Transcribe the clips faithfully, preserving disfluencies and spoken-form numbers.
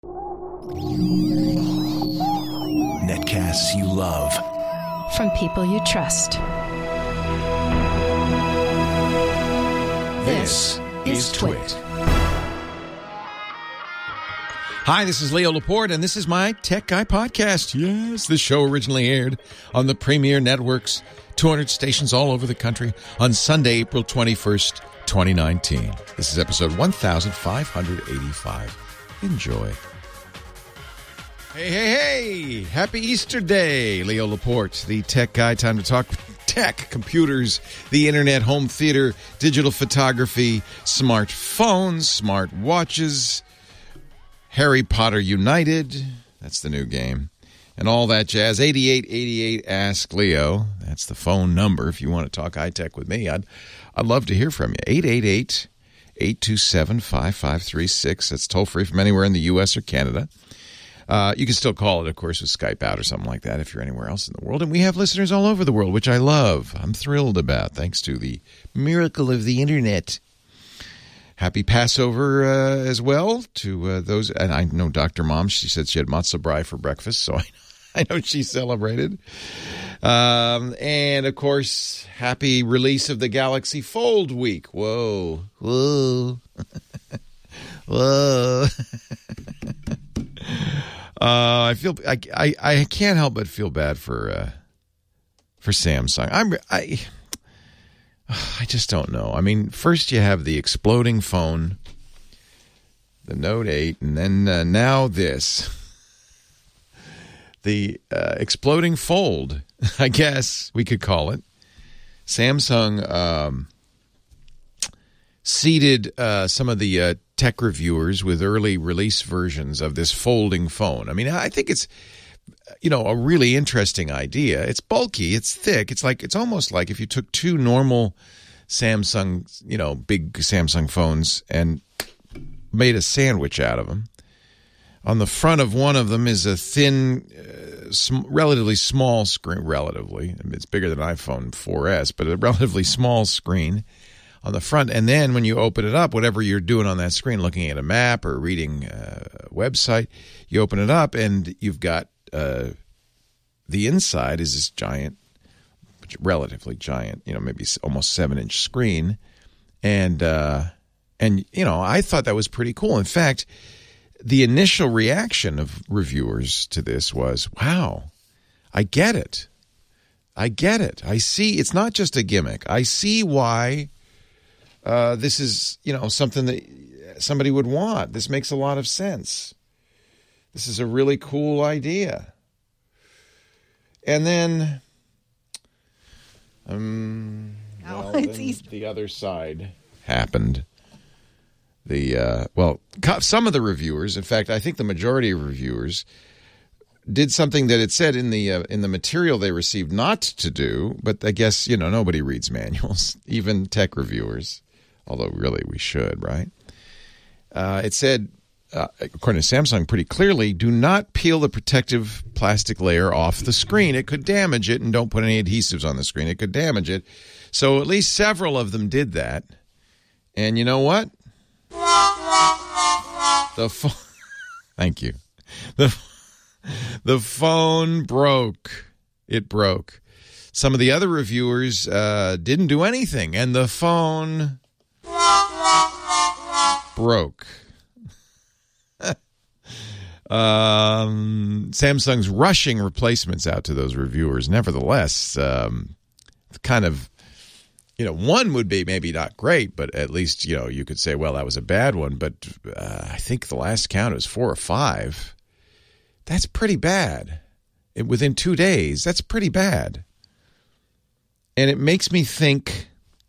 Netcasts you love. From people you trust. This, this is Twit. Twit. Hi, this is Leo Laporte, and this is my Tech Guy podcast. Yes, this show originally aired on the Premier Network's two hundred stations all over the country on Sunday, April twenty-first, twenty nineteen. This is episode one thousand five hundred eighty-five. Enjoy. Hey, hey, hey! Happy Easter Day! Leo Laporte, the Tech Guy. Time to talk tech, computers, the internet, home theater, digital photography, smartphones, smart watches, Harry Potter United. That's the new game. And all that jazz. eighty-eight eighty-eight Ask Leo. That's the phone number if you want to talk high-tech with me. I'd, I'd love to hear from you. eight eight eight, eight two seven, five five three six. That's toll-free from anywhere in the U S or Canada. Uh, you can still call it, of course, with Skype out or something like that if you're anywhere else in the world. And we have listeners all over the world, which I love. I'm thrilled about, thanks to the miracle of the internet. Happy Passover uh, as well to uh, those. And I know Doctor Mom, she said she had matzah brie for breakfast, so I, I know she celebrated. Um, and, of course, happy release of the Galaxy Fold week. Whoa. Whoa. Whoa. Uh, I feel I, I I can't help but feel bad for uh, for Samsung. I'm I I just don't know. I mean, first you have the exploding phone, the Note eight, and then uh, now this, the uh, exploding Fold. I guess we could call it. Samsung um, seeded uh, some of the uh, tech reviewers with early release versions of this folding phone. I mean, I think it's, you know, a really interesting idea. It's bulky, it's thick. It's like, it's almost like if you took two normal Samsung, you know, big Samsung phones and made a sandwich out of them. On the front of one of them is a thin, uh, sm- relatively small screen, relatively. I mean, it's bigger than iPhone four S, but a relatively small screen on the front, and then when you open it up, whatever you're doing on that screen, looking at a map or reading a website, you open it up, and you've got uh, the inside is this giant, relatively giant, you know, maybe almost seven-inch screen, and uh, and you know, I thought that was pretty cool. In fact, the initial reaction of reviewers to this was, "Wow, I get it, I get it, I see. It's not just a gimmick. I see why." Uh, this is, you know, something that somebody would want. This makes a lot of sense. This is a really cool idea. And then, um, Oh, well, it's then Easter. the other side happened. The uh, well, co- some of the reviewers, in fact, I think the majority of reviewers did something that it said in the uh, in the material they received not to do. But I guess, you know, nobody reads manuals, even tech reviewers. Although, really, we should, right? Uh, it said, uh, according to Samsung, pretty clearly, do not peel the protective plastic layer off the screen. It could damage it, and don't put any adhesives on the screen. It could damage it. So at least several of them did that. And you know what? The phone... Thank you. The, the phone broke. It broke. Some of the other reviewers uh, didn't do anything, and the phone... broke. um, Samsung's rushing replacements out to those reviewers. Nevertheless, um, kind of, you know, one would be maybe not great, but at least, you know, you could say, well, that was a bad one. But uh, I think the last count was four or five. That's pretty bad. It, within two days, that's pretty bad. And it makes me think...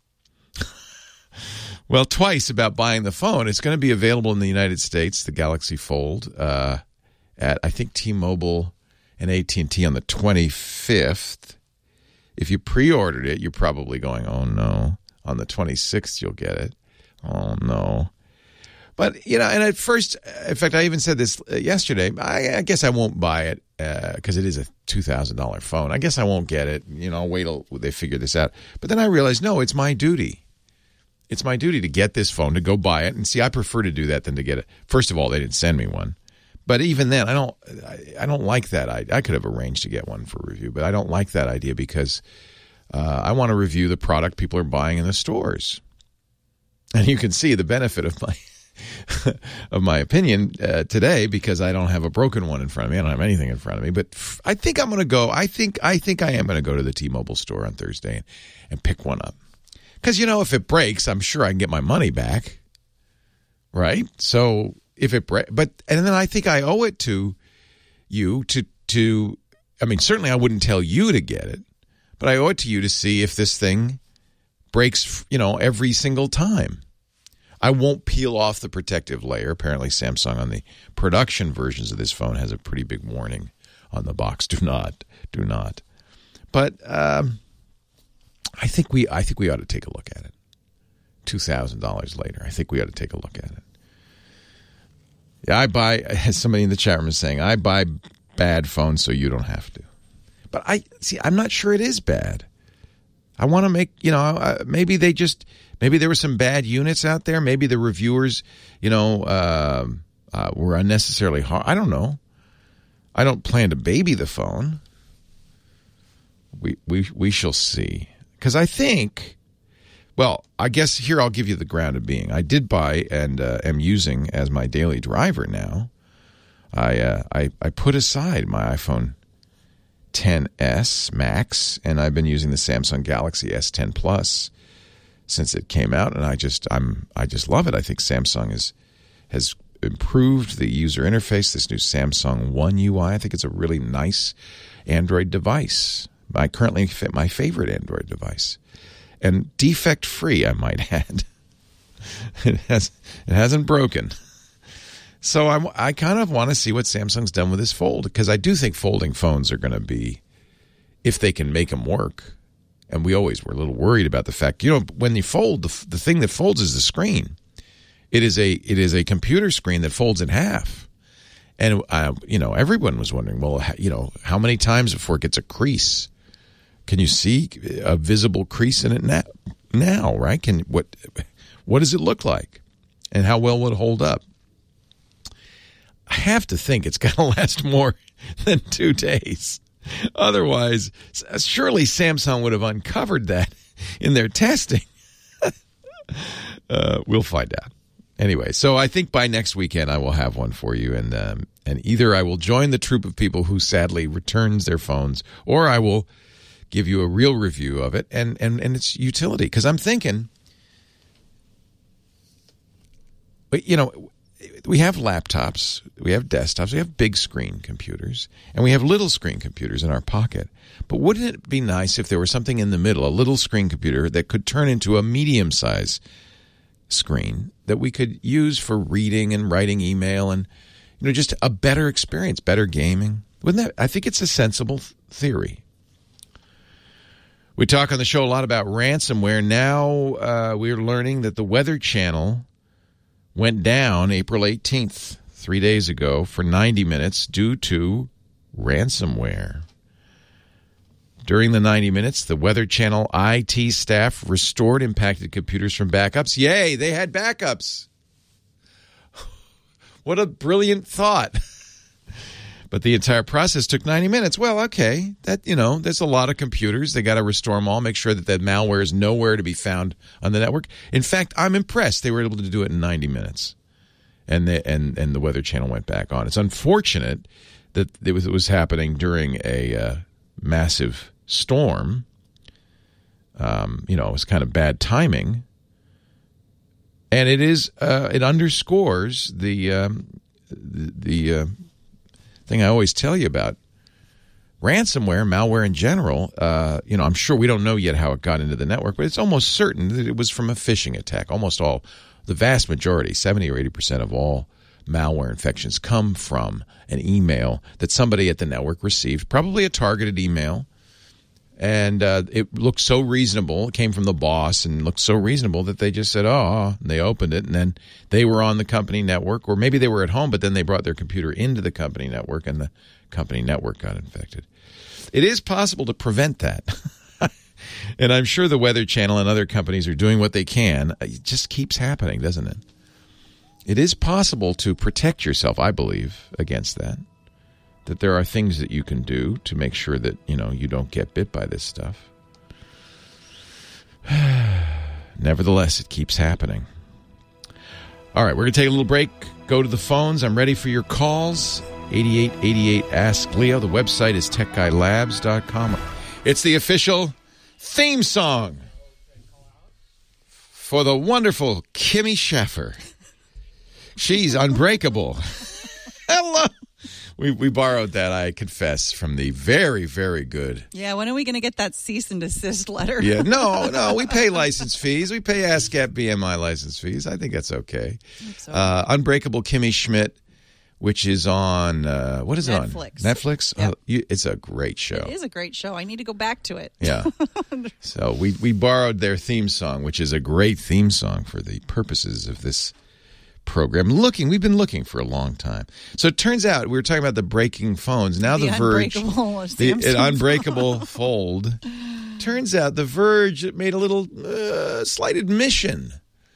Well, twice about buying the phone. It's going to be available in the United States, the Galaxy Fold, uh, at, I think, T-Mobile and A T and T on the twenty-fifth. If you pre-ordered it, you're probably going, oh, no. On the twenty-sixth, you'll get it. Oh, no. But, you know, and at first, in fact, I even said this yesterday, I, I guess I won't buy it because uh, it is a two thousand dollars phone. I guess I won't get it. You know, I'll wait till they figure this out. But then I realized, no, it's my duty. It's my duty to get this phone, to go buy it. And see, I prefer to do that than to get it. First of all, they didn't send me one. but even then, I don't I, I don't like that. I, I could have arranged to get one for review, but I don't like that idea because uh, I want to review the product people are buying in the stores. And you can see the benefit of my of my opinion uh, today because I don't have a broken one in front of me. I don't have anything in front of me. But f- I think I'm going to go. I think I think I am going to go to the T-Mobile store on Thursday and, and pick one up. Because, you know, if it breaks, I'm sure I can get my money back. Right? So if it breaks. But and then I think I owe it to you to, to, I mean, certainly I wouldn't tell you to get it. But I owe it to you to see if this thing breaks, you know, every single time. I won't peel off the protective layer. Apparently Samsung on the production versions of this phone has a pretty big warning on the box. Do not, do not. But um, I think we I think we ought to take a look at it. two thousand dollars later, I think we ought to take a look at it. Yeah, I buy, as somebody in the chat room is saying, I buy bad phones so you don't have to. But I see, I'm not sure it is bad. I want to make, you know, uh, maybe they just, maybe there were some bad units out there. Maybe the reviewers, you know, uh, uh, were unnecessarily hard. I don't know. I don't plan to baby the phone. We we we shall see. Because I think, well, I guess here I'll give you the ground of being. I did buy and uh, am using as my daily driver now. I uh, I I put aside my iPhone ten S Max, and I've been using the Samsung Galaxy S ten Plus since it came out, and I just I'm I just love it. I think Samsung is has improved the user interface. This new Samsung One U I, I think it's a really nice Android device. I currently fit my favorite Android device, and defect free, I might add. it has it hasn't broken. So I, I kind of want to see what Samsung's done with this Fold, because I do think folding phones are going to be, if they can make them work, and we always were a little worried about the fact, you know, when you fold, the, the thing that folds is the screen. It is a it is a computer screen that folds in half. And, uh, you know, everyone was wondering, well, you know, how many times before it gets a crease? Can you see a visible crease in it now, now right? Can what what does it look like? And how well will it hold up? I have to think it's going to last more than two days. Otherwise, surely Samsung would have uncovered that in their testing. uh, we'll find out. Anyway, so I think by next weekend I will have one for you, and um, and either I will join the troop of people who sadly returns their phones, or I will give you a real review of it and, and, and its utility. Because I'm thinking, you know, we have laptops, we have desktops, we have big screen computers, and we have little screen computers in our pocket. But wouldn't it be nice if there were something in the middle, a little screen computer that could turn into a medium-sized screen that we could use for reading and writing email and, you know, just a better experience, better gaming? Wouldn't that? I think it's a sensible theory. We talk on the show a lot about ransomware. Now uh, we're learning that the Weather Channel went down April eighteenth, three days ago, for ninety minutes due to ransomware. During the ninety minutes, the Weather Channel I T staff restored impacted computers from backups. Yay, they had backups. What a brilliant thought. But the entire process took ninety minutes. Well, okay, that, you know, there's a lot of computers. They got to restore them all, make sure that that malware is nowhere to be found on the network. In fact, I'm impressed they were able to do it in ninety minutes, and the and and the Weather Channel went back on. It's unfortunate that it was, it was happening during a uh, massive storm. Um, you know, it was kind of bad timing, and it is uh, it underscores the um, the. the uh, thing I always tell you about ransomware, malware in general. Uh, you know, I'm sure we don't know yet how it got into the network, but it's almost certain that it was from a phishing attack. Almost all, the vast majority, seventy or eighty percent of all malware infections come from an email that somebody at the network received, probably a targeted email. And uh, it looked so reasonable. It came from the boss and looked so reasonable that they just said, oh, and they opened it. And then they were on the company network, or maybe they were at home, but then they brought their computer into the company network and the company network got infected. It is possible to prevent that. And I'm sure the Weather Channel and other companies are doing what they can. It just keeps happening, doesn't it? it is possible to protect yourself, I believe, against that. That there are things that you can do to make sure that, you know, you don't get bit by this stuff. Nevertheless, it keeps happening. All right, we're going to take a little break, go to the phones. I'm ready for your calls. eighty-eight eighty-eight Ask Leo. The website is tech guy labs dot com. It's the official theme song for the wonderful Kimmy Schaffer. She's unbreakable. Hello. We we borrowed that, I confess, from the very, very good. Yeah, when are we going to get that cease and desist letter? Yeah, no, no, we pay license fees. We pay ASCAP B M I license fees. I think that's okay. So. Uh, Unbreakable Kimmy Schmidt, which is on, uh, what is Netflix. it on? Netflix? Yep. Oh, you, it's a great show. It is a great show. I need to go back to it. Yeah. So we, we borrowed their theme song, which is a great theme song for the purposes of this program. Looking, we've been looking for a long time. So it turns out, we were talking about the breaking phones. Now the, the Verge, the an unbreakable fold. Turns out the Verge made a little uh, slight admission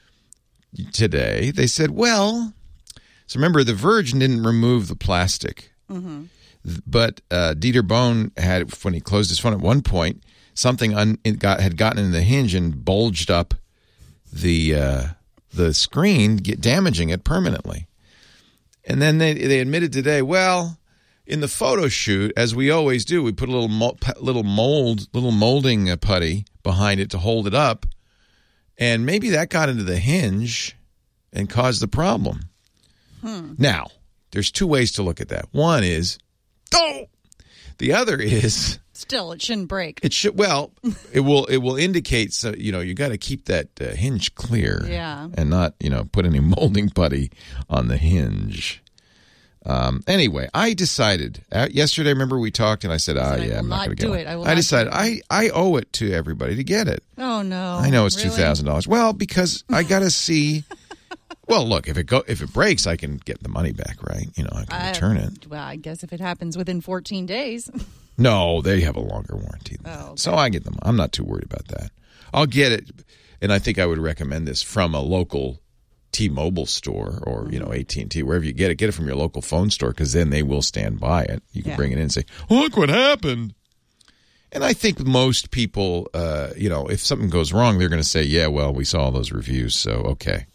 today. They said, well, so remember, the Verge didn't remove the plastic. Mm-hmm. But uh, Dieter Bohn had, when he closed his phone at one point, something un, it got, had gotten in the hinge and bulged up the uh, the screen, get, damaging it permanently. And then they they admitted today, well, in the photo shoot, as we always do, we put a little mo- little mold, little molding uh, putty behind it to hold it up, and maybe that got into the hinge and caused the problem. Hmm. Now, there's two ways to look at that. One is, oh, the other is still it shouldn't break. It should. Well, it will. It will indicate. So you know, you got to keep that uh, hinge clear, yeah, and not you know put any molding putty on the hinge. Um, anyway, I decided uh, yesterday. Remember we talked, and I said, "Ah, oh, yeah, I'm not going to do get it." I, will I decided I, I owe it to everybody to get it. Oh no! I know it's really? two thousand dollars. Well, because I got to see. Well, look, if it go if it breaks, I can get the money back, right? You know, I can I, return it. Well, I guess if it happens within fourteen days. No, they have a longer warranty than oh, that. okay. So I get them. I'm not too worried about that. I'll get it, and I think I would recommend this from a local T-Mobile store or, mm-hmm. you know, A T and T, wherever you get it. Get it from your local phone store because then they will stand by it. You can yeah. bring it in and say, look what happened. And I think most people, uh, you know, if something goes wrong, they're going to say, yeah, well, we saw all those reviews, so okay.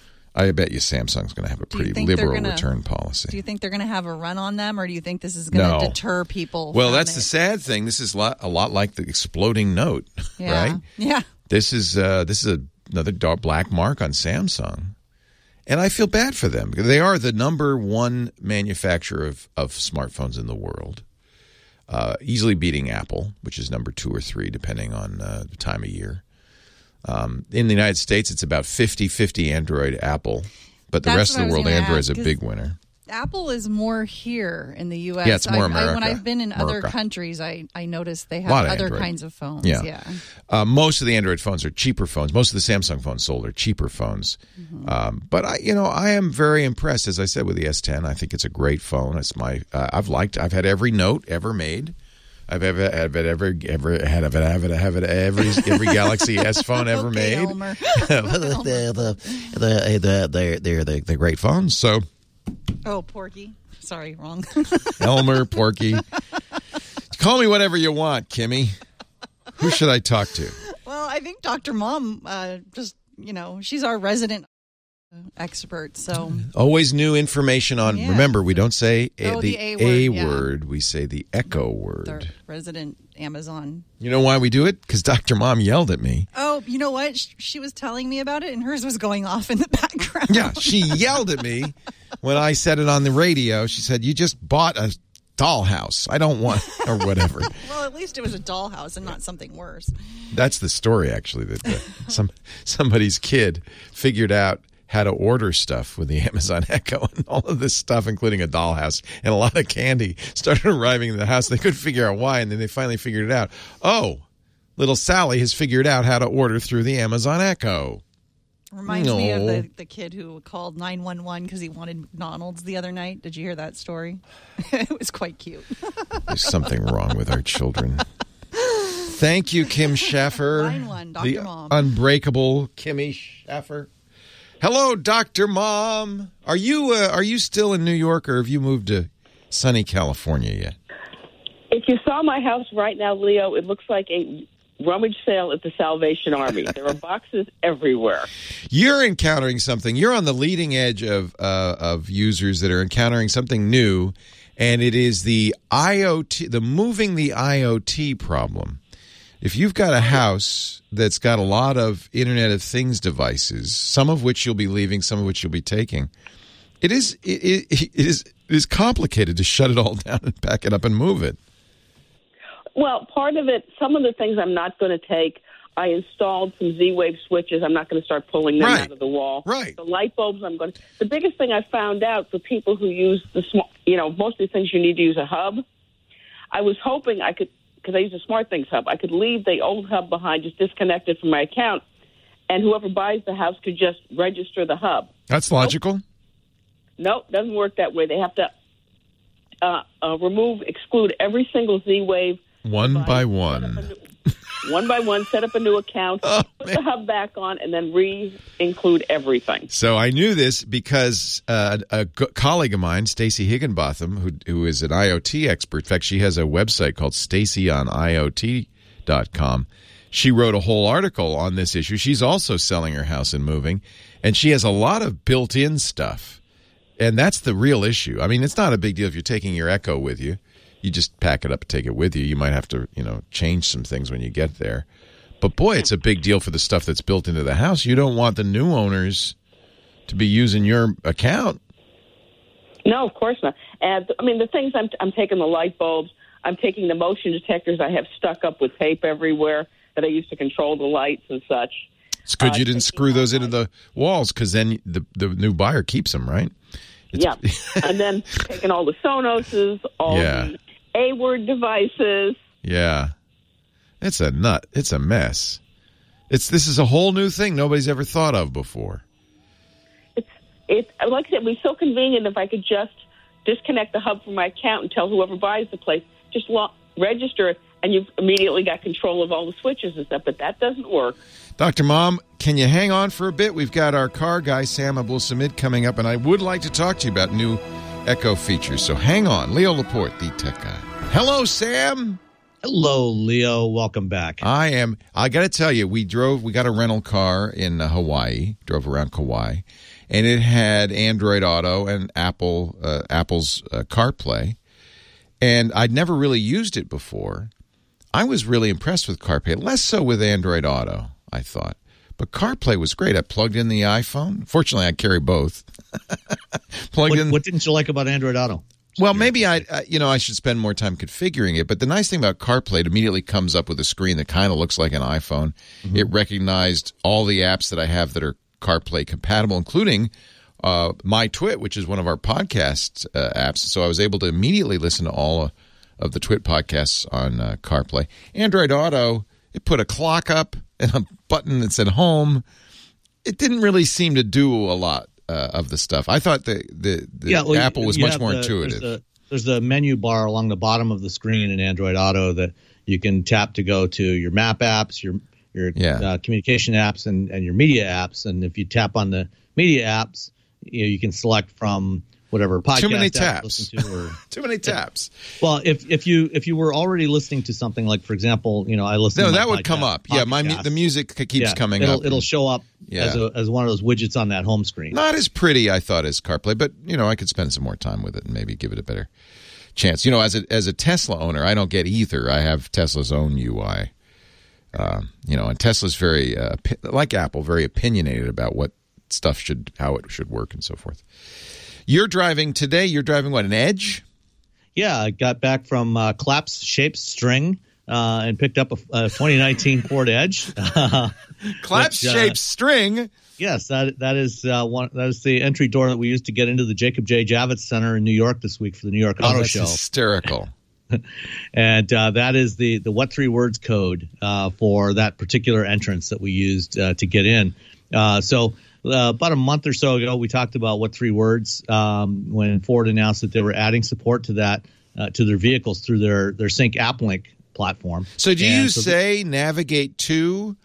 I bet you Samsung's going to have a pretty liberal gonna, return policy. Do you think they're going to have a run on them, or do you think this is going to no. deter people? Well, from that's it? the sad thing. This is a lot, a lot like the exploding Note, yeah. right? Yeah. This is uh, this is a, another dark black mark on Samsung, and I feel bad for them because they are the number one manufacturer of, of smartphones in the world, uh, easily beating Apple, which is number two or three depending on uh, the time of year. Um, in the United States, it's about fifty-fifty Android, Apple. But the That's rest of the world, Android is a ask, big winner. Apple is more here in the U S. Yeah, it's more I, America. I, when I've been in other America. countries, I, I noticed they have other Android. kinds of phones. Yeah. yeah. Uh, most of the Android phones are cheaper phones. Most of the Samsung phones sold are cheaper phones. Mm-hmm. Um, but I, you know, I am very impressed, as I said, with the S ten. I think it's a great phone. It's my, uh, I've liked, I've had every Note ever made. I've ever, I've had ever, ever had, I've had, have had every, every Galaxy S phone ever okay, made. Elmer. they're, the, the, the, they're, they're, they're, they're great phones. So, oh, Porky. Sorry, wrong. Elmer, Porky. Call me whatever you want, Kimmy. Who should I talk to? Well, I think Doctor Mom, uh, just, you know, she's our resident expert, so always new information on. Yeah. Remember, we don't say a, oh, the, the A word, A yeah. word. We say the echo word. our resident Amazon. You know why we do it? Because Doctor Mom yelled at me. Oh, you know what? She was telling me about it, and hers was going off in the background. Yeah, she yelled at me when I said it on the radio. She said, "You just bought a dollhouse. I don't want," or whatever. Well, at least it was a dollhouse and not something worse. That's the story, actually. That the, some somebody's kid figured out how to order stuff with the Amazon Echo, and all of this stuff, including a dollhouse and a lot of candy, started arriving in the house. They couldn't figure out why, and then they finally figured it out. Oh, little Sally has figured out how to order through the Amazon Echo. Reminds no. me of the, the kid who called nine one one because he wanted McDonald's the other night. Did you hear that story? It was quite cute. There's something wrong with our children. Thank you, Kim Schaffer. Line one, Doctor the Mom. Unbreakable Kimmy Schaffer. Hello, Doctor Mom. Are you uh, are you still in New York, or have you moved to sunny California yet? If you saw my house right now, Leo, it looks like a rummage sale at the Salvation Army. There are boxes everywhere. You're encountering something. You're on the leading edge of uh, of users that are encountering something new, and it is the IoT, the moving the IoT problem. If you've got a house that's got a lot of Internet of Things devices, some of which you'll be leaving, some of which you'll be taking, it is it, it, it is it is complicated to shut it all down and pack it up and move it. Well, part of it, some of the things I'm not going to take. I installed some Z-Wave switches. I'm not going to start pulling them right. out of the wall. Right. The light bulbs, I'm going to. The biggest thing I found out for people who use the small, you know, most of the things you need to use a hub. I was hoping I could. Because I use a SmartThings hub, I could leave the old hub behind, just disconnect it from my account, and whoever buys the house could just register the hub. That's logical. Nope, nope doesn't work that way. They have to uh, uh, remove, exclude every single Z-Wave. One device, by one. One by one, set up a new account, oh, put man. the hub back on, and then re-include everything. So I knew this because uh, a g- colleague of mine, Stacey Higginbotham, who who is an IoT expert, in fact, she has a website called Stacey on I O T dot com. She wrote a whole article on this issue. She's also selling her house and moving, and she has a lot of built-in stuff, and that's the real issue. I mean, it's not a big deal if you're taking your Echo with you. You just pack it up and take it with you. You might have to, you know, change some things when you get there. But, boy, it's a big deal for the stuff that's built into the house. You don't want the new owners to be using your account. No, of course not. And, I mean, the things I'm, I'm taking the light bulbs. I'm taking the motion detectors I have stuck up with tape everywhere that I use to control the lights and such. It's good uh, you didn't screw those into the walls because then the, the new buyer keeps them, right? It's... Yeah. And then taking all the Sonoses, all yeah. the A-word devices. Yeah. It's a nut. It's a mess. It's This is a whole new thing nobody's ever thought of before. It's, it's like I said, it would be so convenient if I could just disconnect the hub from my account and tell whoever buys the place, just lo- register it, and you've immediately got control of all the switches and stuff, but that doesn't work. Doctor Mom, can you hang on for a bit? We've got our car guy, Sam Abul-Samid, coming up, and I would like to talk to you about new Echo features. So hang on. Leo Laporte, the tech guy. Hello, Sam. Hello, Leo. Welcome back. I am. I got to tell you, we drove, we got a rental car in uh, Hawaii, drove around Kauai, and it had Android Auto and Apple, uh, Apple's uh, CarPlay, and I'd never really used it before. I was really impressed with CarPlay, less so with Android Auto, I thought. But CarPlay was great. I plugged in the iPhone. Fortunately, I carry both. plugged what, in. What didn't you like about Android Auto? Well, maybe I, uh, you know, I should spend more time configuring it. But the nice thing about CarPlay, it immediately comes up with a screen that kind of looks like an iPhone. Mm-hmm. It recognized all the apps that I have that are CarPlay compatible, including uh, MyTwit, which is one of our podcast uh, apps. So I was able to immediately listen to all uh, of the Twit podcasts on uh, CarPlay. Android Auto, it put a clock up and a button that said home. It didn't really seem to do a lot uh, of the stuff. I thought the, the, the yeah, well, Apple was much more the, intuitive. There's a, there's a menu bar along the bottom of the screen in Android Auto that you can tap to go to your map apps, your your yeah. uh, communication apps, and, and your media apps. And if you tap on the media apps, you know, you can select from whatever podcast Too many app taps. you listen to, or Too many taps. Well, if if you if you were already listening to something like, for example, you know, I listen. No, to my that would podcast, come up. Yeah, my mu- the music keeps yeah, coming it'll, up. It'll show up yeah. as a, as one of those widgets on that home screen. Not as pretty, I thought, as CarPlay, but you know, I could spend some more time with it and maybe give it a better chance. You know, as a as a Tesla owner, I don't get either. I have Tesla's own U I. Uh, you know, and Tesla's very uh, like Apple, very opinionated about what stuff should, how it should work, and so forth. You're driving today. You're driving what, an Edge? Yeah, I got back from uh, Claps Shaped String uh, and picked up a, a twenty nineteen Ford Edge. Claps Shaped uh, String. Yes, that that is uh, one. That is the entry door that we used to get into the Jacob J. Javits Center in New York this week for the New York oh, Auto that's Show. Hysterical. And uh, that is the the what three words code uh, for that particular entrance that we used uh, to get in. Uh, so. Uh, about a month or so ago, we talked about what three words um, when Ford announced that they were adding support to that uh, to their vehicles through their their Sync AppLink platform. So do and you so say th- navigate to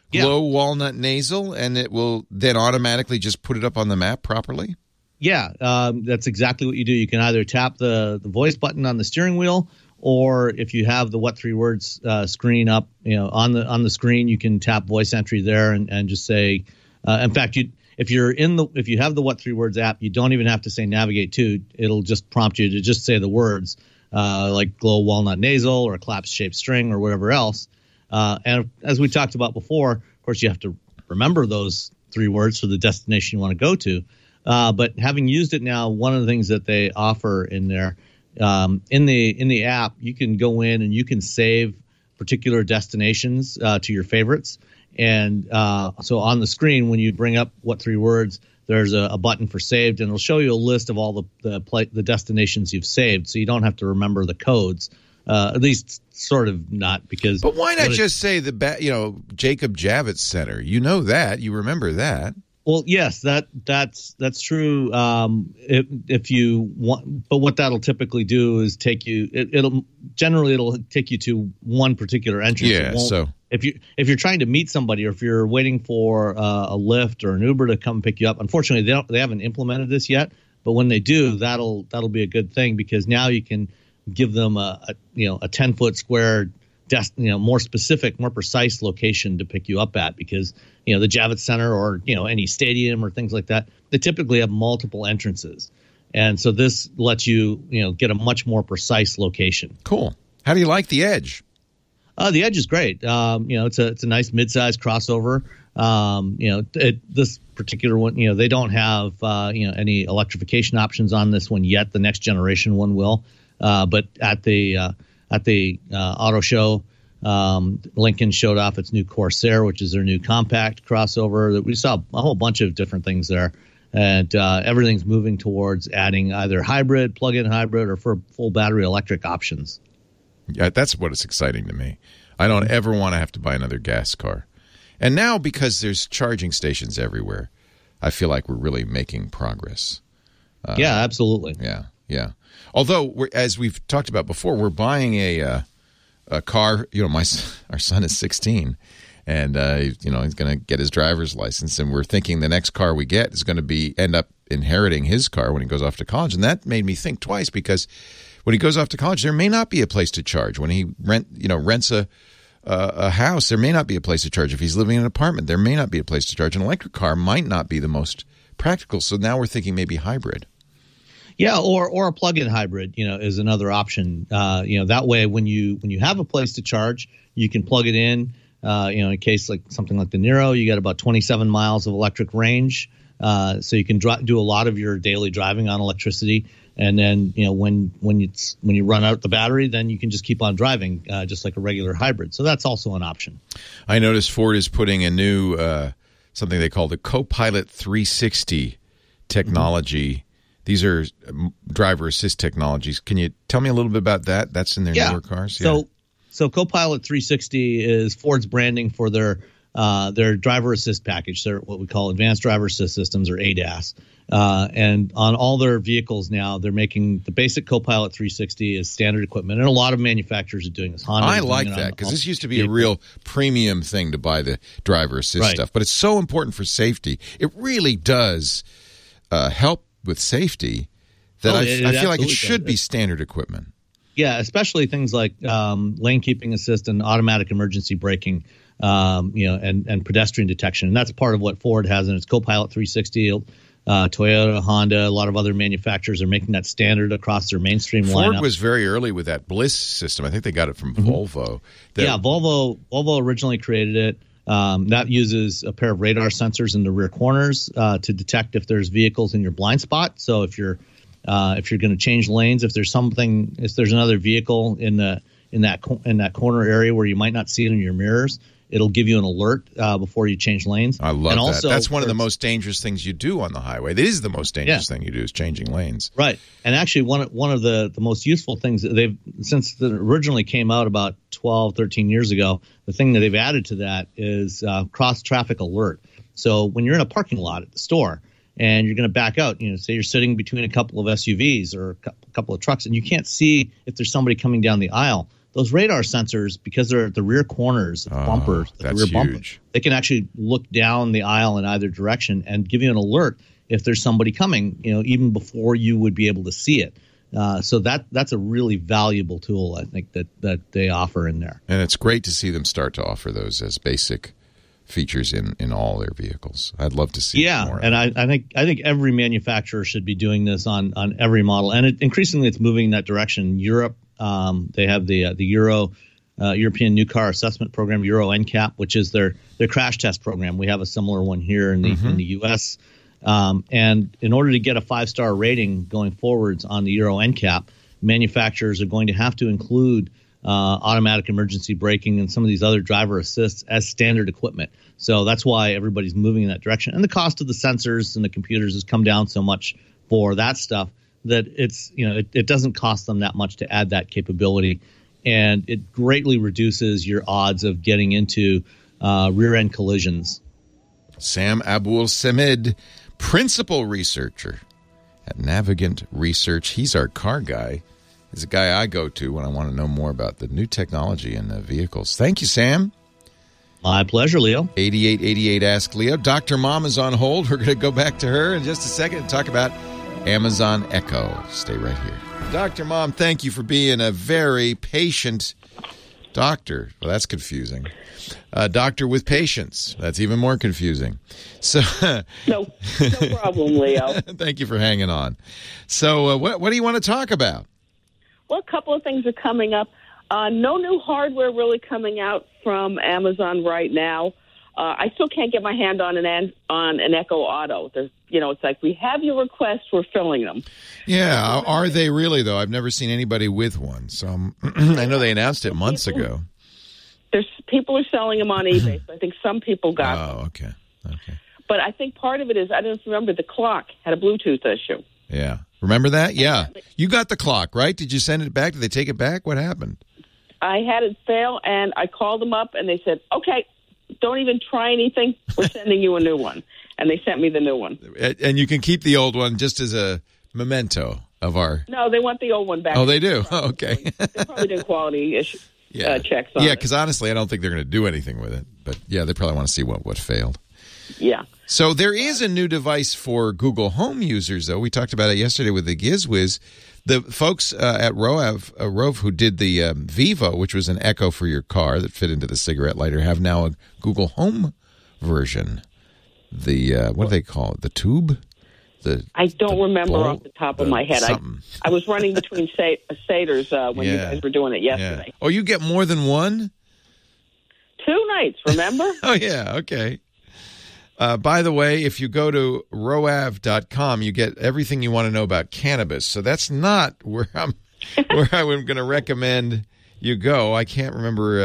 Yeah. Glow Walnut Nasal, and it will then automatically just put it up on the map properly? Yeah, um, that's exactly what you do. You can either tap the, the voice button on the steering wheel, or if you have the What Three Words uh, screen up, you know, on the on the screen, you can tap voice entry there and, and just say. Uh, in fact, you if you're in the if you have the What Three Words app, you don't even have to say navigate to. It'll just prompt you to just say the words uh, like glow walnut nasal or collapse shaped string or whatever else. Uh, and as we talked about before, of course, you have to remember those three words for the destination you want to go to. Uh, but having used it now, one of the things that they offer in there, um, in the in the app, you can go in and you can save particular destinations uh, to your favorites. And uh, so on the screen, when you bring up What Three Words, there's a, a button for saved, and it'll show you a list of all the the, play, the destinations you've saved, so you don't have to remember the codes. Uh, at least sort of not, because. But why not it, just say the ba- you know Jacob Javits Center? You know that, you remember that. Well, yes, that that's that's true. Um, if if you want, but what that'll typically do is take you. It, it'll generally it'll take you to one particular entrance. Yeah. So if you if you're trying to meet somebody, or if you're waiting for uh, a Lyft or an Uber to come pick you up, unfortunately they don't they haven't implemented this yet. But when they do, that'll that'll be a good thing, because now you can give them a, a you know a ten foot square, des- you know more specific, more precise location to pick you up at, because you know the Javits Center or you know any stadium or things like that, they typically have multiple entrances, and so this lets you you know get a much more precise location. Cool. How do you like the Edge? Uh, the Edge is great. Um, you know it's a it's a nice mid-sized crossover. Um, you know it, this particular one, you know they don't have uh, you know any electrification options on this one yet. The next generation one will. Uh, but at the uh, at the uh, auto show, um, Lincoln showed off its new Corsair, which is their new compact crossover. We saw a whole bunch of different things there, and uh, everything's moving towards adding either hybrid, plug-in hybrid, or for full battery electric options. Yeah, that's what is exciting to me. I don't ever want to have to buy another gas car, and now because there's charging stations everywhere, I feel like we're really making progress. Uh, yeah, absolutely. Yeah, yeah. Although, we're, as we've talked about before, we're buying a uh, a car. You know, my our son is sixteen, and uh, you know he's going to get his driver's license, and we're thinking the next car we get is going to be end up inheriting his car when he goes off to college, and that made me think twice, because when he goes off to college, there may not be a place to charge. When he rent, you know, rents a uh, a house, there may not be a place to charge. If he's living in an apartment, there may not be a place to charge. An electric car might not be the most practical. So now we're thinking maybe hybrid. Yeah, or or a plug-in hybrid, you know, is another option. Uh, you know, that way when you when you have a place to charge, you can plug it in. Uh, you know, in case like something like the Niro, you got about twenty-seven miles of electric range, uh, so you can dri- do a lot of your daily driving on electricity. And then you know when when it's when you run out the battery, then you can just keep on driving, uh, just like a regular hybrid. So that's also an option. I noticed Ford is putting a new uh, something they call the Copilot three sixty technology. Mm-hmm. These are driver assist technologies. Can you tell me a little bit about that? That's in their yeah. newer cars? Yeah. So, so Copilot three sixty is Ford's branding for their uh, their driver assist package. They're what we call Advanced Driver Assist Systems, or A D A S. Uh, and on all their vehicles now, they're making the basic Copilot three sixty as standard equipment. And a lot of manufacturers are doing this. Honda I like that, because this used to be vehicle. a real premium thing to buy the driver assist right. stuff. But it's so important for safety. It really does uh, help with safety that oh, I, it, I it feel like it does. should be standard equipment. Yeah, especially things like um, lane keeping assist and automatic emergency braking, um, you know, and, and pedestrian detection. And that's part of what Ford has in its Copilot three sixty. Uh, Toyota, Honda, a lot of other manufacturers are making that standard across their mainstream Ford lineup. Ford was very early with that Bliss system. I think they got it from mm-hmm. Volvo. That, yeah, Volvo Volvo originally created it. Um, that uses a pair of radar sensors in the rear corners uh, to detect if there's vehicles in your blind spot. So if you're uh, if you're going to change lanes, if there's something, if there's another vehicle in the in that co- in that corner area where you might not see it in your mirrors, it'll give you an alert uh, before you change lanes. I love and that. Also, That's one of the most dangerous things you do on the highway. That is the most dangerous yeah. thing you do, is changing lanes. Right. And actually, one one of the, the most useful things that they've, since it originally came out about twelve, thirteen years ago, the thing that they've added to that is uh, cross-traffic alert. So when you're in a parking lot at the store and you're going to back out, you know, say you're sitting between a couple of S U Vs or a couple of trucks, and you can't see if there's somebody coming down the aisle, those radar sensors, because they're at the rear corners of the Oh, bumpers, the that's rear bumper, huge. they can actually look down the aisle in either direction and give you an alert if there's somebody coming, you know, even before you would be able to see it. Uh, so that that's a really valuable tool, I think, that, that they offer in there. And it's great to see them start to offer those as basic features in, in all their vehicles. I'd love to see Yeah, more of and that. I, I think I think every manufacturer should be doing this on, on every model, and it, increasingly it's moving in that direction. Europe, um, they have the uh, the Euro uh, European New Car Assessment Program, Euro N CAP, which is their their crash test program. We have a similar one here in the Mm-hmm. in the U S. Um, and in order to get a five star rating going forwards on the Euro N CAP, manufacturers are going to have to include uh, automatic emergency braking and some of these other driver assists as standard equipment. So that's why everybody's moving in that direction. And the cost of the sensors and the computers has come down so much for that stuff that it's, you know, it, it doesn't cost them that much to add that capability. And it greatly reduces your odds of getting into uh, rear end collisions. Sam Abul-Samid, principal researcher at Navigant Research. He's our car guy. He's a guy I go to when I want to know more about the new technology in uh, vehicles. Thank you, Sam. My pleasure, Leo. eighty-eight eighty-eight Ask Leo. Doctor Mom is on hold. We're going to go back to her in just a second and talk about Amazon Echo. Stay right here. Doctor Mom, thank you for being a very patient doctor. Well, that's confusing. A doctor with patience. That's even more confusing. So, No, no problem, Leo. thank you for hanging on. So, uh, what, what do you want to talk about? Well, a couple of things are coming up. Uh, no new hardware really coming out from Amazon right now. Uh, I still can't get my hand on an an- on an Echo Auto. There's, you know, it's like, we have your requests, we're filling them. Yeah, are they really, though? I've never seen anybody with one. So, um, I know they announced it months ago. There's people are selling them on eBay, so I think some people got them. Oh, okay. Okay. But I think part of it is, I don't remember, the clock had a Bluetooth issue. Yeah. Remember that? Yeah. You got the clock, right? Did you send it back? Did they take it back? What happened? I had it fail, and I called them up, and they said, okay, don't even try anything. We're sending you a new one. And they sent me the new one. And you can keep the old one just as a memento of our... No, they want the old one back. Oh, they do? Oh, okay. They probably did quality issue, Yeah. uh, checks on Yeah, it. because honestly, I don't think they're going to do anything with it. But yeah, they probably want to see what, what failed. Yeah. So there is a new device for Google Home users, though. We talked about it yesterday with the GizWiz. The folks uh, at Rove, uh, Rove who did the um, Vivo, which was an Echo for your car that fit into the cigarette lighter, have now a Google Home version. The, uh, what do they call it? The Tube? The I don't the remember bowl? off the top of The my head. I, something. I was running between sa- Saders uh, when you Yeah. guys were doing it yesterday. Yeah. Oh, you get more than one? Two nights, remember? Oh, yeah. Okay. Uh, by the way, if you go to roav dot com, you get everything you want to know about cannabis. So that's not where I'm, where I'm going to recommend you go. I can't remember.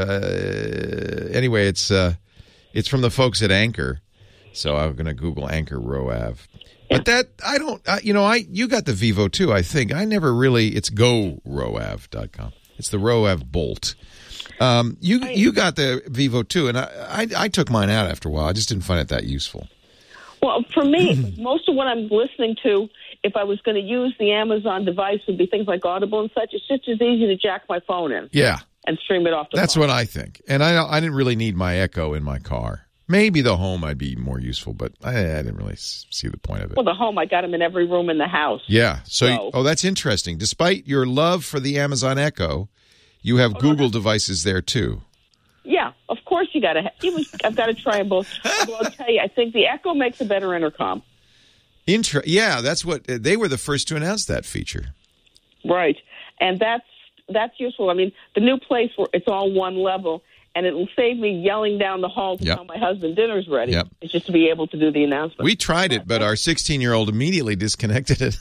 Uh, anyway, it's uh, it's from the folks at Anchor. So I'm going to Google Anchor Roav. But that I don't. Uh, you know, I you got the Vivo too. I think I never really. It's go roav dot com. It's the Roav Bolt. Um, you you got the Vivo too, and I, I I took mine out after a while. I just didn't find it that useful. Well, for me, most of what I'm listening to, if I was going to use the Amazon device, would be things like Audible and such. It's just as easy to jack my phone in Yeah, and stream it off the that's phone. what I think. And I I didn't really need my Echo in my car. Maybe the Home I'd be more useful, but I, I didn't really s- see the point of it. Well, the home, I got them in every room in the house. Yeah. So, So- oh, that's interesting. Despite your love for the Amazon Echo, you have Google devices there too. Yeah, of course you got to. Even I've got to try them both. Although I'll tell you, I think the Echo makes a better intercom. Intra- yeah, that's what they were the first to announce that feature. Right, and that's that's useful. I mean, the new place where it's all one level, and it'll save me yelling down the hall to Yep. tell my husband dinner's ready. Yep. It's just to be able to do the announcement. We tried it, but our sixteen-year-old immediately disconnected it.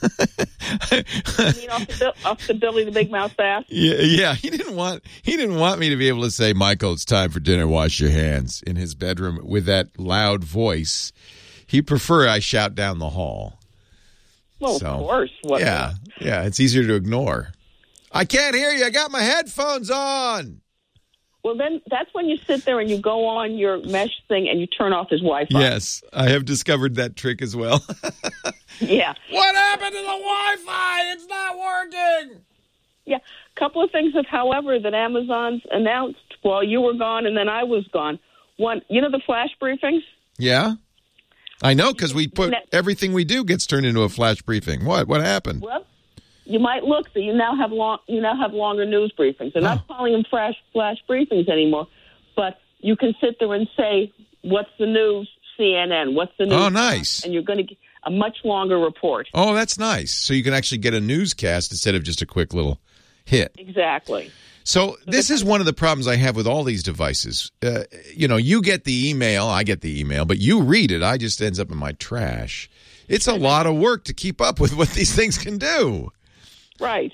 You mean off the, Bill- off the Billy the Big Mouth Bass? Yeah, yeah, he didn't want he didn't want me to be able to say, "Michael, it's time for dinner. Wash your hands," in his bedroom with that loud voice. He prefer I shout down the hall. Well, So, of course. What Yeah, yeah, it's easier to ignore. I can't hear you. I got my headphones on. Well, then that's when you sit there and you go on your mesh thing and you turn off his Wi-Fi. Yes, I have discovered that trick as well. Yeah. What happened to the Wi-Fi? It's not working. Yeah, a couple of things of, however, that Amazon's announced while you were gone and then I was gone. One, you know the flash briefings? Yeah, I know, because we put everything we do gets turned into a flash briefing. What? What happened? Well, you might look that you now have long, you now have longer news briefings. They're not Oh. calling them flash flash briefings anymore, but you can sit there and say, "What's the news?" C N N. What's the news? Oh, nice. And you're going to get a much longer report. Oh, that's nice. So you can actually get a newscast instead of just a quick little hit. Exactly. So this is one of the problems I have with all these devices. Uh, you know, you get the email, I get the email, but you read it. I just ends up in my trash. It's a lot of work to keep up with what these things can do. Right.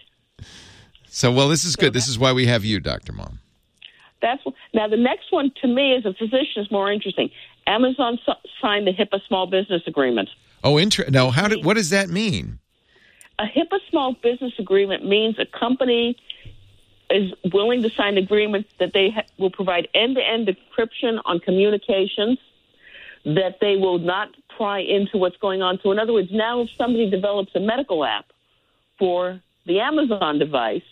So, well, this is So good. This is why we have you, Doctor Mom. That's now the next one to me as a physician is more interesting. Amazon s- signed the HIPAA Small Business Agreement. Oh, inter- now, how did? What does that mean? A HIPAA Small Business Agreement means a company is willing to sign an agreement that they ha- will provide end-to-end encryption on communications, that they will not pry into what's going on. So in other words, now if somebody develops a medical app for the Amazon device,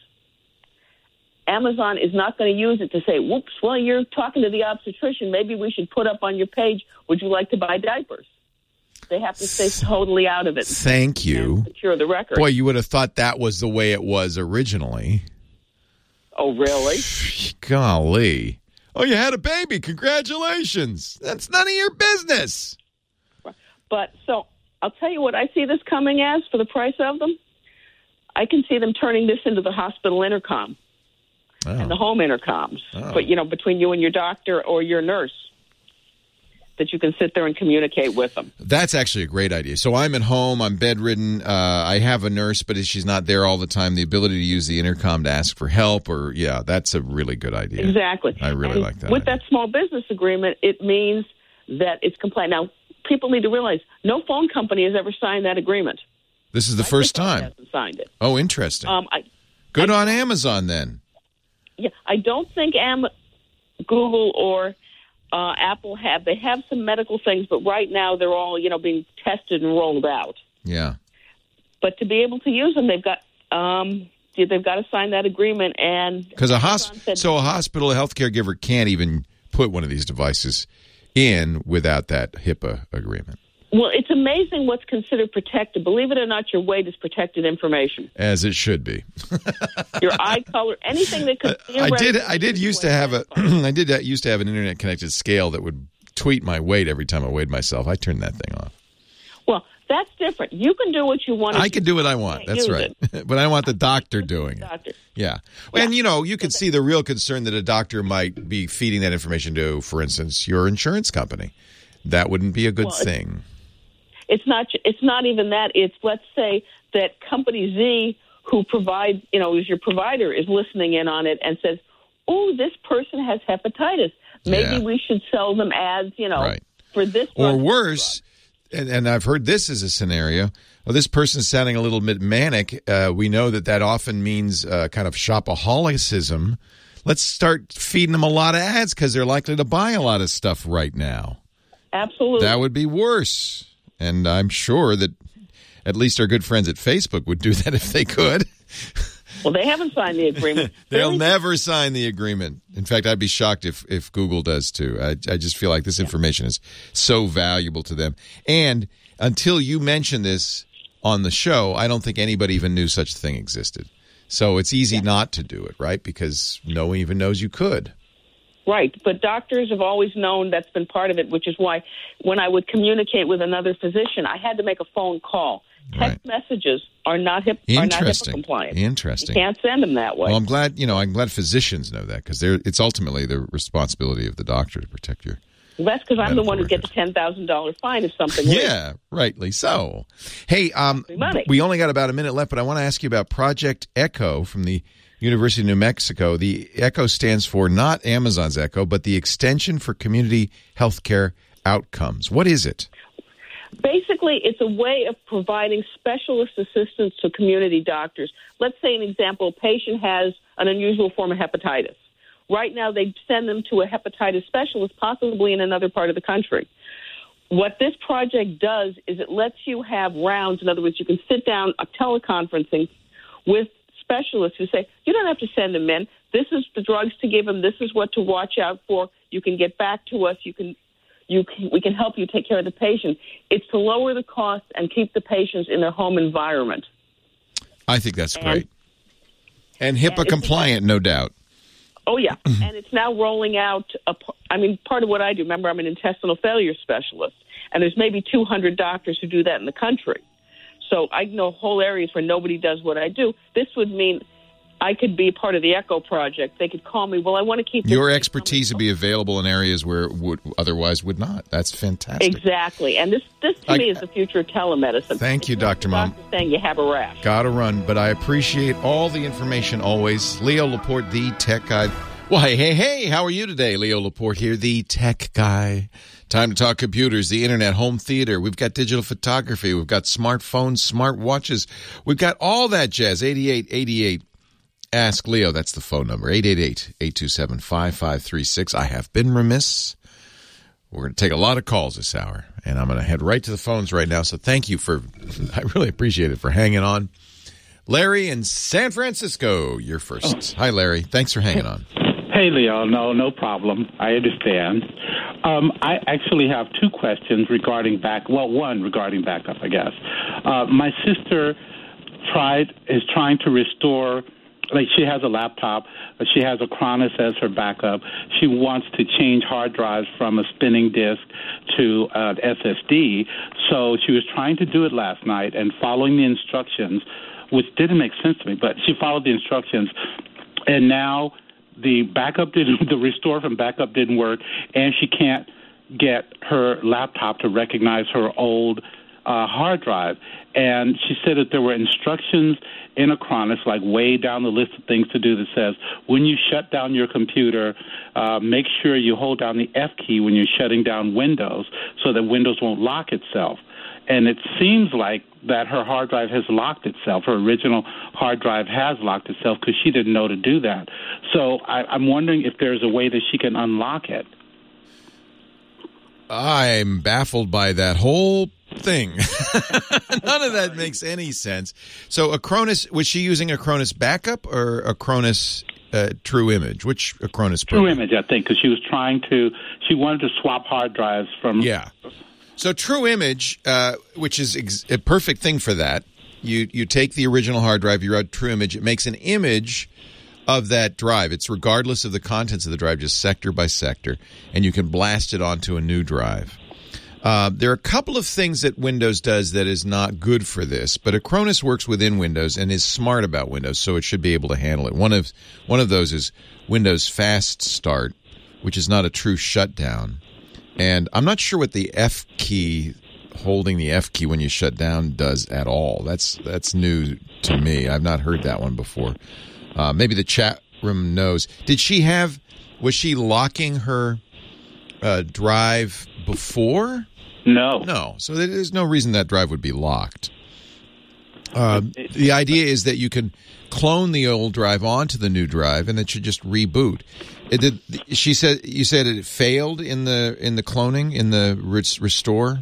Amazon is not going to use it to say, whoops, well, you're talking to the obstetrician. Maybe we should put up on your page, would you like to buy diapers? They have to stay totally out of it. Thank you. And secure the record. Boy, you would have thought that was the way it was originally. Oh, really? Golly. Oh, you had a baby. Congratulations. That's none of your business. But so I'll tell you what I see this coming as for the price of them. I can see them turning this into the hospital intercom Oh. and the home intercoms. Oh. But, you know, between you and your doctor or your nurse, that you can sit there and communicate with them. That's actually a great idea. So I'm at home. I'm bedridden. Uh, I have a nurse, but she's not there all the time. The ability to use the intercom to ask for help or, yeah, that's a really good idea. Exactly. I really And like that With idea. that small business agreement, it means that it's compliant. Now, people need to realize no phone company has ever signed that agreement. This is the first Microsoft time. hasn't signed it. Oh, interesting. Um, I, Good I- on Amazon then. Yeah, I don't think Am- Google or uh, Apple have. They have some medical things, but right now they're all, you know, being tested and rolled out. Yeah. But to be able to use them, they've got um, they've got to sign that agreement. And Because a Amazon hosp- said- so a hospital, a healthcare giver can't even put one of these devices in without that HIPAA agreement. well, it's amazing what's considered protected. Believe it or not, your weight is protected information. As it should be. Your eye color, anything that could. I did. I did used to have a. I did used to have an internet connected scale that would tweet my weight every time I weighed myself. I turned that thing off. Well, that's different. You can do what you want. I can do what I want. can't That's use right. But I want the doctor doing it. Doctor. Yeah. And you know, you could see the real concern that a doctor might be feeding that information to, for instance, your insurance company. That wouldn't be a good Well, it's- thing. It's not. It's not even that. It's let's say that company Z, who provides, you know, is your provider, is listening in on it and says, "Oh, this person has hepatitis. Maybe Yeah. we should sell them ads, you know, Right. for this." Or drug, worse, and, and I've heard this as a scenario. Well, this person's sounding a little bit manic. Uh, we know that that often means uh, kind of shopaholicism. Let's start feeding them a lot of ads because they're likely to buy a lot of stuff right now. Absolutely. That would be worse. And I'm sure that at least our good friends at Facebook would do that if they could. Well, they haven't signed the agreement. They'll Really? never sign the agreement. In fact, I'd be shocked if, if Google does too. I, I just feel like this information is so valuable to them. And until you mention this on the show, I don't think anybody even knew such a thing existed. So it's easy not to do it, right? Because no one even knows you could. Right, but doctors have always known that's been part of it, which is why when I would communicate with another physician, I had to make a phone call. Text Right. messages are not hip, are not HIPAA Interesting. compliant. Interesting. You can't send them that way. Well, I'm glad, you know, I'm glad physicians know that because it's ultimately the responsibility of the doctor to protect your. Well, that's because I'm the medical one who gets a records. ten thousand dollars fine if something leaks. Yeah, rightly so. Hey, um, Money. we only got about a minute left, but I want to ask you about Project Echo from the University of New Mexico. The Echo stands for not Amazon's Echo, but the Extension for Community Healthcare Outcomes. What is it? Basically, it's a way of providing specialist assistance to community doctors. Let's say, an example, a patient has an unusual form of hepatitis. Right now, they send them to a hepatitis specialist, possibly in another part of the country. What this project does is it lets you have rounds. In other words, you can sit down a teleconferencing with specialists who say, you don't have to send them in. This is the drugs to give them. This is what to watch out for. You can get back to us. You can, you can, we can help you take care of the patient. It's to lower the cost and keep the patients in their home environment. I think that's and, great. And HIPAA and compliant, no doubt. Oh, yeah. And it's now rolling out, a, I mean, part of what I do, remember, I'm an intestinal failure specialist, and there's maybe two hundred doctors who do that in the country. So I know whole areas where nobody does what I do. This would mean I could be part of the ECHO project. They could call me, well, I want to keep... Your expertise would be available in areas where it would otherwise would not. That's fantastic. Exactly. And this, this to I, me, is the future of telemedicine. Thank it's you, Doctor Mom. Saying you have a rash. Gotta run, but I appreciate all the information always. Leo Laporte, the tech guy. Why, hey, hey, how are you today? Leo Laporte here, the tech guy. Time to talk computers, the internet, home theater. We've got digital photography. We've got smartphones, smart watches. We've got all that jazz. eighty-eight eighty-eight. Ask Leo. That's the phone number. eight eight eight, eight two seven, five five three six. I have been remiss. We're going to take a lot of calls this hour, and I'm going to head right to the phones right now. So thank you for, I really appreciate it, for hanging on. Larry in San Francisco, you're first. Oh. Hi, Larry. Thanks for hanging on. Hey, Leo. No, no problem. I understand. Um, I actually have two questions regarding back. Well, one regarding backup, I guess. Uh, my sister tried is trying to restore. Like, she has a laptop. She has a Acronis as her backup. She wants to change hard drives from a spinning disk to an S S D. So she was trying to do it last night and following the instructions, which didn't make sense to me, but she followed the instructions, and now the backup didn't, the restore from backup didn't work, and she can't get her laptop to recognize her old uh, hard drive. And she said that there were instructions in Acronis, like way down the list of things to do, that says when you shut down your computer, uh, make sure you hold down the F key when you're shutting down Windows so that Windows won't lock itself. And it seems like that her hard drive has locked itself. Her original hard drive has locked itself because she didn't know to do that. So I, I'm wondering if there's a way that she can unlock it. I'm baffled by that whole thing. None of that makes any sense. So Acronis, was she using Acronis backup or Acronis uh, True Image? Which Acronis True program? Image, I think, because she was trying to, she wanted to swap hard drives from... Yeah. So True Image, uh, which is ex- a perfect thing for that, you you take the original hard drive, you write True Image, it makes an image of that drive. It's regardless of the contents of the drive, just sector by sector, and you can blast it onto a new drive. Uh, there are a couple of things that Windows does that is not good for this, but Acronis works within Windows and is smart about Windows, so it should be able to handle it. One of one of those is Windows Fast Start, which is not a true shutdown. And I'm not sure what the F key, holding the F key when you shut down, does at all. That's that's new to me. I've not heard that one before. Uh, maybe the chat room knows. Did she have, was she locking her uh, drive before? No. No. So there's no reason that drive would be locked. Uh, the idea is that you can clone the old drive onto the new drive, and it should just reboot. It did, she said you said it failed in the in the cloning in the restore.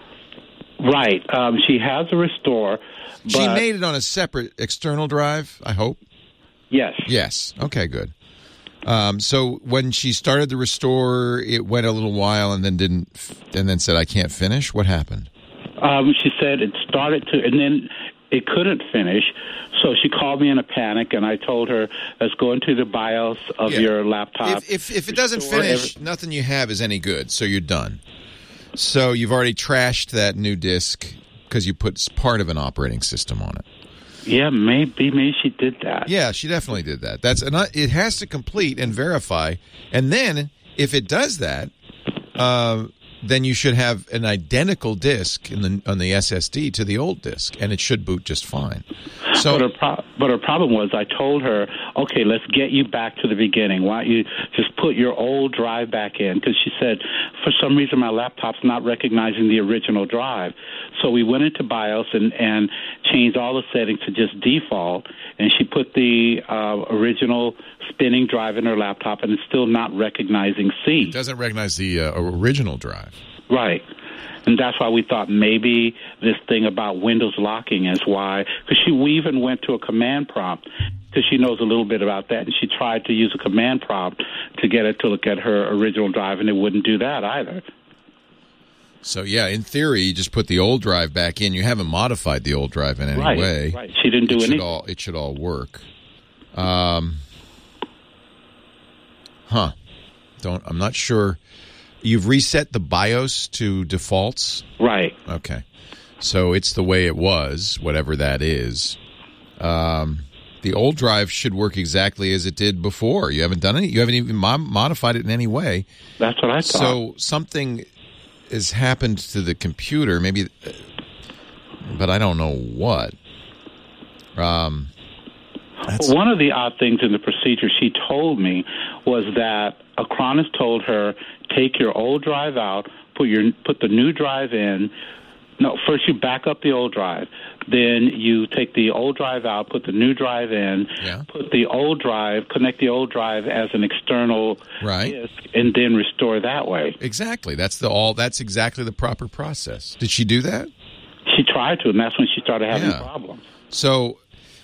Right. Um, she has a restore. But she made it on a separate external drive, I hope. Yes. Yes. Okay. Good. Um, so when she started the restore, it went a little while and then didn't, and then said, "I can't finish." What happened? Um, she said it started to, and then it couldn't finish. So she called me in a panic, and I told her, let's go into the BIOS of yeah. your laptop. If, if, if it doesn't finish, every- nothing you have is any good, so you're done. So you've already trashed that new disk because you put part of an operating system on it. Yeah, maybe maybe she did that. Yeah, she definitely did that. That's an, it has to complete and verify, and then if it does that, uh, then you should have an identical disk in the on the S S D to the old disk, and it should boot just fine. So, but her, pro- but her problem was I told her, okay, let's get you back to the beginning. Why don't you just put your old drive back in? Because she said, for some reason, my laptop's not recognizing the original drive. So we went into BIOS and, and changed all the settings to just default, and she put the uh, original spinning drive in her laptop, and it's still not recognizing C. It doesn't recognize the uh, original drive. Right. And that's why we thought maybe this thing about Windows locking is why, because she we even went to a command prompt because she knows a little bit about that, and she tried to use a command prompt to get it to look at her original drive, and it wouldn't do that either. So, yeah, in theory, you just put the old drive back in. You haven't modified the old drive in any right, way. Right, she didn't do it anything. Should all, it should all work. Um, huh. Don't. I'm not sure. You've reset the BIOS to defaults? Right. Okay. So it's the way it was, whatever that is. Um, the old drive should work exactly as it did before. You haven't done any. You haven't even mo- modified it in any way. That's what I thought. So something has happened to the computer, maybe, but I don't know what. Um, that's... One of the odd things in the procedure she told me was that Acronis told her, take your old drive out, put your put the new drive in. No, first you back up the old drive. Then you take the old drive out, put the new drive in, yeah. put the old drive, connect the old drive as an external right. disk, and then restore that way. Exactly. That's the all. That's exactly the proper process. Did she do that? She tried to, and that's when she started having yeah. problems. So,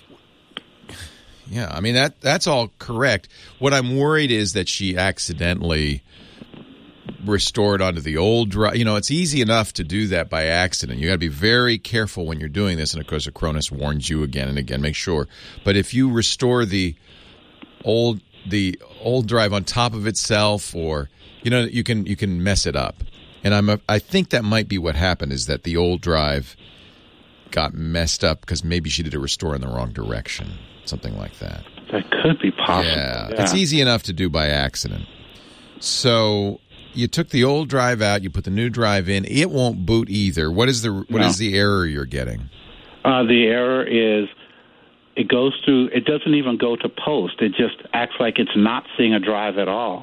yeah, I mean, that that's all correct. What I'm worried is that she accidentally restored onto the old drive. You know, it's easy enough to do that by accident. You got to be very careful when you're doing this. And, of course, Acronis warns you again and again, make sure. But if you restore the old the old drive on top of itself, or, you know, you can you can mess it up. And I'm a, I think that might be what happened, is that the old drive got messed up because maybe she did a restore in the wrong direction, something like that. That could be possible. Yeah, yeah. It's easy enough to do by accident. So you took the old drive out, you put the new drive in. It won't boot either. What is the what no. is the error you're getting? Uh, the error is it goes through. It doesn't even go to post. It just acts like it's not seeing a drive at all.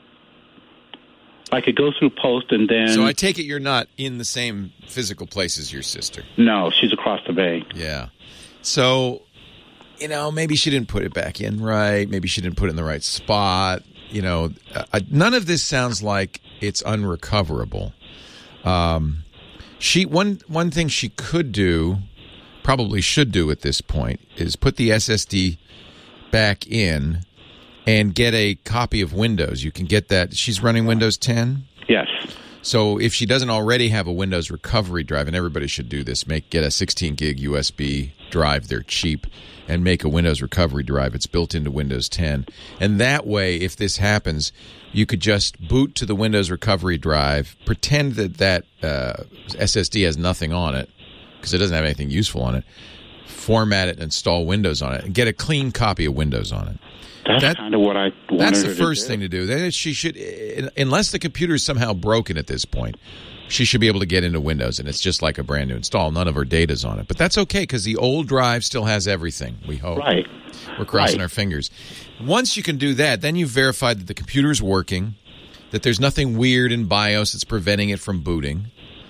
Like it goes through post and then. So I take it you're not in the same physical place as your sister. No, she's across the bay. Yeah. So, you know, maybe she didn't put it back in right. Maybe she didn't put it in the right spot. You know, uh, none of this sounds like it's unrecoverable. Um, she one one thing she could do, probably should do at this point, is put the S S D back in and get a copy of Windows. You can get that. She's running Windows ten? Yes. So if she doesn't already have a Windows recovery drive, and everybody should do this, make get a sixteen gig U S B drive. They're cheap. And make a Windows recovery drive. It's built into Windows ten. And that way, if this happens, you could just boot to the Windows recovery drive, pretend that that uh, S S D has nothing on it, because it doesn't have anything useful on it, format it and install Windows on it, and get a clean copy of Windows on it. That's that, kind of what I wanted That's the her first to do. thing to do. Then she should, unless the computer is somehow broken at this point, she should be able to get into Windows, and it's just like a brand new install. None of her data's on it. But that's okay, because the old drive still has everything, we hope. Right. We're crossing right. our fingers. Once you can do that, then you've verified that the computer's working, that there's nothing weird in BIOS that's preventing it from booting.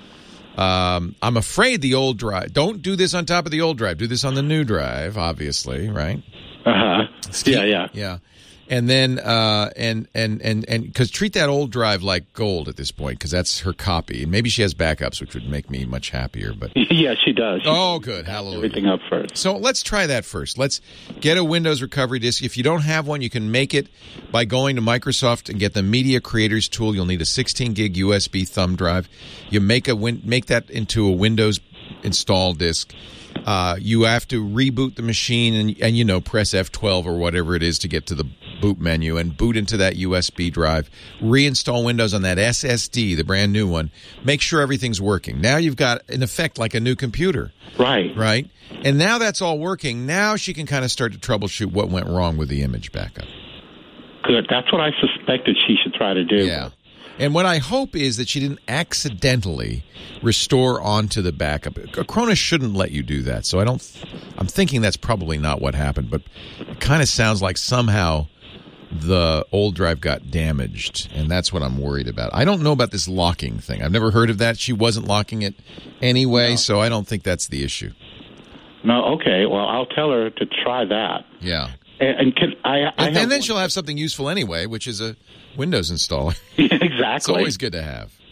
Um, I'm afraid the old drive, don't do this on top of the old drive. Do this on the new drive, obviously, right? Uh-huh. Yeah, yeah. Yeah. And then, uh, and, and, and, and, because treat that old drive like gold at this point, because that's her copy. And maybe she has backups, which would make me much happier, but. Yeah, she does. She oh, good. Hallelujah. Everything up first. So let's try that first. Let's get a Windows recovery disk. If you don't have one, you can make it by going to Microsoft and get the Media Creators tool. You'll need a sixteen gig U S B thumb drive. You make a win- make that into a Windows install disk. Uh, you have to reboot the machine and, and, you know, press F twelve or whatever it is to get to the boot menu and boot into that U S B drive. Reinstall Windows on that S S D, the brand new one. Make sure everything's working. Now you've got, in effect, like a new computer. Right. Right? And now that's all working. Now she can kind of start to troubleshoot what went wrong with the image backup. Good. That's what I suspected she should try to do. Yeah. And what I hope is that she didn't accidentally restore onto the backup. Acronis shouldn't let you do that, so I don't. I'm thinking that's probably not what happened, but it kind of sounds like somehow the old drive got damaged, and that's what I'm worried about. I don't know about this locking thing. I've never heard of that. She wasn't locking it anyway, no. So I don't think that's the issue. No, okay. Well, I'll tell her to try that. Yeah. And, and can I? I and, have and then one. she'll have something useful anyway, which is a Windows installer. Exactly. It's always good to have.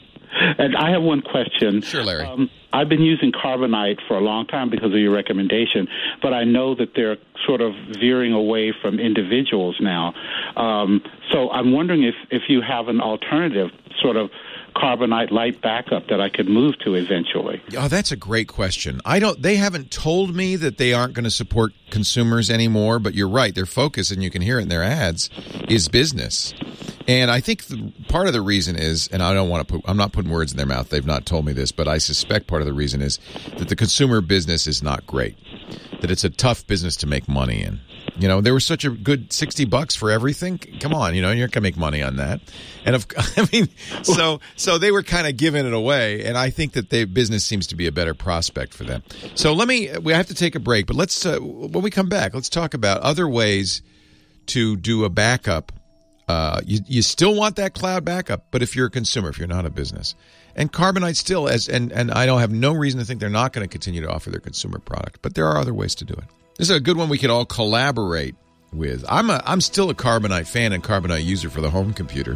And I have one question. Sure, Larry. Um, I've been using Carbonite for a long time because of your recommendation, but I know that they're sort of veering away from individuals now. Um, so I'm wondering if, if you have an alternative sort of Carbonite light backup that I could move to eventually. Oh, that's a great question. I don't. They haven't told me that they aren't going to support consumers anymore, but you're right. Their focus, and you can hear it in their ads, is business. And I think the, part of the reason is, and I don't want to put, I'm not putting words in their mouth. They've not told me this, but I suspect part of the reason is that the consumer business is not great, that it's a tough business to make money in. You know, there was such a good sixty bucks for everything. Come on, you know, you're not going to make money on that. And of, I mean, so so they were kind of giving it away, and I think that their business seems to be a better prospect for them. So let me, we have to take a break, but let's, uh, when we come back, let's talk about other ways to do a backup. Uh, you, you still want that cloud backup, but if you're a consumer, if you're not a business. And Carbonite still, as and, and I don't have no reason to think they're not going to continue to offer their consumer product, but there are other ways to do it. This is a good one we could all collaborate with. I'm a I'm still a Carbonite fan and Carbonite user for the home computer.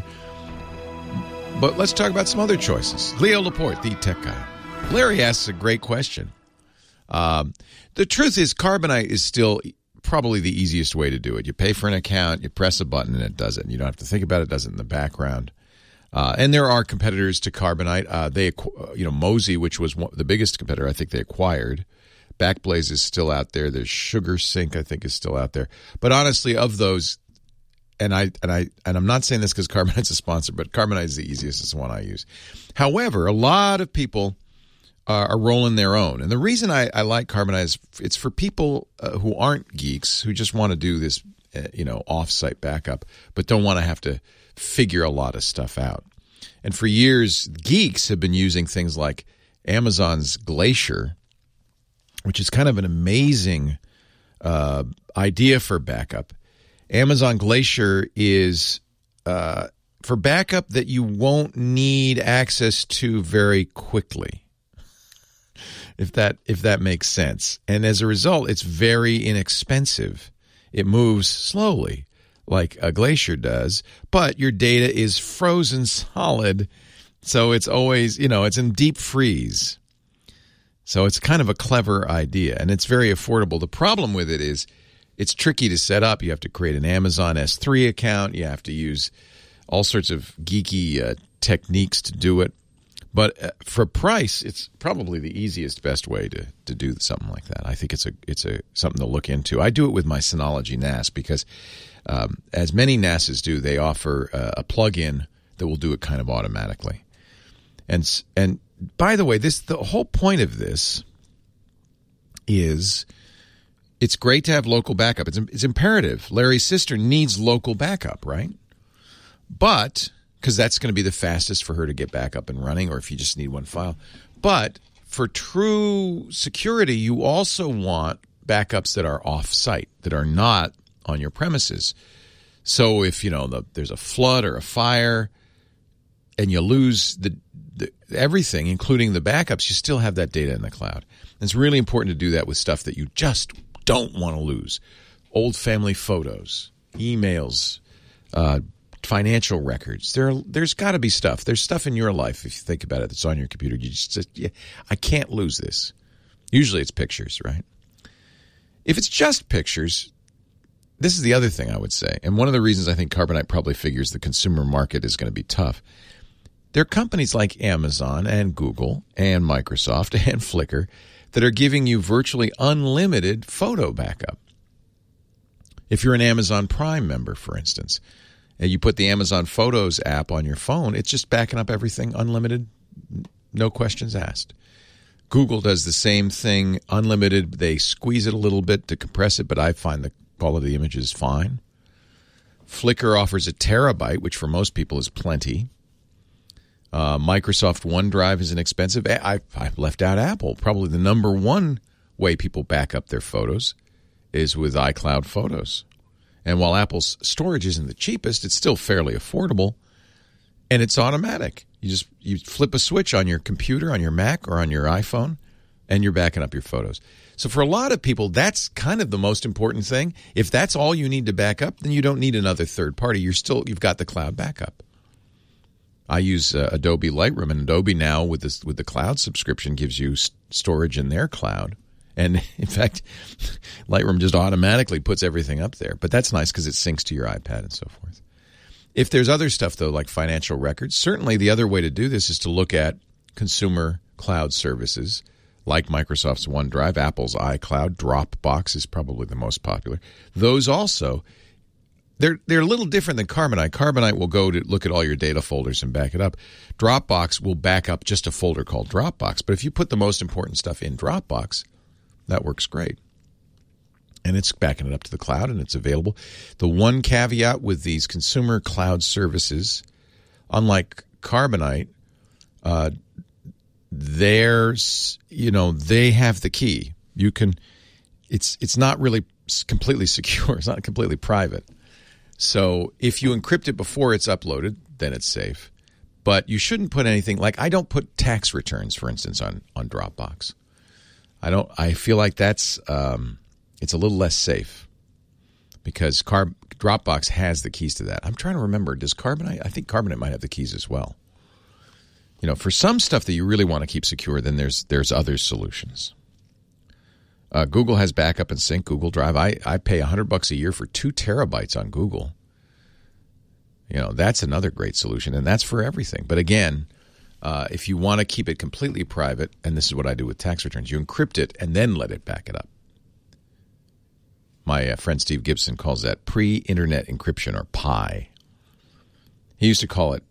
But let's talk about some other choices. Leo Laporte, the tech guy. Larry asks a great question. Um, the truth is, Carbonite is still probably the easiest way to do it. You pay for an account, you press a button, and it does it. You don't have to think about it. It does it in the background. Uh, and there are competitors to Carbonite. Uh, they, you know, Mozy, which was one, the biggest competitor, I think they acquired. Backblaze is still out there. There's SugarSync, I think, is still out there. But honestly, of those, and I and I and I'm not saying this because Carbonite's a sponsor, but Carbonite is the easiest. It's the one I use. However, a lot of people uh, are rolling their own, and the reason I, I like Carbonite is it's for people uh, who aren't geeks who just want to do this, uh, you know, off-site backup, but don't want to have to figure a lot of stuff out. And for years, geeks have been using things like Amazon's Glacier, which is kind of an amazing uh, idea for backup. Amazon Glacier is uh, for backup that you won't need access to very quickly, if that if that makes sense. And as a result, it's very inexpensive. It moves slowly, like a Glacier does, but your data is frozen solid, so it's always, you know, it's in deep freeze. So it's kind of a clever idea, and it's very affordable. The problem with it is it's tricky to set up. You have to create an Amazon S three account. You have to use all sorts of geeky uh, techniques to do it. But uh, for price, it's probably the easiest, best way to, to do something like that. I think it's a it's a something to look into. I do it with my Synology N A S because, um, as many N A Ss do, they offer uh, a plug-in that will do it kind of automatically. And and by the way, this the whole point of this is it's great to have local backup. It's, it's imperative. Larry's sister needs local backup, right? But, because that's going to be the fastest for her to get back up and running, or if you just need one file. But for true security, you also want backups that are off-site, that are not on your premises. So if, you know, the, there's a flood or a fire and you lose the The, everything, including the backups, you still have that data in the cloud. And it's really important to do that with stuff that you just don't want to lose. Old family photos, emails, uh, financial records. There, there's got to be stuff. There's stuff in your life, if you think about it, that's on your computer. You just, yeah, I can't lose this. Usually it's pictures, right? If it's just pictures, this is the other thing I would say. And one of the reasons I think Carbonite probably figures the consumer market is going to be tough. There are companies like Amazon and Google and Microsoft and Flickr that are giving you virtually unlimited photo backup. If you're an Amazon Prime member, for instance, and you put the Amazon Photos app on your phone, it's just backing up everything unlimited, no questions asked. Google does the same thing, unlimited. They squeeze it a little bit to compress it, but I find the quality of the image is fine. Flickr offers a terabyte, which for most people is plenty. Uh, Microsoft OneDrive is inexpensive. I, I've left out Apple. Probably the number one way people back up their photos is with iCloud Photos. And while Apple's storage isn't the cheapest, it's still fairly affordable, and it's automatic. You just you flip a switch on your computer, on your Mac, or on your iPhone, and you're backing up your photos. So for a lot of people, that's kind of the most important thing. If that's all you need to back up, then you don't need another third party. You're still you've got the cloud backup. I use uh, Adobe Lightroom, and Adobe now with this with the cloud subscription gives you s- storage in their cloud. And in fact, Lightroom just automatically puts everything up there. But that's nice because it syncs to your iPad and so forth. If there's other stuff, though, like financial records, certainly the other way to do this is to look at consumer cloud services like Microsoft's OneDrive, Apple's iCloud, Dropbox is probably the most popular. Those also, they're they're a little different than Carbonite. Carbonite will go to look at all your data folders and back it up. Dropbox will back up just a folder called Dropbox. But if you put the most important stuff in Dropbox, that works great. And it's backing it up to the cloud, and it's available. The one caveat with these consumer cloud services, unlike Carbonite, uh, there's, you know, they have the key. You can, it's it's not really completely secure. It's not completely private. So if you encrypt it before it's uploaded, then it's safe. But you shouldn't put anything, like I don't put tax returns, for instance, on, on Dropbox. I don't. I feel like that's um, it's a little less safe because Car- Dropbox has the keys to that. I'm trying to remember. Does Carbonite? I think Carbonite might have the keys as well. You know, for some stuff that you really want to keep secure, then there's there's other solutions. Uh, Google has backup and sync. Google Drive. I, I pay a hundred bucks a year for two terabytes on Google. You know, that's another great solution, and that's for everything. But again, uh, if you want to keep it completely private, and this is what I do with tax returns, you encrypt it and then let it back it up. My uh, friend Steve Gibson calls that pre-internet encryption, or P I. He used to call it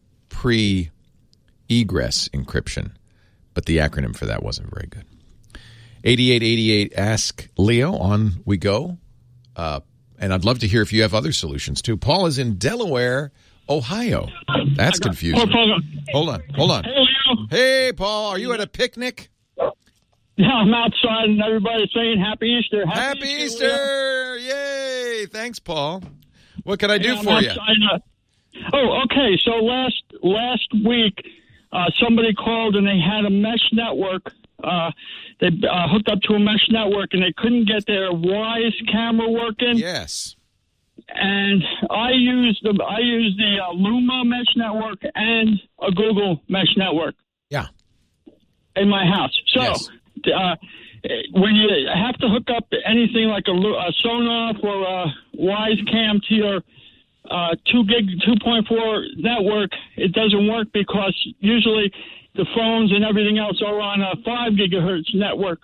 pre-egress encryption, but the acronym for that wasn't very good. eighty-eight eighty-eight Ask Leo, on we go. Uh, and I'd love to hear if you have other solutions, too. Paul is in Delaware, Ohio. That's confusing. Hold on, hold on. Hey, Leo. Hey, Paul, are you at a picnic? Yeah, I'm outside, and everybody's saying Happy Easter. Happy, Happy Easter! Easter! Yay! Thanks, Paul. What can I do Yeah, for you? outside, uh, oh, okay. So last last week, uh, somebody called, and they had a mesh network. Uh, they uh, hooked up to a mesh network, and they couldn't get their Wise camera working. Yes. And I use the I use the uh, Luma mesh network and a Google mesh network. Yeah. In my house. So Yes. uh, when you have to hook up anything like a, a Sonos or a Wise Cam to your uh, two gig, two point four network, it doesn't work because usually the phones and everything else are on a five gigahertz network.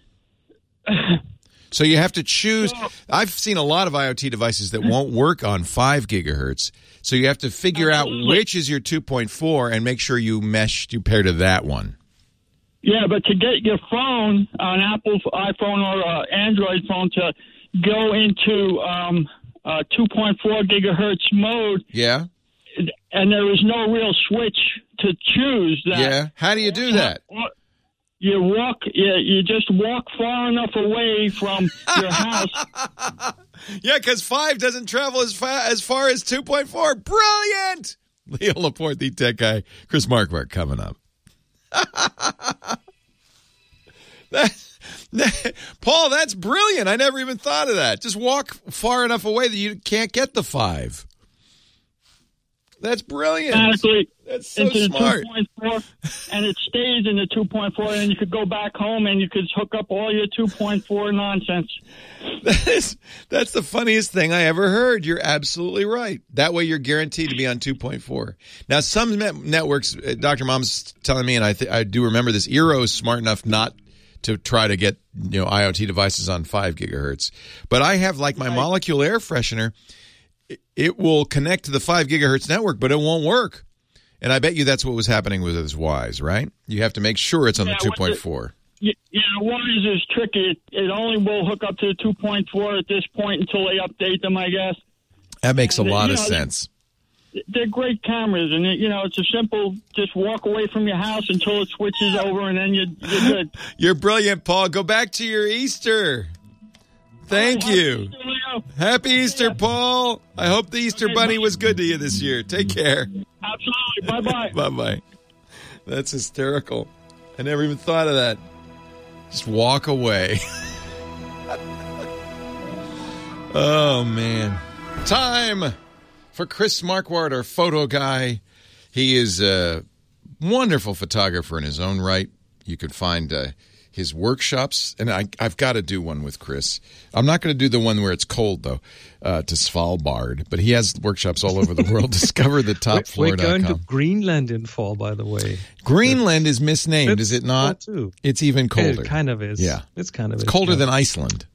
So you have to choose. I've seen a lot of IoT devices that won't work on five gigahertz. So you have to figure Absolutely. out which is your two point four and make sure you mesh, you pair to that one. Yeah, but to get your phone, an Apple iPhone or uh, Android phone, to go into um, uh, two point four gigahertz mode, Yeah? and there is no real switch to choose that. Yeah. How do you do that? You walk. You, you just walk far enough away from your house. Yeah, because five doesn't travel as, fa- as far as two point four. Brilliant! Leo Laporte, the tech guy. Chris Marquardt coming up. that, that, Paul, that's brilliant. I never even thought of that. Just walk far enough away that you can't get the five. That's brilliant. Automatically That's so into smart. the two point four, and it stays in the two point four, and you could go back home and you could hook up all your two point four nonsense. That is, that's the funniest thing I ever heard. You're absolutely right. That way you're guaranteed to be on two point four. Now, some net- networks, uh, Doctor Mom's telling me, and I, th- I do remember this, Eero is smart enough not to try to get, you know, IoT devices on five gigahertz. But I have, like, my Right. molecule air freshener, it, it will connect to the five gigahertz network, but it won't work. And I bet you that's what was happening with this Wise, right? You have to make sure it's on Yeah, the with two point four. Yeah, yeah, Wise is tricky. It, it only will hook up to the two point four at this point until they update them, I guess. That makes a And, lot you of know, sense. They're great cameras, and it, you know it's a simple. Just walk away from your house until it switches over, and then you're, you're good. You're brilliant, Paul. Go back to your Easter. Thank Happy you. Easter, Leo. Happy Easter, Paul. I hope the Easter Okay, Bunny bye. was good to you this year. Take care. Absolutely. Bye bye. Bye-bye. That's hysterical. I never even thought of that. Just walk away. Oh, man. Time for Chris Marquardt, our photo guy. He is a wonderful photographer in his own right. You can find uh, his workshops, and I, I've got to do one with Chris. I'm not going to do the one where it's cold, though, uh, to Svalbard, but he has workshops all over the world. Discover the top floor dot com. We're going to Greenland in fall, by the way. Greenland is misnamed, is it not? Too. It's even colder. It kind of is. Yeah. It's kind of It's is, colder yeah. than Iceland.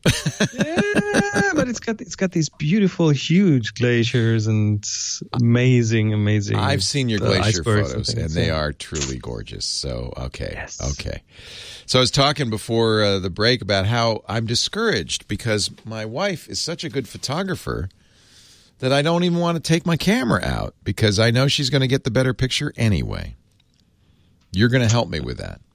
Yeah, but it's got it's got these beautiful, huge glaciers and amazing, amazing. I've seen your uh, glacier icebergs photos, and, and things, they yeah. are truly gorgeous. So, okay. Yes. Okay. So I was talking before uh, the break about how I'm discouraged because my wife is such a good photographer that I don't even want to take my camera out because I know she's going to get the better picture anyway. You're going to help me with that.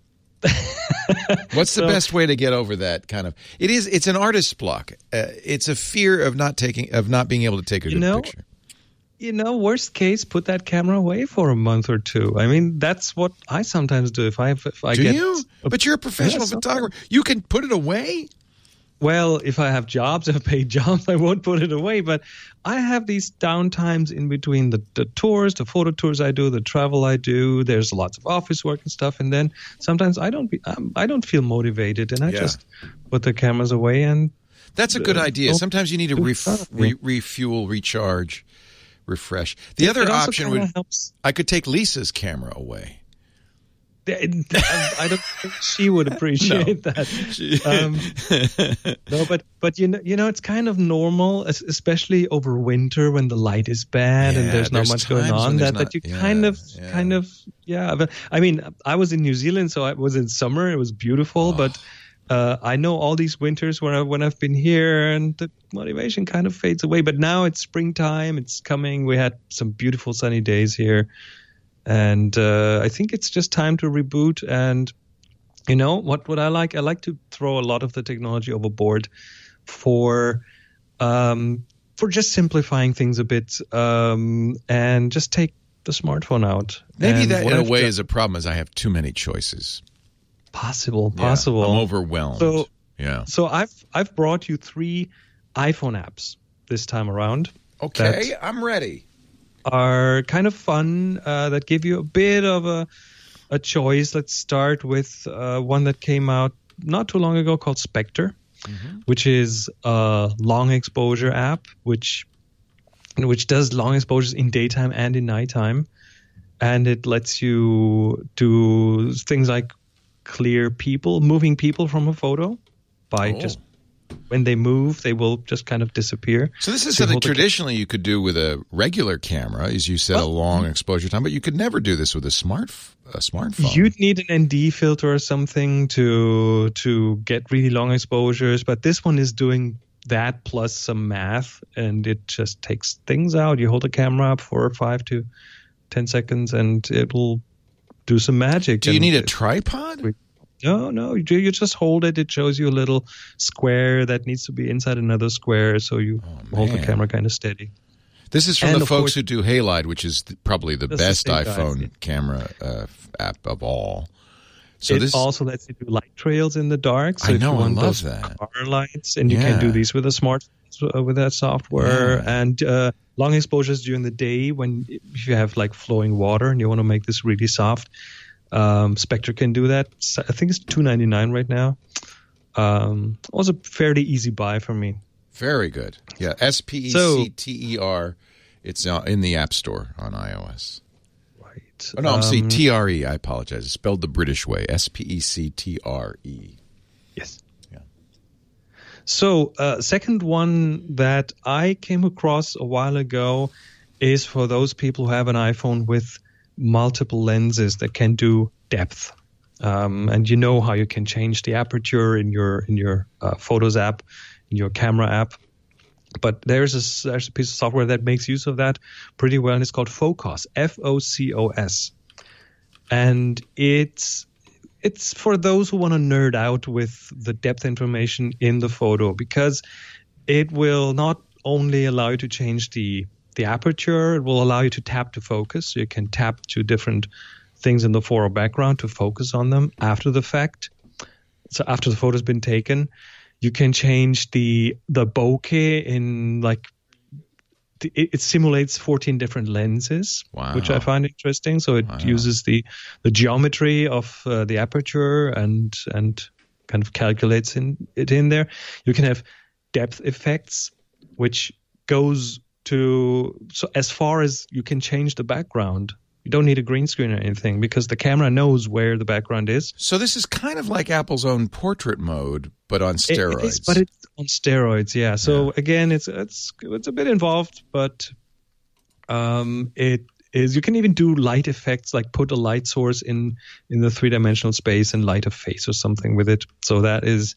What's the So- best way to get over that kind of? It is. It's an artist's block. Uh, it's a fear of not taking, of not being able to take a You good know, picture. You know, worst case, put that camera away for a month or two. I mean, that's what I sometimes do. If I if I Do get, you? a- But you're a professional Yeah, sometimes. photographer. You can put it away. Well, if I have jobs, I have paid jobs, I won't put it away. But I have these downtimes in between the, the tours, the photo tours I do, the travel I do. There's lots of office work and stuff, and then sometimes I don't be, um, I don't feel motivated, and I Yeah. just put the cameras away. And That's a good Uh, idea. don't Sometimes you need to do ref- photography. re- refuel, recharge, refresh. The other it also option kinda would helps. I could take Lisa's camera away. I don't think she would appreciate that. Um, no, but but you know, you know, it's kind of normal, es- especially over winter when the light is bad Yeah, and there's not there's much going times when on. there's That not- that you yeah, kind of, yeah. kind of, yeah. But I mean, I was in New Zealand, so I was in summer. It was beautiful, Oh. but uh, I know all these winters when I when I've been here, and the motivation kind of fades away. But now it's springtime; it's coming. We had some beautiful sunny days here. And uh, I think it's just time to reboot. And, you know, what, what I like? I like to throw a lot of the technology overboard for um, for just simplifying things a bit um, and just take the smartphone out. Maybe And that, what in a I've way, done- is a problem. Is I have too many choices. possible, Yeah, possible. I'm overwhelmed. So- yeah. So I've I've brought you three iPhone apps this time around. Okay, I'm ready. Are kind of fun, uh, that give you a bit of a a choice. Let's start with uh, one that came out not too long ago called Spectre, which is a long exposure app, which which does long exposures in daytime and in nighttime, and it lets you do things like clear people, moving people from a photo by Oh. just when they move, they will just kind of disappear. So this is So something hold the ca- traditionally you could do with a regular camera, as you said, a long exposure time, but you could never do this with a smart a smartphone. You'd need an N D filter or something to to get really long exposures, but this one is doing that plus some math, and it just takes things out. You hold the camera up for five to ten seconds, and it will do some magic. do you And need a it- tripod? No, no. You, you just hold it. It shows you a little square that needs to be inside another square, so you hold the man. camera kind of steady. This is from And the of folks course- who do Halide, which is th- probably the That's the best same guys, iPhone yeah. camera uh, f- app of all. So it this also lets you do light trails in the dark. So I if know, you I want love those that. car lights, and you can Yeah. do these with a smart uh, with that software, Yeah. and uh, long exposures during the day when if you have like flowing water and you want to make this really soft. Um, Spectre can do that. So I think it's two ninety-nine right now. Um, it was a fairly easy buy for me. very good. Yeah, S P E C T E R. It's uh, in the App Store on iOS. Right. Oh, no, I'm saying Um, T R E. I apologize. It's spelled the British way. S P E C T R E. Yes. Yeah. So, uh, second one that I came across a while ago is for those people who have an iPhone with multiple lenses that can do depth. Um, and you know how you can change the aperture in your in your uh, Photos app, in your camera app. But there's a, there's a piece of software that makes use of that pretty well, and it's called Focos, F O C O S. And it's it's for those who want to nerd out with the depth information in the photo, because it will not only allow you to change the the aperture, it will allow you to tap to focus. So you can tap to different things in the photo background to focus on them after the fact. So after the photo's been taken, you can change the the bokeh in like it, it simulates fourteen different lenses, Wow. which I find interesting. So it Wow. uses the the geometry of uh, the aperture and and kind of calculates in, it in there. You can have depth effects, which goes to so as far as you can change the background. You don't need a green screen or anything because the camera knows where the background is. So this is kind of like Apple's own portrait mode, but on steroids. It is, but it's on steroids, yeah. So Yeah. again, it's it's it's a bit involved, but um, it is. You can even do light effects, like put a light source in in the three dimensional space and light a face or something with it. So that is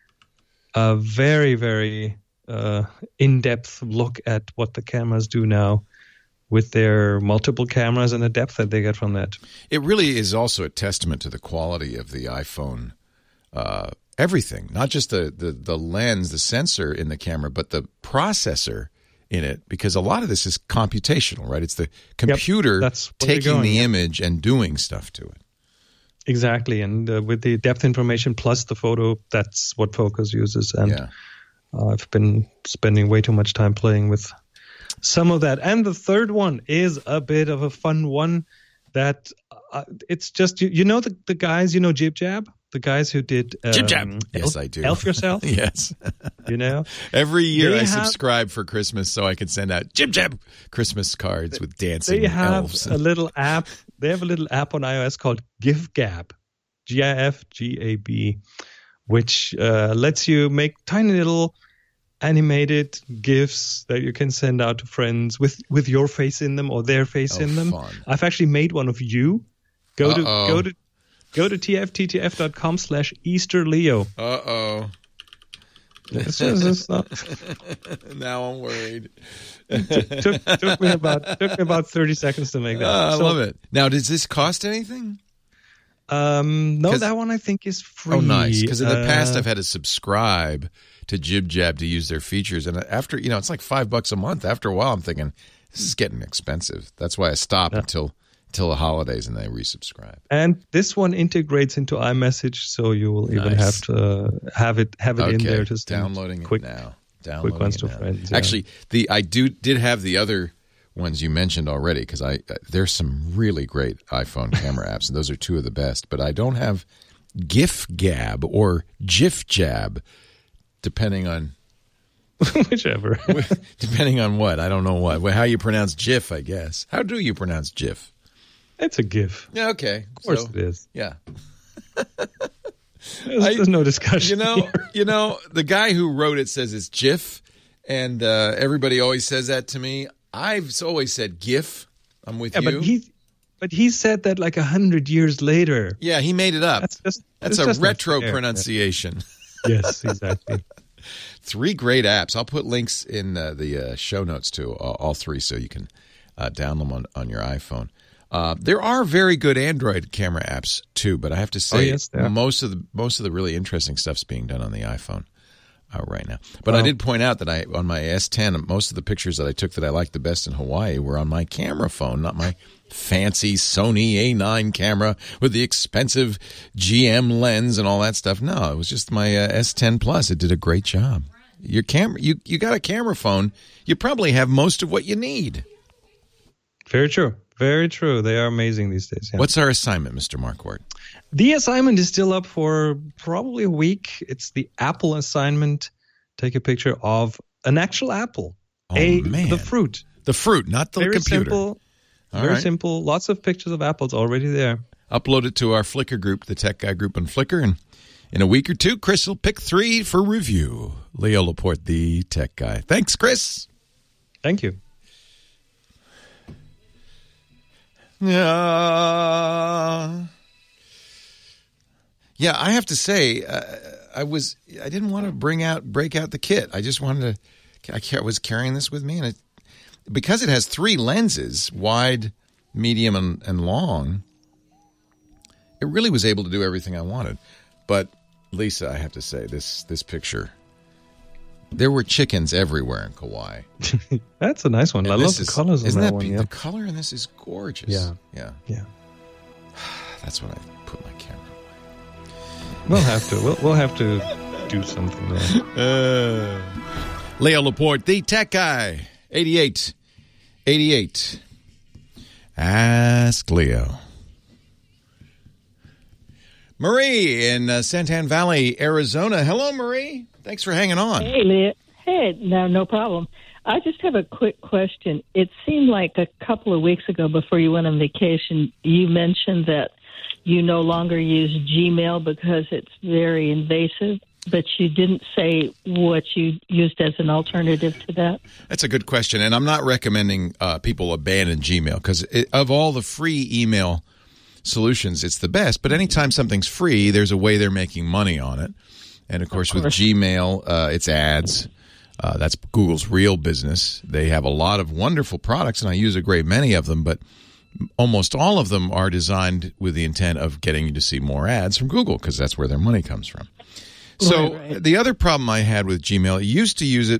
a very very uh, in depth look at what the cameras do now, with their multiple cameras and the depth that they get from that. It really is also a testament to the quality of the iPhone. Uh, everything, not just the, the, the lens, the sensor in the camera, but the processor in it, because a lot of this is computational, right? It's the computer that's where taking they're going, the yeah. image and doing stuff to it. Exactly, and uh, with the depth information plus the photo, that's what Focus uses. And Yeah. uh, I've been spending way too much time playing with some of that. And the third one is a bit of a fun one that uh, it's just, you, you know, the, the guys, you know, Jib Jab, the guys who did um, Jib Jab. Yes, Elf, I do. Elf Yourself. Yes. You know, Every year They I have- subscribe for Christmas so I can send out Jib Jab Christmas cards with dancing they have elves. a little app. They have a little app on iOS called GIFGAB, G I F G A B, which uh, lets you make tiny little animated GIFs that you can send out to friends with, with your face in them or their face Oh, in them. fun. I've actually made one of you. Go to Uh-oh. go to go to tfttf.com slash Easter Leo. Uh-oh. It's just- it's not- Now I'm worried. took, took me about took me about thirty seconds to make that. Oh, I So, love it. Now, does this cost anything? Um, no, 'Cause- that one I think is free. Oh, nice. Because in the Uh, past, I've had to subscribe to Jib Jab to use their features. And after, you know, it's like five bucks a month. After a while, I'm thinking, this is getting expensive. That's why I stop Yeah. until until the holidays and then I resubscribe. And this one integrates into iMessage, so you will even Nice. have to uh, have it have it in Okay, there to send downloading quick. it now. Downloading ones it to now. friends, yeah. Actually, the I do did have the other ones you mentioned already because I uh, there's some really great iPhone camera apps, and those are two of the best. But I don't have GIFGAB or JIFJab, depending on Whichever. depending on what. I don't know what. Well, how you pronounce GIF, I guess. How do you pronounce GIF? It's a GIF. Yeah, okay. Of course So, it is. yeah. There's, I- there's no discussion. You know, here. you know, the guy who wrote it says it's GIF, and uh, everybody always says that to me. I've always said GIF. I'm with Yeah, you. but he but he said that like a hundred years later. yeah, he made it up. That's just That's it's a just not retro fair. pronunciation. Yes, exactly. Three great apps. I'll put links in uh, the uh, show notes to all, all three so you can uh, download them on, on your iPhone. Uh, there are very good Android camera apps too, but I have to say Oh, yes, there are. most of the most of the really interesting stuff's being done on the iPhone uh, right now. But I Wow. did point out that I on my S ten, most of the pictures that I took that I liked the best in Hawaii were on my camera phone, not my fancy Sony A nine camera with the expensive G M lens and all that stuff. No, it was just my uh, S ten Plus. It did a great job. Your camera, you you got a camera phone, you probably have most of what you need. Very true. Very true. They are amazing these days. Yeah. What's our assignment, Mister Marquardt? The assignment is still up for probably a week. It's the Apple assignment. Take a picture of an actual apple. Oh, a man. the fruit. The fruit, not the Very computer. simple. All very right. simple. Lots of pictures of apples already there. Upload it to our Flickr group, the Tech Guy group on Flickr, and in a week or two, Chris will pick three for review. Leo Laporte, the Tech Guy. Thanks, Chris. Thank you. Yeah. Yeah, I have to say, uh, I was I didn't want to bring out break out the kit. I just wanted to. I ca- was carrying this with me, and it, because it has three lenses, wide, medium, and, and long, it really was able to do everything I wanted. But Lisa, I have to say, this this picture, there were chickens everywhere in Kauai. That's a nice one. And I this love the is- colors on isn't that that one. be- Yeah. The color in this is gorgeous. Yeah. yeah. Yeah. That's when I put my camera. We'll have to. We'll, we'll have to do something there. Uh, Leo Laporte, the Tech Guy, eighty-eight eighty-eight. Ask Leo. Marie in uh, Santan Valley, Arizona. Hello, Marie. Thanks for hanging on. Hey, Leo. Hey, no, no problem. I just have a quick question. It seemed like a couple of weeks ago before you went on vacation, you mentioned that you no longer use Gmail because it's very invasive, but you didn't say what you used as an alternative to that. That's a good question, and I'm not recommending uh, people abandon Gmail because of all the free email solutions, it's the best. But anytime something's free, there's a way they're making money on it. And, of course, of course. with Gmail, uh, it's ads. Uh, that's Google's real business. They have a lot of wonderful products, and I use a great many of them, but almost all of them are designed with the intent of getting you to see more ads from Google because that's where their money comes from. So right, right. The other problem I had with Gmail, I used to use it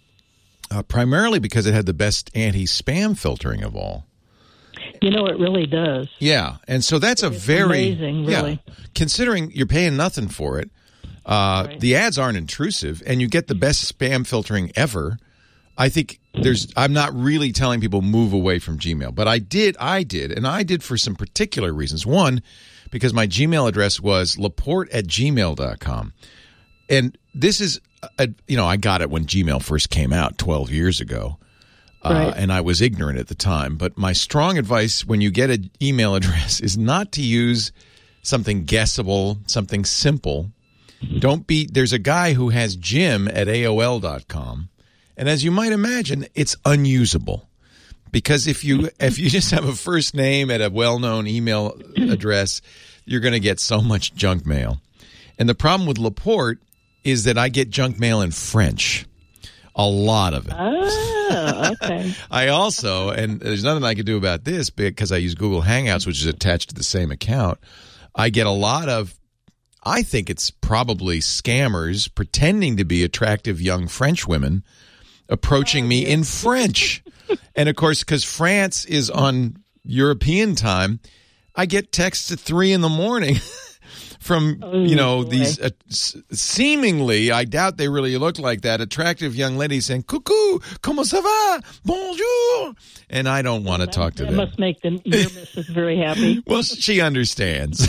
uh, primarily because it had the best anti-spam filtering of all. You know, it really does. Yeah, and so that's it's a very amazing, really. Yeah, considering you're paying nothing for it, uh, right. the ads aren't intrusive, and you get the best spam filtering ever. I think there's. I'm not really telling people move away from Gmail, but I did. I did, and I did for some particular reasons. One, because my Gmail address was laporte at gmail dot com, and this is, a, you know, I got it when Gmail first came out twelve years ago. Right. Uh, and I was ignorant at the time. But my strong advice when you get an email address is not to use something guessable, something simple. Don't be. There's a guy who has Jim at A O L dot com, and as you might imagine, it's unusable because if you if you just have a first name at a well-known email address, you're going to get so much junk mail. And the problem with Laporte is that I get junk mail in French. A lot of it. Oh, okay. I also, and there's nothing I can do about this because I use Google Hangouts, which is attached to the same account. I get a lot of, I think it's probably scammers pretending to be attractive young French women approaching oh, me in French. And of course, because France is on European time, I get texts at three in the morning. From, you know, oh, these uh, seemingly, I doubt they really look like that, attractive young ladies saying, coucou, comment ça va, bonjour. And I don't want to that, talk to that them. That must make them, your missus very happy. Well, she understands.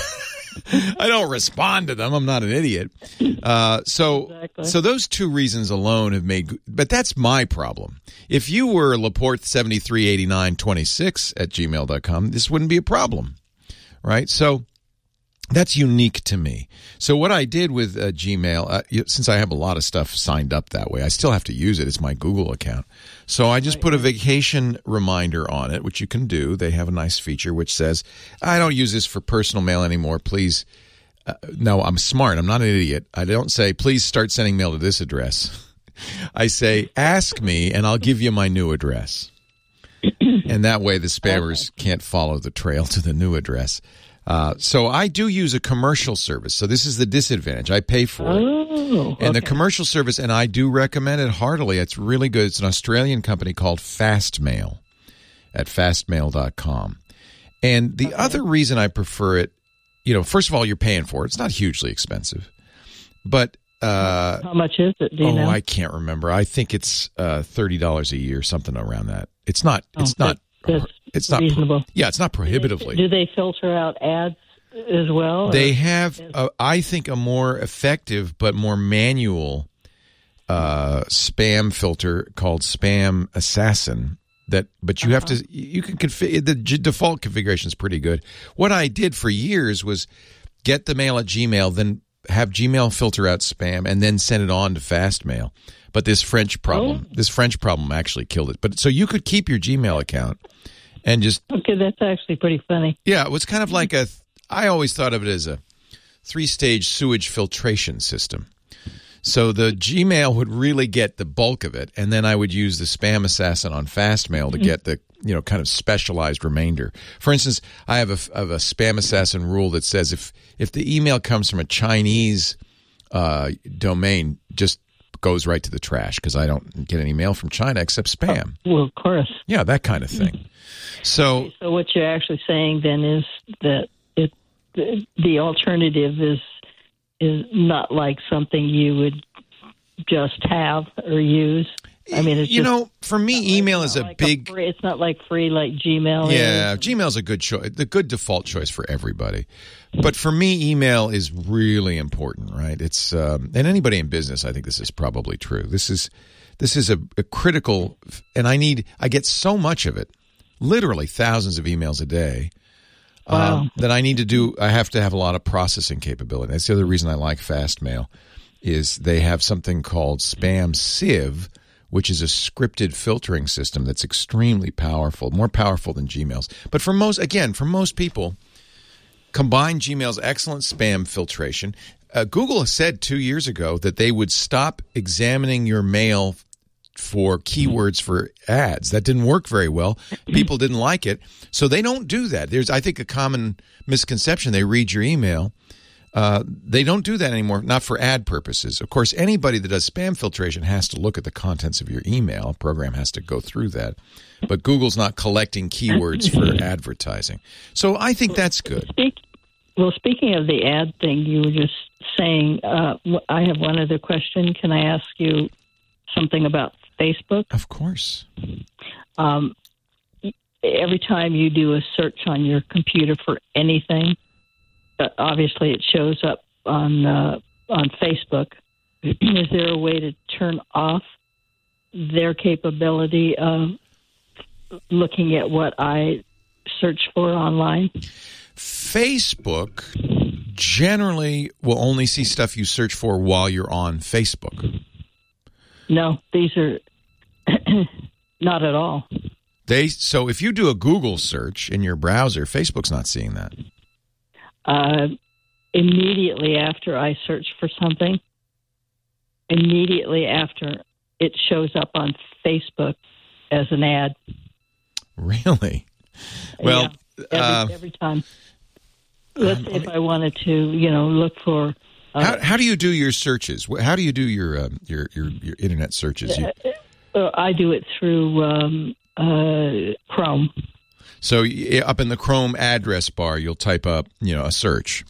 I don't respond to them. I'm not an idiot. Uh, so, exactly. so those two reasons alone have made, but that's my problem. If you were Laporte seventy-three eighty-nine twenty-six at gmail dot com, this wouldn't be a problem, right? So, that's unique to me. So what I did with uh, Gmail, uh, since I have a lot of stuff signed up that way, I still have to use it. It's my Google account. So I just right. put a vacation reminder on it, which you can do. They have a nice feature which says, I don't use this for personal mail anymore. Please. Uh, no, I'm smart. I'm not an idiot. I don't say, please start sending mail to this address. I say, ask me and I'll give you my new address. And that way the spammers okay. can't follow the trail to the new address. Uh, so I do use a commercial service. So this is the disadvantage. I pay for it. Oh, okay. And the commercial service, and I do recommend it heartily. It's really good. It's an Australian company called Fastmail at fastmail dot com. And the okay. other reason I prefer it, you know, first of all, you're paying for it. It's not hugely expensive. But uh, how much is it? Do you oh, know? I can't remember. I think it's uh, thirty dollars a year, something around that. It's not. It's oh, not. That's it's not reasonable. Yeah, it's not prohibitively. Do they, do they filter out ads as well? They have, uh, I think, a more effective but more manual uh, spam filter called Spam Assassin. That, but you uh-huh. have to. You can configure the g- default configuration is pretty good. What I did for years was get the mail at Gmail, then have Gmail filter out spam, and then send it on to Fastmail. But this French problem, oh. this French problem actually killed it. But so you could keep your Gmail account and just okay. That's actually pretty funny. Yeah, it was kind of like a. I always thought of it as a three-stage sewage filtration system. So the Gmail would really get the bulk of it, and then I would use the Spam Assassin on Fastmail to get the you know kind of specialized remainder. For instance, I have a, have a Spam Assassin rule that says if if the email comes from a Chinese uh, domain, just goes right to the trash because I don't get any mail from China except spam. Oh, well, of course. Yeah, that kind of thing. So, so what you're actually saying then is that it the, the alternative is is not like something you would just have or use. I mean, it's you just, know, for me, email like, is a like big. A free, it's not like free like Gmail. Yeah, is. Gmail's a good choice, the good default choice for everybody. But for me, email is really important, right? It's um, and anybody in business, I think this is probably true. This is this is a, a critical, and I need. I get so much of it, literally thousands of emails a day. Wow. Um, that I need to do. I have to have a lot of processing capability. That's the other reason I like Fastmail, is they have something called Spam Sieve, which is a scripted filtering system that's extremely powerful, more powerful than Gmail's. But for most, again, for most people, combine Gmail's excellent spam filtration. Uh, Google has said two years ago that they would stop examining your mail for keywords for ads. That didn't work very well. People didn't like it. So they don't do that. There's, I think, a common misconception. They read your email. Uh, they don't do that anymore, not for ad purposes. Of course, anybody that does spam filtration has to look at the contents of your email. A program has to go through that. But Google's not collecting keywords for advertising. So I think that's good. Speak, well, speaking of the ad thing, you were just saying, uh, I have one other question. Can I ask you something about Facebook? Of course. Um, every time you do a search on your computer for anything, uh, obviously it shows up on uh, on Facebook. Is there a way to turn off their capability of looking at what I search for online? Facebook generally will only see stuff you search for while you're on Facebook. No, these are not at all. They so if you do a Google search in your browser, Facebook's not seeing that. Uh, immediately after I search for something, immediately after it shows up on Facebook as an ad. Really? Well, yeah, every, uh, every time. Let's um, if I wanted to, you know, look for. Uh, how how do you do your searches? How do you do your uh, your, your your internet searches? You, uh, I do it through um, uh, Chrome. So up in the Chrome address bar, you'll type up, you know, a search.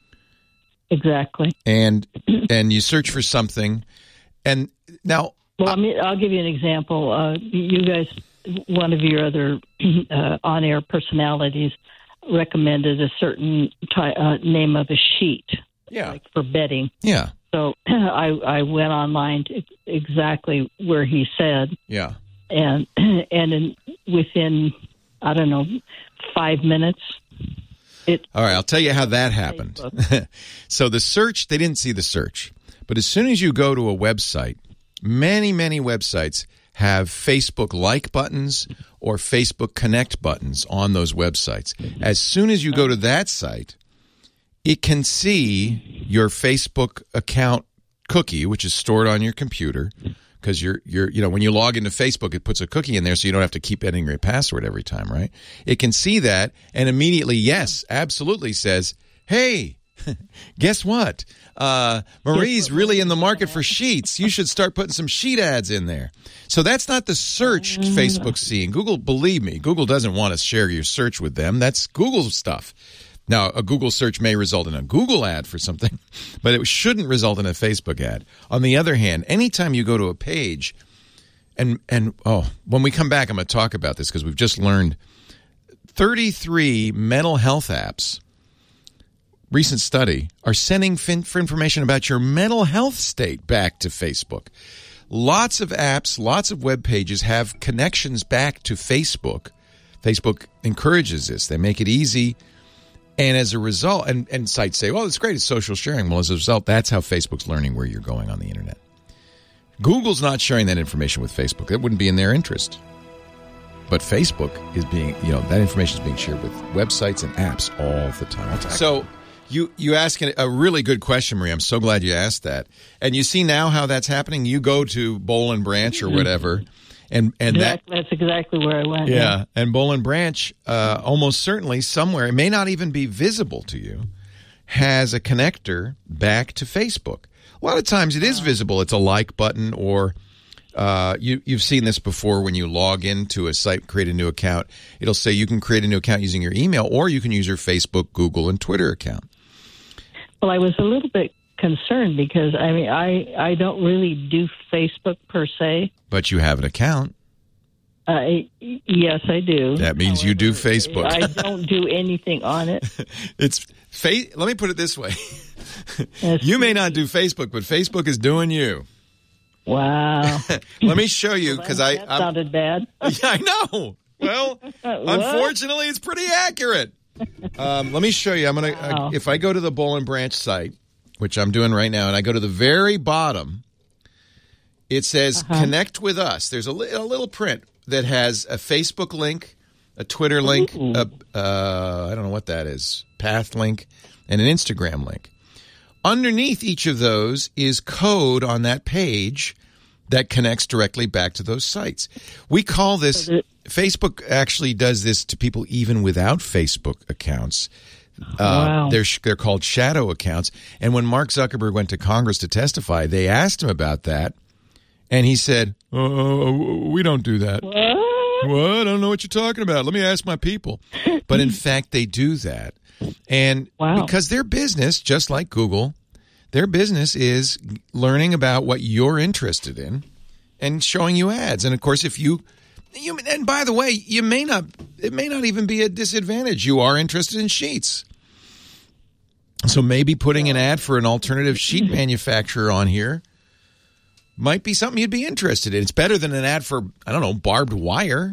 Exactly. And and you search for something, and now. Well, I mean, I'll give you an example. Uh, you guys, one of your other uh, on-air personalities recommended a certain ty- uh, name of a sheet. Yeah. Like for bedding. Yeah. So I I went online to exactly where he said. Yeah. And and in, within I don't know five minutes. It, All right, I'll tell you how that happened. So the search, they didn't see the search, but as soon as you go to a website, many many websites have Facebook like buttons or Facebook connect buttons on those websites. As soon as you go to that site, it can see your Facebook account cookie, which is stored on your computer, because you're you're you know when you log into Facebook, it puts a cookie in there, so you don't have to keep entering your password every time, right? It can see that and immediately, yes, absolutely says, "Hey, guess what? Uh, Marie's really in the market for sheets. You should start putting some sheet ads in there." So that's not the search Facebook's seeing. Google, believe me, Google doesn't want to share your search with them. That's Google's stuff. Now, a Google search may result in a Google ad for something, but it shouldn't result in a Facebook ad. On the other hand, anytime you go to a page, and, and oh, when we come back, I'm going to talk about this because we've just learned thirty-three mental health apps, recent study, are sending fin- for information about your mental health state back to Facebook. Lots of apps, lots of web pages have connections back to Facebook. Facebook encourages this. They make it easy. And as a result, and, and sites say, well, it's great, it's social sharing. Well, as a result, that's how Facebook's learning where you're going on the internet. Google's not sharing that information with Facebook. That wouldn't be in their interest. But Facebook is being, you know, that information is being shared with websites and apps all the time. So you, you ask a really good question, Marie. I'm so glad you asked that. And you see now how that's happening? You go to Boll and Branch or whatever, And and exactly, that, that's exactly where I went. Yeah, yeah. And Boll and Branch, uh, almost certainly somewhere, it may not even be visible to you, has a connector back to Facebook. A lot of times it is visible. It's a like button, or uh, you, you've seen this before when you log into a site, create a new account. It'll say you can create a new account using your email, or you can use your Facebook, Google, and Twitter account. Well, I was a little bit concerned because I mean I I don't really do Facebook per se. But you have an account. Uh, yes, I do. That means However, you do Facebook. I don't do anything on it. It's fa- Let me put it this way: you may not do Facebook, but Facebook is doing you. Wow. Let me show you because well, I that I'm, sounded bad. Yeah, I know. Well, unfortunately, it's pretty accurate. Um, let me show you. I'm gonna wow. uh, if I go to the Boll and Branch site, which I'm doing right now, and I go to the very bottom, it says uh-huh. "Connect with us." There's a, li- a little print that has a Facebook link, a Twitter link, a, uh, I don't know what that is, Path link, and an Instagram link. Underneath each of those is code on that page that connects directly back to those sites. We call this, Facebook actually does this to people even without Facebook accounts. Uh, wow. They're they're called shadow accounts. And when Mark Zuckerberg went to Congress to testify, they asked him about that. And he said, oh, we don't do that. What? What? I don't know what you're talking about. Let me ask my people. But in fact, they do that. And wow. because their business, just like Google, their business is learning about what you're interested in and showing you ads. And of course, if you, you and by the way, you may not, it may not even be a disadvantage. You are interested in sheets. So maybe putting an ad for an alternative sheet manufacturer on here might be something you'd be interested in. It's better than an ad for, I don't know, barbed wire.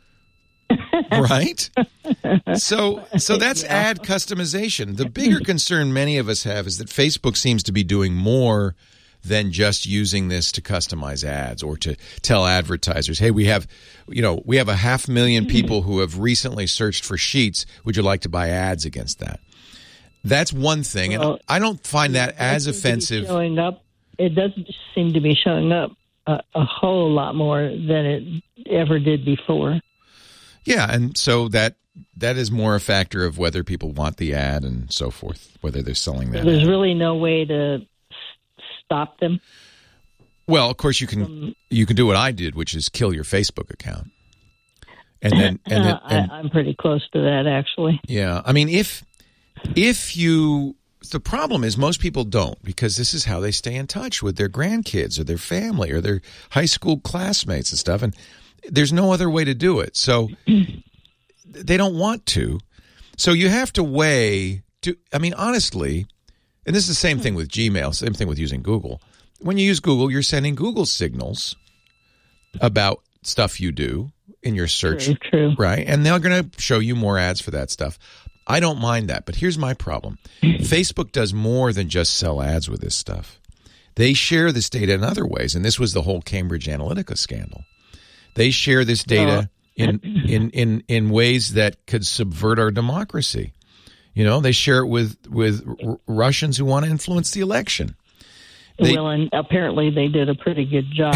Right? So so that's yeah. ad customization. The bigger concern many of us have is that Facebook seems to be doing more than just using this to customize ads or to tell advertisers, hey, we have, you know, we have a half million people who have recently searched for sheets. Would you like to buy ads against that? That's one thing. Well, and I don't find that as offensive. Showing up. It doesn't seem to be showing up a, a whole lot more than it ever did before. Yeah, and so that that is more a factor of whether people want the ad and so forth, whether they're selling that. So there's ad. really no way to s- stop them? Well, of course you can um, you can do what I did, which is kill your Facebook account. And then and, then, and I, I'm pretty close to that, actually. Yeah, I mean, if if you the problem is most people don't, because this is how they stay in touch with their grandkids or their family or their high school classmates and stuff. And there's no other way to do it. So they don't want to. So you have to weigh. To, I mean, honestly, and this is the same thing with Gmail, same thing with using Google. When you use Google, you're sending Google signals about stuff you do in your search. True, true. Right? And they're going to show you more ads for that stuff. I don't mind that, but here's my problem. Facebook does more than just sell ads with this stuff. They share this data in other ways, and this was the whole Cambridge Analytica scandal. They share this data in in, in, in ways that could subvert our democracy. You know, they share it with, with R- Russians who want to influence the election. They, well, and apparently they did a pretty good job.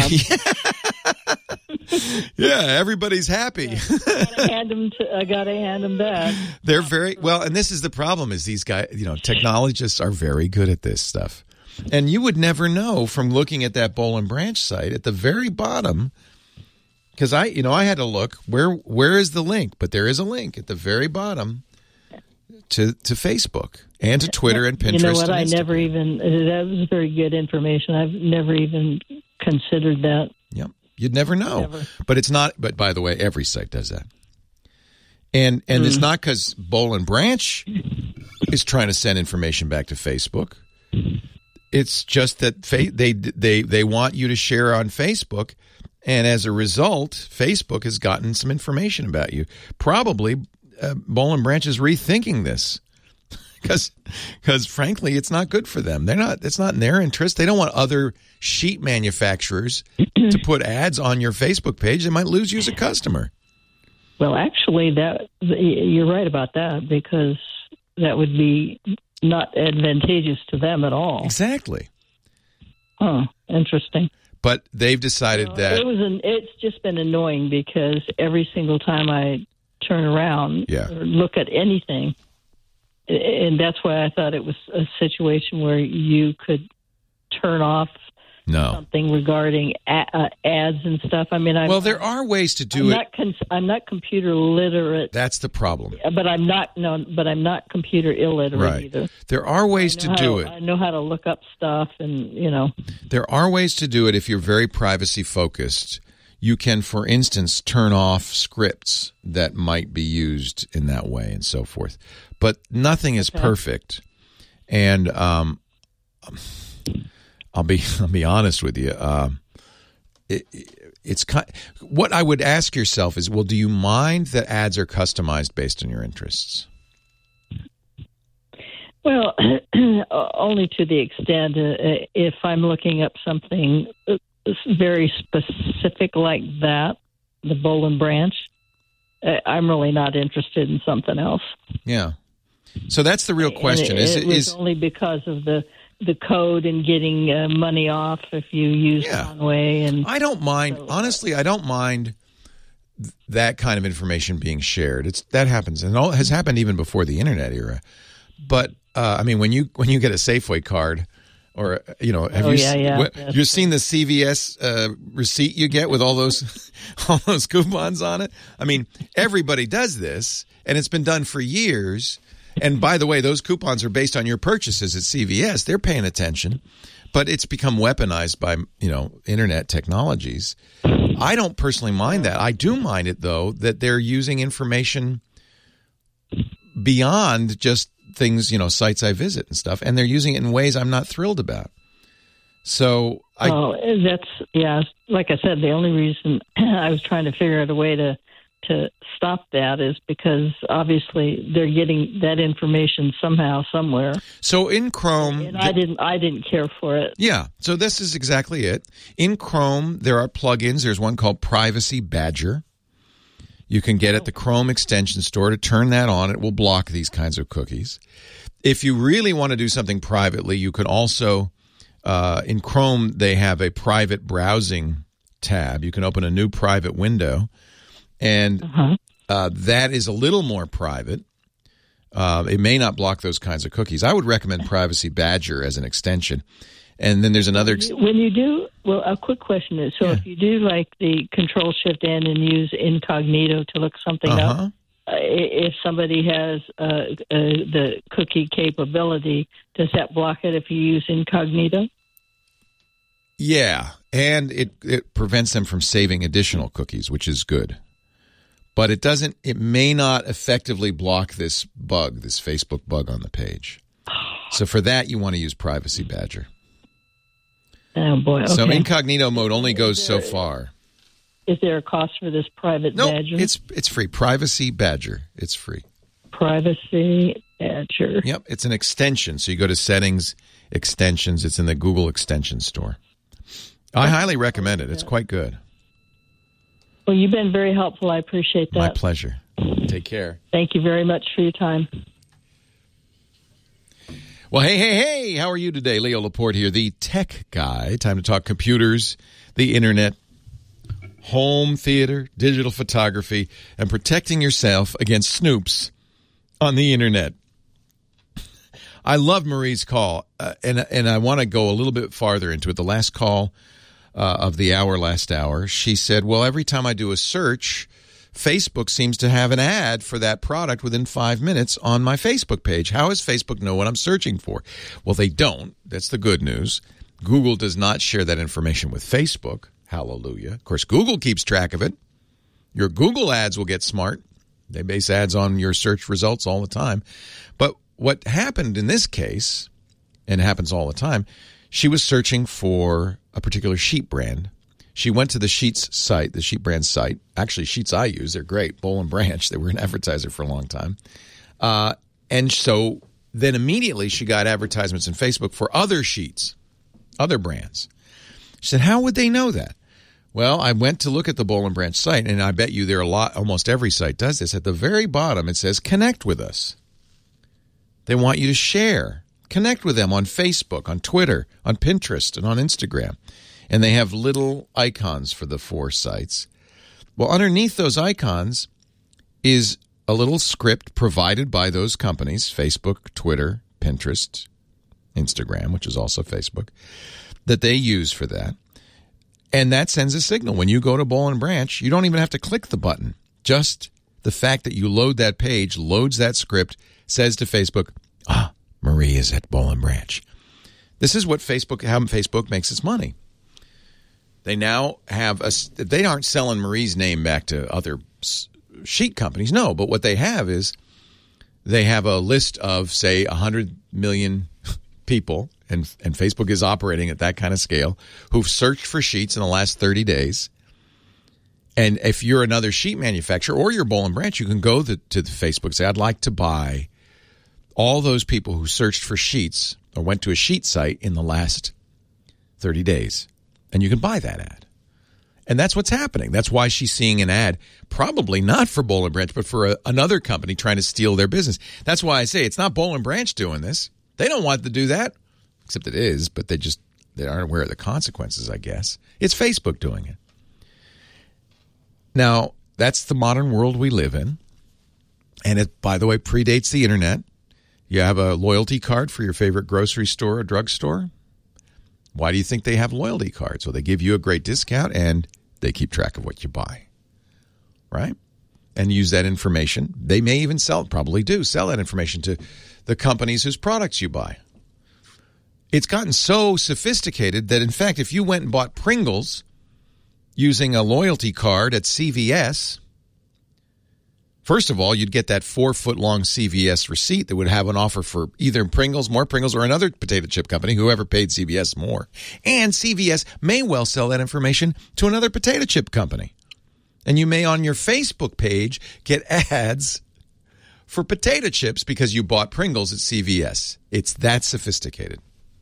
Yeah, everybody's happy. gotta hand them to, I gotta hand them that. They're very well, and this is the problem: is these guys, you know, technologists are very good at this stuff, and you would never know from looking at that Boll and Branch site at the very bottom. Because I, you know, I had to look where where is the link, but there is a link at the very bottom to to Facebook and to Twitter and Pinterest. You know what? And I Instagram. never even that was very good information. I've never even considered that. Yep. You'd never know. Never. But it's not, but by the way, every site does that. And and mm. it's not because Boll and Branch is trying to send information back to Facebook. It's just that fa- they they they want you to share on Facebook, and as a result, Facebook has gotten some information about you. Probably uh, Boll and Branch is rethinking this. Because, because frankly, it's not good for them. They're not. It's not in their interest. They don't want other sheet manufacturers to put ads on your Facebook page. They might lose you as a customer. Well, actually, that you're right about that, because that would be not advantageous to them at all. Exactly. Huh. Interesting. But they've decided well, that it was. An, it's just been annoying because every single time I turn around yeah. or look at anything. And that's why I thought it was a situation where you could turn off No. something regarding a, uh, ads and stuff. I mean, I'm, well, there are ways to do I'm it. Not con- I'm not computer literate. That's the problem. But I'm not no. But I'm not computer illiterate Right. either. There are ways to how, do it. I know how to look up stuff, and you know. There are ways to do it if you're very privacy focused. You can, for instance, turn off scripts that might be used in that way and so forth. But nothing is Okay. perfect. And um, I'll be I'll be honest with you. Um, it, it's kind, what I would ask yourself is, well, do you mind that ads are customized based on your interests? Well, only to the extent uh, if I'm looking up something very specific like that, the Boll and Branch, uh, I'm really not interested in something else. Yeah. So that's the real question. And it, is it it was is only because of the the code and getting uh, money off if you use Yeah. Conway. And I don't mind. Honestly, I don't mind th- that kind of information being shared. It's that happens and all has happened even before the internet era. But uh, I mean, when you when you get a Safeway card, or you know, have Oh, you yeah, se- yeah. what, Yes. you've seen the C V S uh, receipt you get with all those all those coupons on it? I mean, everybody does this, and it's been done for years. And by the way, those coupons are based on your purchases at C V S. They're paying attention, but it's become weaponized by, you know, internet technologies. I don't personally mind that. I do mind it, though, that they're using information beyond just things, you know, sites I visit and stuff, and they're using it in ways I'm not thrilled about. So I, well, that's yeah. Like I said, the only reason I was trying to figure out a way to to stop that is because obviously they're getting that information somehow, somewhere. so in Chrome, And I didn't, I didn't care for it. yeah, so this is exactly it. In Chrome, there are plugins. There's one called Privacy Badger. You can get at the Chrome extension store to turn that on. It will block these kinds of cookies. If you really want to do something privately, you can also, uh, in Chrome, they have a private browsing tab. You can open a new private window, and Uh-huh. uh, that is a little more private. Uh, it may not block those kinds of cookies. I would recommend Privacy Badger as an extension. And then there's another... Ex- When you do, well, a quick question is, so Yeah. if you do like the Control Shift N and use incognito to look something Uh-huh. up, uh, i- if somebody has uh, uh, the cookie capability, does that block it if you use incognito? Yeah, and it, it prevents them from saving additional cookies, which is good. But it doesn't, it may not effectively block this bug, this Facebook bug on the page. So for that, you want to use Privacy Badger. Oh, boy. Okay. So incognito mode only goes so far. Is there a cost for this private No, badger? it's it's free. Privacy Badger, it's free. Privacy Badger. Yep, it's an extension. So you go to Settings, Extensions. It's in the Google Extension Store. I highly recommend it. It's quite good. Well, you've been very helpful. I appreciate that. My pleasure. Take care. Thank you very much for your time. Well, hey, hey, hey, how are you today? Leo Laporte here, the tech guy. Time to talk computers, the internet, home theater, digital photography, and protecting yourself against snoops on the internet. I love Marie's call, uh, and, and I want to go a little bit farther into it. The last call uh, of the hour, last hour, she said, well, every time I do a search, Facebook seems to have an ad for that product within five minutes on my Facebook page. How does Facebook know what I'm searching for? Well, they don't. That's the good news. Google does not share that information with Facebook. Hallelujah. Of course, Google keeps track of it. Your Google ads will get smart. They base ads on your search results all the time. But what happened in this case, and it happens all the time, she was searching for a particular sheet brand. She went to the Sheets site, the Sheet brand site. Actually, Sheets I use, they're great. Boll and Branch, they were an advertiser for a long time. Uh, and so then immediately she got advertisements in Facebook for other sheets, other brands. She said, how would they know that? Well, I went to look at the Boll and Branch site, and I bet you there are a lot, almost every site does this. At the very bottom, it says, connect with us. They want you to share. Connect with them on Facebook, on Twitter, on Pinterest, and on Instagram. And they have little icons for the four sites. Well, underneath those icons is a little script provided by those companies, Facebook, Twitter, Pinterest, Instagram, which is also Facebook. that they use for that. And that sends a signal. When you go to Boll and Branch, you don't even have to click the button. Just the fact that you load that page, loads that script, says to Facebook, ah, Marie is at Boll and Branch. This is what Facebook, how Facebook makes its money. They now have a, they aren't selling Marie's name back to other sheet companies. No, but what they have is they have a list of, say, one hundred million people, and, and Facebook is operating at that kind of scale, who've searched for sheets in the last thirty days. And if you're another sheet manufacturer or you're Boll and Branch, you can go the, to the Facebook and say, I'd like to buy all those people who searched for sheets or went to a sheet site in the last thirty days. And you can buy that ad. And that's what's happening. That's why she's seeing an ad, probably not for Boll and Branch, but for a, another company trying to steal their business. That's why I say it's not Boll and Branch doing this. They don't want to do that, except it is, but they just they aren't aware of the consequences, I guess. It's Facebook doing it. Now, that's the modern world we live in. And it, by the way, predates the internet. You have a loyalty card for your favorite grocery store or drugstore. Why do you think they have loyalty cards? Well, they give you a great discount and they keep track of what you buy, right? And use that information. They may even sell, probably do, sell that information to the companies whose products you buy. It's gotten so sophisticated that, in fact, if you went and bought Pringles using a loyalty card at C V S, first of all, you'd get that four-foot-long C V S receipt that would have an offer for either Pringles, more Pringles, or another potato chip company, whoever paid C V S more. And C V S may well sell that information to another potato chip company. And you may, on your Facebook page, get ads for potato chips because you bought Pringles at C V S. It's that sophisticated.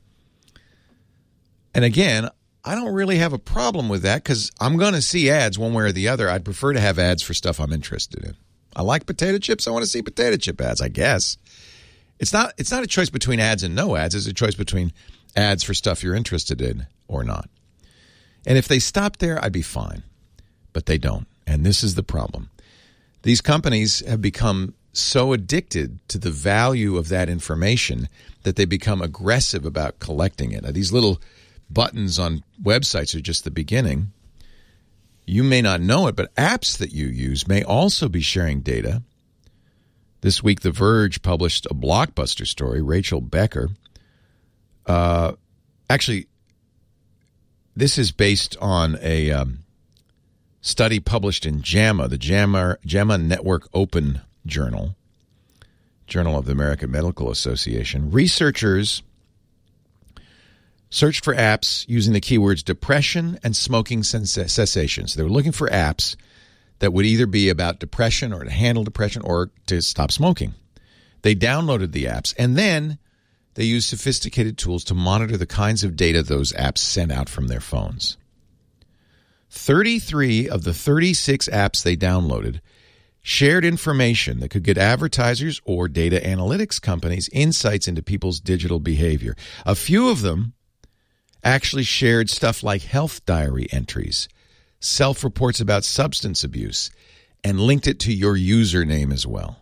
And again, I don't really have a problem with that because I'm going to see ads one way or the other. I'd prefer to have ads for stuff I'm interested in. I like potato chips. I want to see potato chip ads, I guess. It's not it's not a choice between ads and no ads. It's a choice between ads for stuff you're interested in or not. And if they stopped there, I'd be fine. But they don't. And this is the problem. These companies have become so addicted to the value of that information that they become aggressive about collecting it. Now, these little buttons on websites are just the beginning. You may not know it, but apps that you use may also be sharing data. This week, The Verge published a blockbuster story, Rachel Becker. Uh, actually, this is based on a um, study published in JAMA, the JAMA, JAMA Network Open Journal, Journal of the American Medical Association. Researchers searched for apps using the keywords depression and smoking cessation. So they were looking for apps that would either be about depression or to handle depression or to stop smoking. They downloaded the apps, and then they used sophisticated tools to monitor the kinds of data those apps sent out from their phones. thirty-three of the thirty-six apps they downloaded shared information that could get advertisers or data analytics companies insights into people's digital behavior. A few of them actually shared stuff like health diary entries, self-reports about substance abuse, and linked it to your username as well.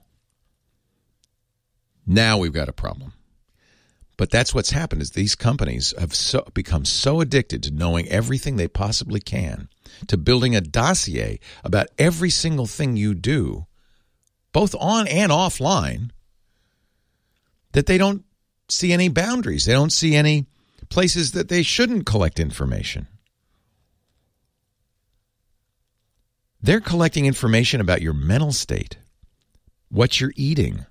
Now we've got a problem. But that's what's happened is these companies have so, become so addicted to knowing everything they possibly can, to building a dossier about every single thing you do, both on and offline, that they don't see any boundaries. They don't see any places that they shouldn't collect information. They're collecting information about your mental state, what you're eating,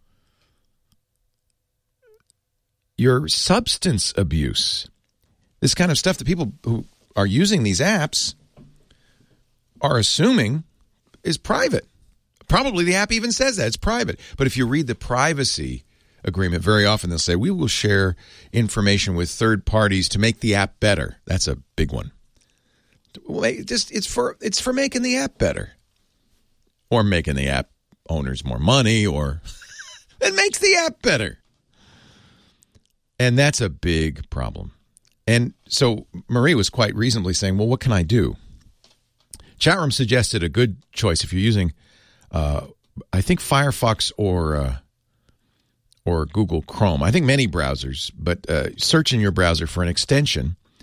your substance abuse, this kind of stuff that people who are using these apps are assuming is private. Probably the app even says that. It's private. But if you read the privacy agreement, very often they'll say, we will share information with third parties to make the app better. That's a big one. Well, just it's for it's for making the app better. Or making the app owners more money, or it makes the app better. And that's a big problem. And so Marie was quite reasonably saying, well, what can I do? Chatroom suggested a good choice if you're using, uh, I think, Firefox or uh, or Google Chrome. I think many browsers, but uh, search in your browser for an extension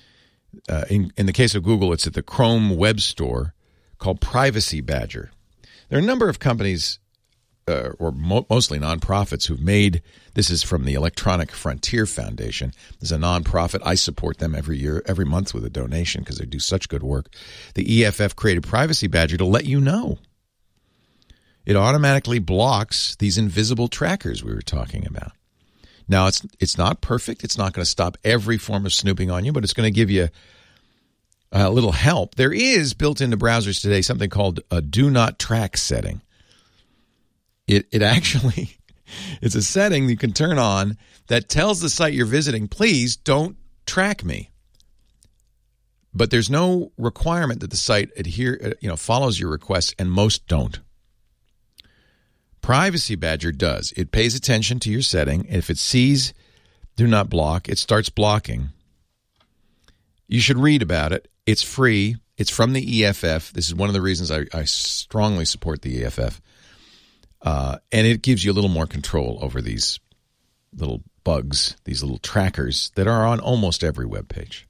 Uh, in, in the case of Google, it's at the Chrome web store called Privacy Badger. There are a number of companies, uh, or mo- mostly nonprofits, who've made, this is from the Electronic Frontier Foundation. There's a nonprofit. I support them every year, every month with a donation because they do such good work. The E F F created Privacy Badger to let you know. It automatically blocks these invisible trackers we were talking about. Now, it's it's not perfect. It's not going to stop every form of snooping on you, but it's going to give you a little help. There is, built into browsers today, something called a do not track setting. It it actually, it's a setting you can turn on that tells the site you're visiting, please don't track me. But there's no requirement that the site adhere, you know, follows your requests, and most don't. Privacy Badger does. It pays attention to your setting. If it sees do not block, it starts blocking. You should read about it. It's free. It's from the E F F. This is one of the reasons I, I strongly support the E F F. Uh, and it gives you a little more control over these little bugs, these little trackers that are on almost every web page.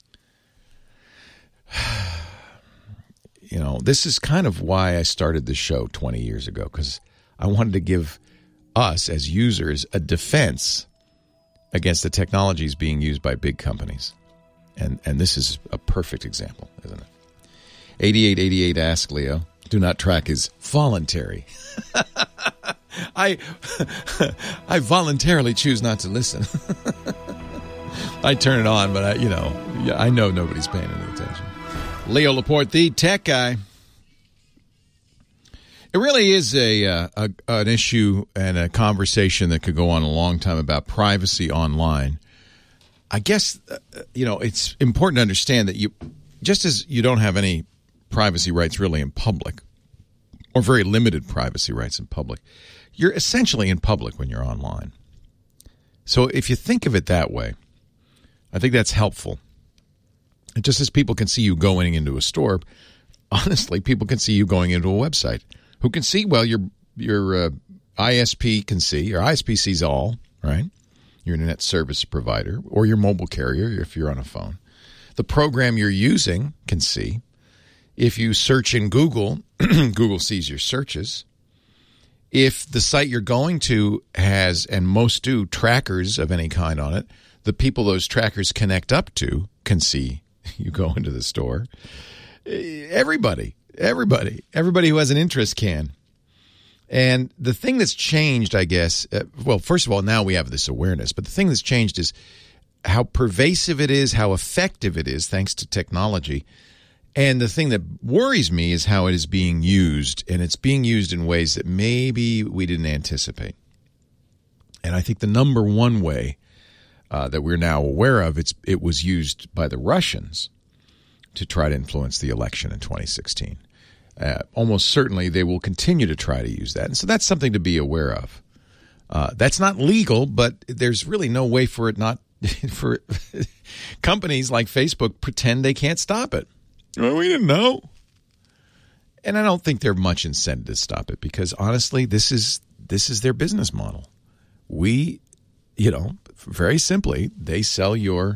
You know, this is kind of why I started this show twenty years ago, because I wanted to give us as users a defense against the technologies being used by big companies. And and this is a perfect example, isn't it? eighty-eight eighty-eight Ask Leo. Do not track is voluntary. I I voluntarily choose not to listen. I turn it on, but I, you know, I know nobody's paying any attention. Leo Laporte, the tech guy. It really is a, uh, a an issue and a conversation that could go on a long time about privacy online. I guess, uh, you know, it's important to understand that you, just as you don't have any privacy rights really in public, or very limited privacy rights in public, you're essentially in public when you're online. So if you think of it that way, I think that's helpful. And just as people can see you going into a store, honestly, people can see you going into a website. Who can see? Well, your your uh, I S P can see. Your I S P sees all, right? Your internet service provider or your mobile carrier if you're on a phone. The program you're using can see. If you search in Google, Google sees your searches. If the site you're going to has, and most do, trackers of any kind on it, the people those trackers connect up to can see you go into the store. Everybody. Everybody, everybody who has an interest can. And the thing that's changed, I guess, uh, well, first of all, now we have this awareness, but the thing that's changed is how pervasive it is, how effective it is, thanks to technology. And the thing that worries me is how it is being used, and it's being used in ways that maybe we didn't anticipate. And I think the number one way uh, that we're now aware of, it's it was used by the Russians to try to influence the election in twenty sixteen. Uh, almost certainly they will continue to try to use that. And so that's something to be aware of. Uh, that's not legal, but there's really no way for it not for companies like Facebook pretend they can't stop it. Well, we didn't know. And I don't think they're much incentive to stop it because honestly, this is this is their business model. We, you know, very simply, they sell your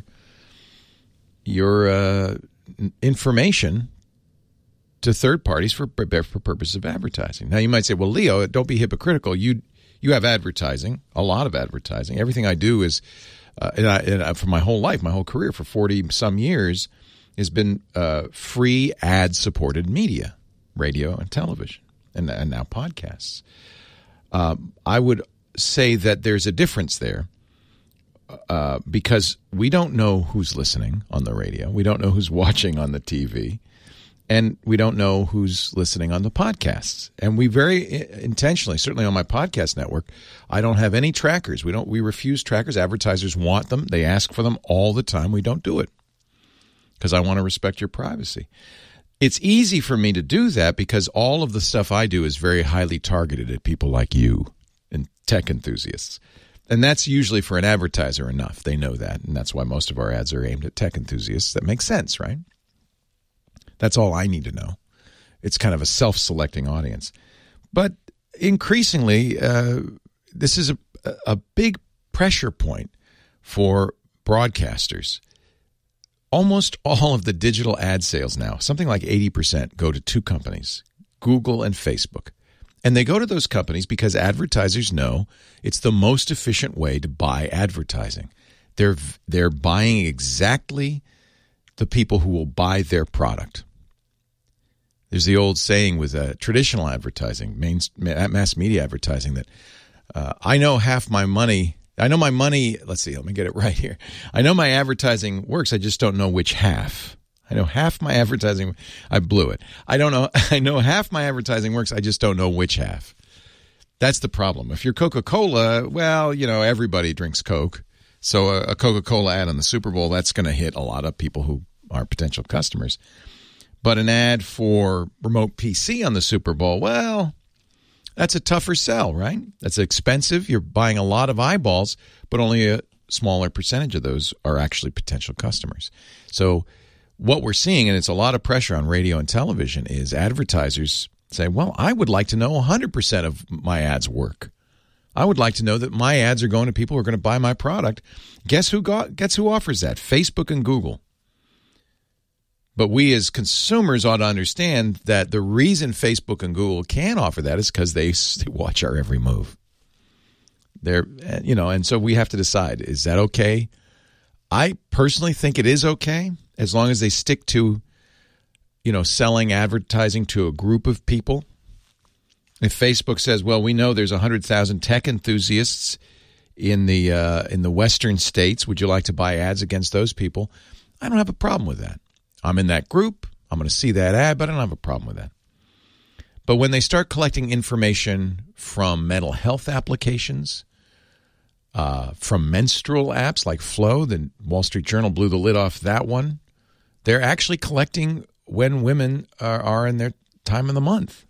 your uh, information to third parties for for purposes of advertising. Now, you might say, well, Leo, don't be hypocritical. You you have advertising, a lot of advertising. Everything I do is, uh, and I, and I, for my whole life, my whole career, for forty-some years, has been uh, free ad-supported media, radio and television, and, and now podcasts. Um, I would say that there's a difference there uh, because we don't know who's listening on the radio. We don't know who's watching on the T V. And we don't know who's listening on the podcasts. And we very intentionally, certainly on my podcast network, I don't have any trackers. We don't. We refuse trackers. Advertisers want them. They ask for them all the time. We don't do it because I want to respect your privacy. It's easy for me to do that because all of the stuff I do is very highly targeted at people like you and tech enthusiasts. And that's usually for an advertiser enough. They know that. And that's why most of our ads are aimed at tech enthusiasts. That makes sense, right? That's all I need to know. It's kind of a self-selecting audience. But increasingly, uh, this is a, a big pressure point for broadcasters. almost all of the digital ad sales now, something like eighty percent, go to two companies, Google and Facebook. And they go to those companies because advertisers know it's the most efficient way to buy advertising. They're they're buying exactly the people who will buy their product. There's the old saying with uh, traditional advertising, main, mass media advertising, that uh, I know half my money. I know my money. Let's see. Let me get it right here. I know my advertising works. I just don't know which half. I know half my advertising. I blew it. I don't know. I know half my advertising works. I just don't know which half. That's the problem. If you're Coca-Cola, well, you know, everybody drinks Coke. So a, a Coca-Cola ad on the Super Bowl, that's going to hit a lot of people who are potential customers. But an ad for remote P C on the Super Bowl, well, that's a tougher sell, right? That's expensive. You're buying a lot of eyeballs, but only a smaller percentage of those are actually potential customers. So what we're seeing, and it's a lot of pressure on radio and television, is advertisers say, well, I would like to know one hundred percent of my ads work. I would like to know that my ads are going to people who are going to buy my product. Guess who got, guess who offers that? Facebook and Google. But we as consumers ought to understand that the reason Facebook and Google can offer that is because they watch our every move. They're, you know, and so we have to decide, is that okay? I personally think it is okay as long as they stick to, you know, selling advertising to a group of people. If Facebook says, well, we know there's one hundred thousand tech enthusiasts in the uh, in the western states, would you like to buy ads against those people? I don't have a problem with that. I'm in that group. I'm going to see that ad, but I don't have a problem with that. But when they start collecting information from mental health applications, uh, from menstrual apps like Flow, the Wall Street Journal blew the lid off that one. They're actually collecting when women are, are in their time of the month.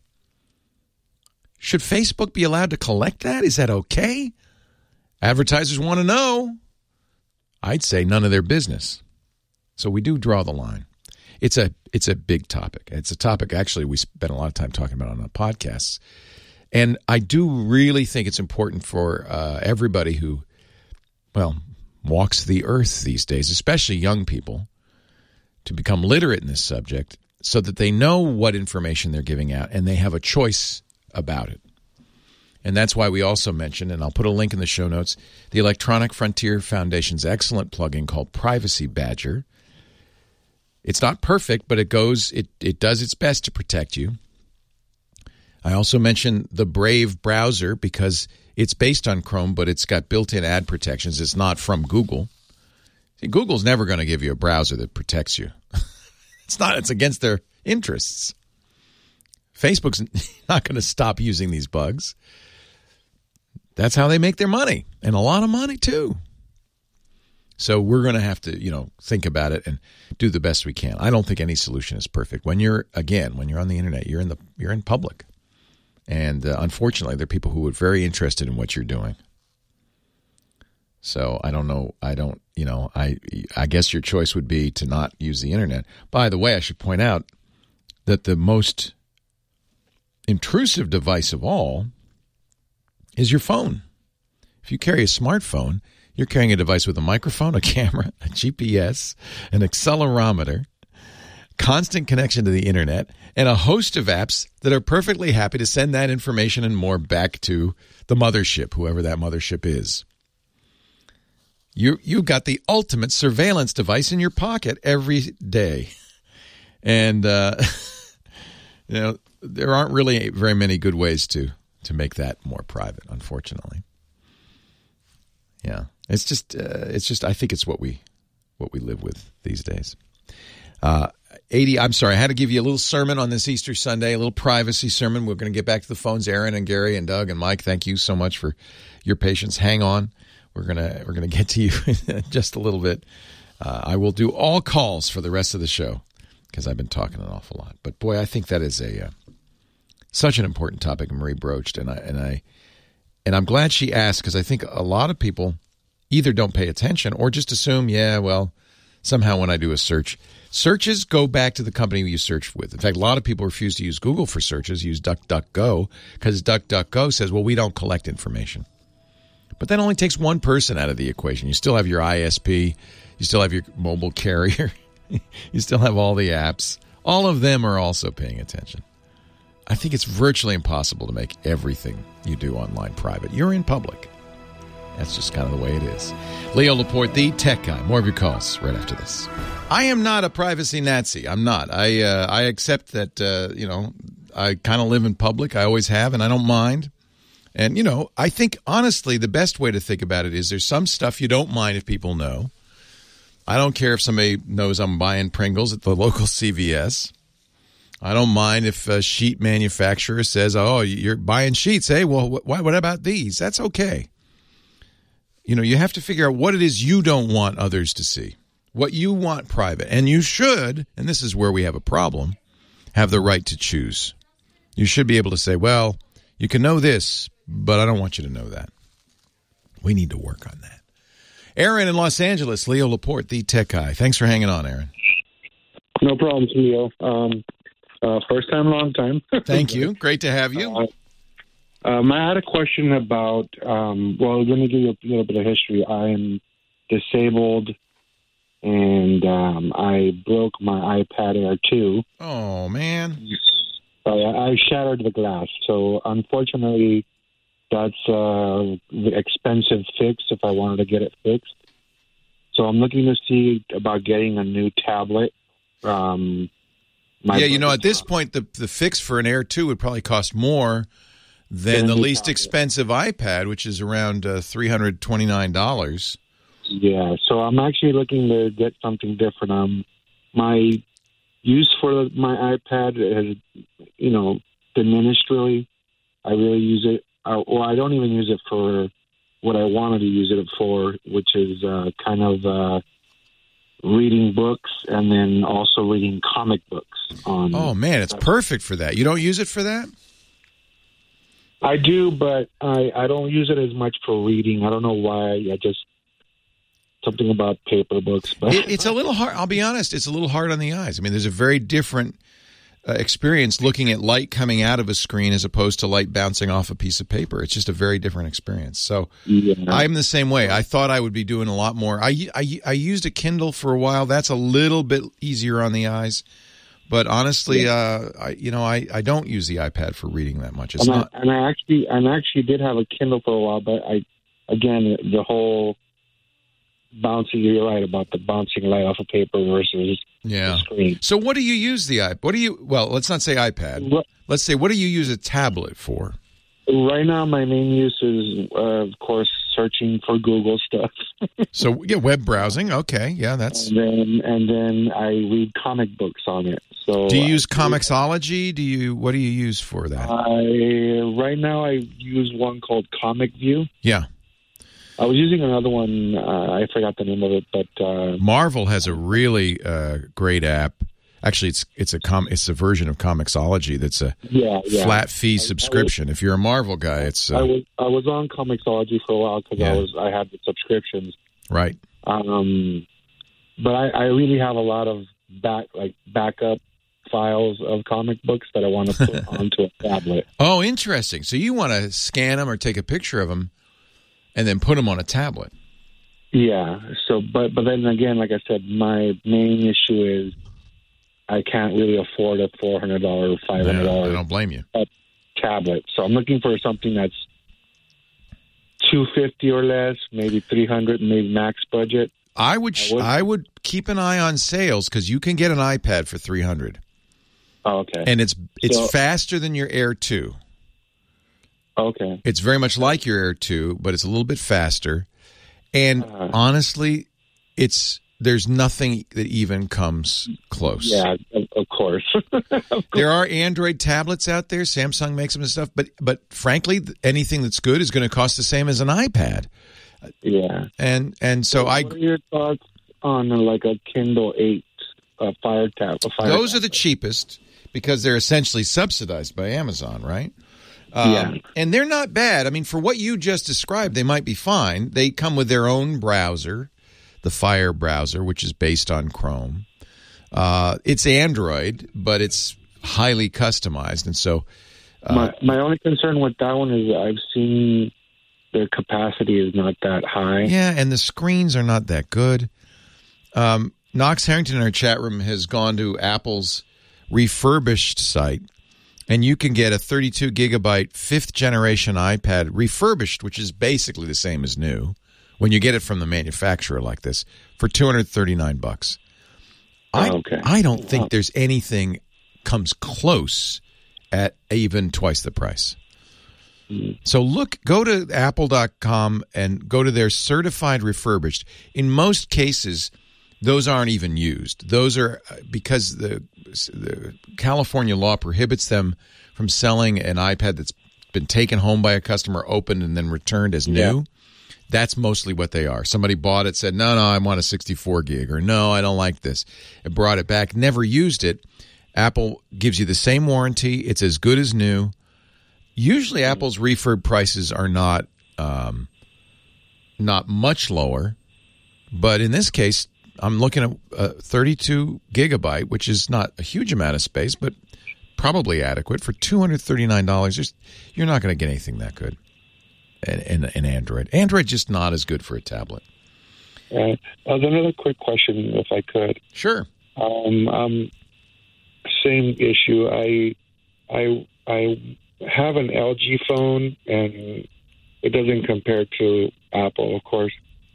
Should Facebook be allowed to collect that? Is that okay? Advertisers want to know. I'd say none of their business. So we do draw the line. It's a it's a big topic. It's a topic, actually, we spent a lot of time talking about on the podcasts. And I do really think it's important for uh, everybody who, well, walks the earth these days, especially young people, to become literate in this subject so that they know what information they're giving out and they have a choice about it. And that's why we also mentioned, and I'll put a link in the show notes, the Electronic Frontier Foundation's excellent plugin called Privacy Badger. It's not perfect, but it goes, it, it does its best to protect you. I also mentioned the Brave browser because it's based on Chrome, but it's got built-in ad protections. It's not from Google. See, Google's never going to give you a browser that protects you. It's not. It's against their interests. Facebook's not going to stop using these bugs. That's how they make their money, and a lot of money too. So we're going to have to, you know, think about it and do the best we can. I don't think any solution is perfect. When you're, again, when you're on the internet, you're in the you're in public, and uh, unfortunately, there are people who are very interested in what you're doing. So I don't know. I don't, you know, I I guess your choice would be to not use the internet. By the way, I should point out that the most intrusive device of all is your phone. If you carry a smartphone, you're carrying a device with a microphone, a camera, a G P S, an accelerometer, constant connection to the internet, and a host of apps that are perfectly happy to send that information and more back to the mothership, whoever that mothership is. You you got the ultimate surveillance device in your pocket every day. And, uh, you know, there aren't really very many good ways to, to make that more private, unfortunately. Yeah. It's just, uh, it's just. I think it's what we, what we live with these days. Uh, eighty. I'm sorry. I had to give you a little sermon on this Easter Sunday, a little privacy sermon. We're going to get back to the phones. Aaron and Gary and Doug and Mike. Thank you so much for your patience. Hang on. We're gonna we're gonna get to you in just a little bit. Uh, I will do all calls for the rest of the show because I've been talking an awful lot. But boy, I think that is a uh, such an important topic Marie broached, and I and I and I'm glad she asked because I think a lot of people either don't pay attention or just assume, yeah, well, somehow when I do a search, searches go back to the company you searched with. In fact, a lot of people refuse to use Google for searches, use DuckDuckGo, because DuckDuckGo says, well, we don't collect information. But that only takes one person out of the equation. You still have your I S P, you still have your mobile carrier, You still have all the apps. All of them are also paying attention. I think it's virtually impossible to make everything you do online private. You're in public. That's just kind of the way it is. Leo Laporte, the tech guy. More of your calls right after this. I am not a privacy Nazi. I'm not. I uh, I accept that, uh, you know, I kind of live in public. I always have, and I don't mind. And, you know, I think, honestly, the best way to think about it is there's some stuff you don't mind if people know. I don't care if somebody knows I'm buying Pringles at the local C V S. I don't mind if a sheet manufacturer says, oh, you're buying sheets. Hey, well, what, what about these? That's okay. You know, you have to figure out what it is you don't want others to see, what you want private. And you should, and this is where we have a problem, have the right to choose. You should be able to say, well, you can know this, but I don't want you to know that. We need to work on that. Aaron in Los Angeles, Leo Laporte, the tech guy. Thanks for hanging on, Aaron. No problems, Leo. Um, uh, first time, long time. Thank you. Great to have you. Uh, um, I had a question about, um, well, let me give you a little bit of history. I am disabled, and um, I broke my iPad Air two. Oh, man. Uh, I shattered the glass. So, unfortunately, that's uh, the expensive fix if I wanted to get it fixed. So I'm looking to see about getting a new tablet. Um, yeah, you know, at this point, the the fix for an Air two would probably cost more than the least expensive iPad, which is around uh, three hundred twenty-nine dollars. Yeah, so I'm actually looking to get something different. Um, my use for my iPad has, you know, diminished really. I really use it. Uh, well, I don't even use it for what I wanted to use it for, which is uh, kind of uh, reading books and then also reading comic books. On, oh, man, it's perfect for that. You don't use it for that? I do, but I, I don't use it as much for reading. I don't know why. I just, something about paper books. But it, it's a little hard. I'll be honest. It's a little hard on the eyes. I mean, there's a very different Uh, experience looking at light coming out of a screen as opposed to light bouncing off a piece of paper. It's just a very different experience. So yeah. I'm the same way. I thought I would be doing a lot more. I, I, I used a Kindle for a while. That's a little bit easier on the eyes. But honestly, yeah. uh, I, you know, I, I don't use the iPad for reading that much. It's and not. I, and I actually, and I actually did have a Kindle for a while, but I, again, the whole bouncing. You're right about the bouncing light off of paper versus yeah. the screen. So, what do you use the iPad? What do you? Well, let's not say iPad. What, let's say, what do you use a tablet for? Right now, my main use is, uh, of course, searching for Google stuff. So, yeah, web browsing. Okay, yeah, that's. And then, and then I read comic books on it. So, do you use I, Comixology? Do you? What do you use for that? I right now I use one called Comic View. Yeah. I was using another one. Uh, I forgot the name of it, but uh, Marvel has a really uh, great app. Actually, it's it's a com it's a version of Comixology that's a yeah, yeah. flat fee I, subscription. I was, if you're a Marvel guy, it's. Uh, I was I was on Comixology for a while because yeah. I was I had the subscriptions. Right. Um, but I, I really have a lot of back like backup files of comic books that I want to put onto a tablet. Oh, interesting. So you want to scan them or take a picture of them and then put them on a tablet. Yeah. So, but but then again, like I said, my main issue is I can't really afford a four hundred dollars, five hundred dollars. I don't blame you. Tablet. So I'm looking for something that's two fifty or less, maybe three hundred, maybe max budget. I would I would, I would keep an eye on sales because you can get an iPad for three hundred. Oh, okay. And it's it's so, faster than your Air two. Okay. It's very much like your Air two, but it's a little bit faster. And uh, honestly, it's there's nothing that even comes close. Yeah, of, of course. of course. There are Android tablets out there. Samsung makes them and stuff. But but frankly, anything that's good is going to cost the same as an iPad. Yeah. And and so, so I. What are your thoughts on uh, like a Kindle eight uh, Fire Tab? A Fire Those tab. are the cheapest because they're essentially subsidized by Amazon, right? Um, yeah. And they're not bad. I mean, for what you just described, they might be fine. They come with their own browser, the Fire browser, which is based on Chrome. Uh, it's Android, but it's highly customized. And so... Uh, my, my only concern with that one is I've seen their capacity is not that high. Yeah, and the screens are not that good. Um, Knox Harrington in our chat room has gone to Apple's refurbished site, and you can get a thirty-two gigabyte fifth generation iPad refurbished, which is basically the same as new, when you get it from the manufacturer like this, for two hundred thirty-nine bucks. I, okay. I don't think there's anything comes close at even twice the price. So look, go to apple dot com and go to their certified refurbished. In most cases, those aren't even used. Those are because the, the California law prohibits them from selling an iPad that's been taken home by a customer, opened, and then returned as new. Yeah. That's mostly what they are. Somebody bought it, said, no, no, I want a sixty-four gig, or no, I don't like this. It brought it back, never used it. Apple gives you the same warranty. It's as good as new. Usually Apple's refurb prices are not um, not much lower, but in this case, I'm looking at a thirty-two gigabyte, which is not a huge amount of space, but probably adequate for two hundred thirty-nine dollars. Just, you're not going to get anything that good in, in, in Android. Android's just not as good for a tablet. Right. Uh, another quick question, if I could. Sure. Um, um, same issue. I, I, I have an L G phone, and it doesn't compare to Apple, of course.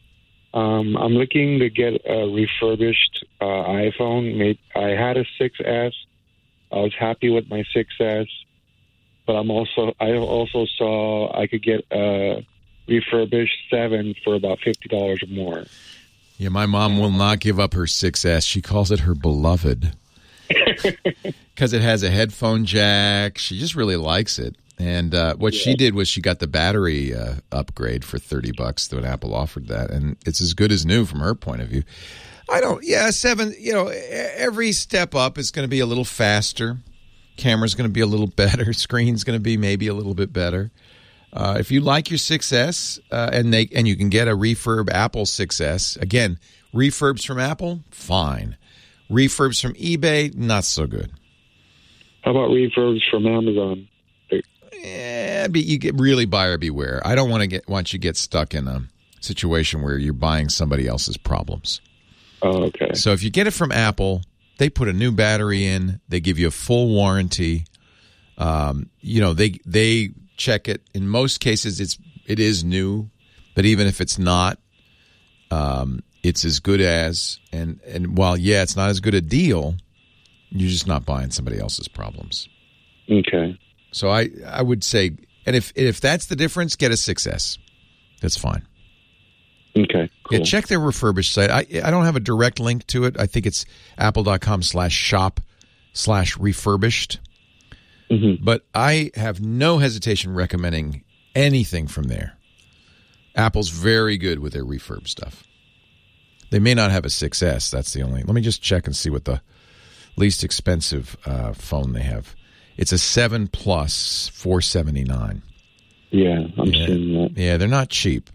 Um, I'm looking to get a refurbished uh, iPhone. Maybe, I had a six S. I was happy with my six S, but I'm also I also saw I could get a refurbished seven for about fifty dollars or more. Yeah, my mom will not give up her six S. She calls it her beloved because it has a headphone jack. She just really likes it. And uh, what yeah. she did was she got the battery uh, upgrade for thirty bucks when Apple offered that, and it's as good as new from her point of view. I don't, yeah, seven, you know, every step up is going to be a little faster. Camera's going to be a little better. Screen's going to be maybe a little bit better. Uh, if you like your six S uh, and they and you can get a refurb Apple six S, again, refurbs from Apple, fine. Refurbs from eBay, not so good. How about refurbs from Amazon? Yeah, but you get really buyer beware. I don't want to get want you to get stuck in a situation where you're buying somebody else's problems. Oh, okay. So if you get it from Apple, they put a new battery in. They give you a full warranty. Um, you know, they they check it. In most cases, it's it is new, but even if it's not, um, it's as good as. And and while yeah, it's not as good a deal, you're just not buying somebody else's problems. Okay. So I, I would say, and if if that's the difference, get a six S. That's fine. Okay, cool. Yeah, check their refurbished site. I I don't have a direct link to it. I think it's apple.com slash shop slash refurbished. Mm-hmm. But I have no hesitation recommending anything from there. Apple's very good with their refurb stuff. They may not have a six S. That's the only. Let me just check and see what the least expensive uh, phone they have. It's a seven Plus, four seventy-nine. Yeah, I'm yeah. seeing that. Yeah, they're not cheap.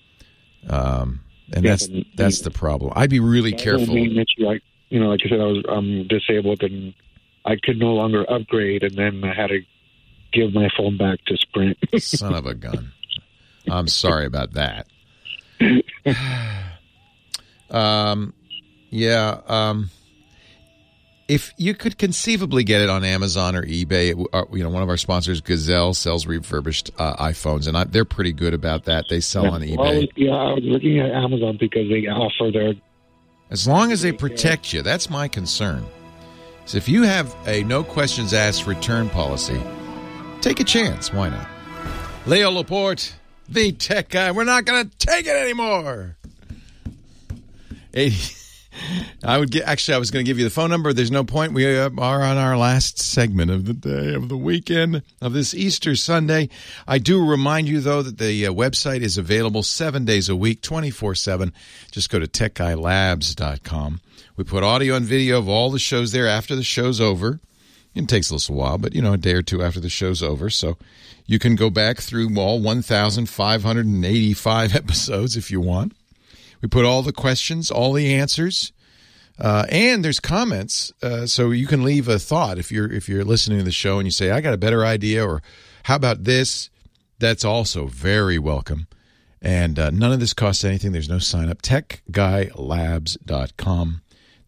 Um, and yeah, that's that's the problem. I'd be really careful. Like, you know, like I said, I was um, disabled and I could no longer upgrade, and then I had to give my phone back to Sprint. Son of a gun. I'm sorry about that. um, yeah. Um. If you could conceivably get it on Amazon or eBay, you know, one of our sponsors, Gazelle, sells refurbished uh, iPhones, and I, they're pretty good about that. They sell yeah, on eBay. Well, yeah, I was looking at Amazon because they offer their... As long as they protect you, that's my concern. So if you have a no-questions-asked return policy, take a chance. Why not? Leo Laporte, the tech guy. We're not going to take it anymore. eighty I would get, actually, I was going to give you the phone number. There's no point. We are on our last segment of the day, of the weekend, of this Easter Sunday. I do remind you, though, that the uh, website is available seven days a week, twenty-four seven. Just go to tech guy labs dot com. We put audio and video of all the shows there after the show's over. It takes a little while, but, you know, a day or two after the show's over. So you can go back through all one thousand five hundred eighty-five episodes if you want. We put all the questions, all the answers, uh, and there's comments, uh, so you can leave a thought if you're if you're listening to the show and you say, I got a better idea, or how about this? That's also very welcome. And uh, none of this costs anything. There's no sign up. tech guy labs dot com.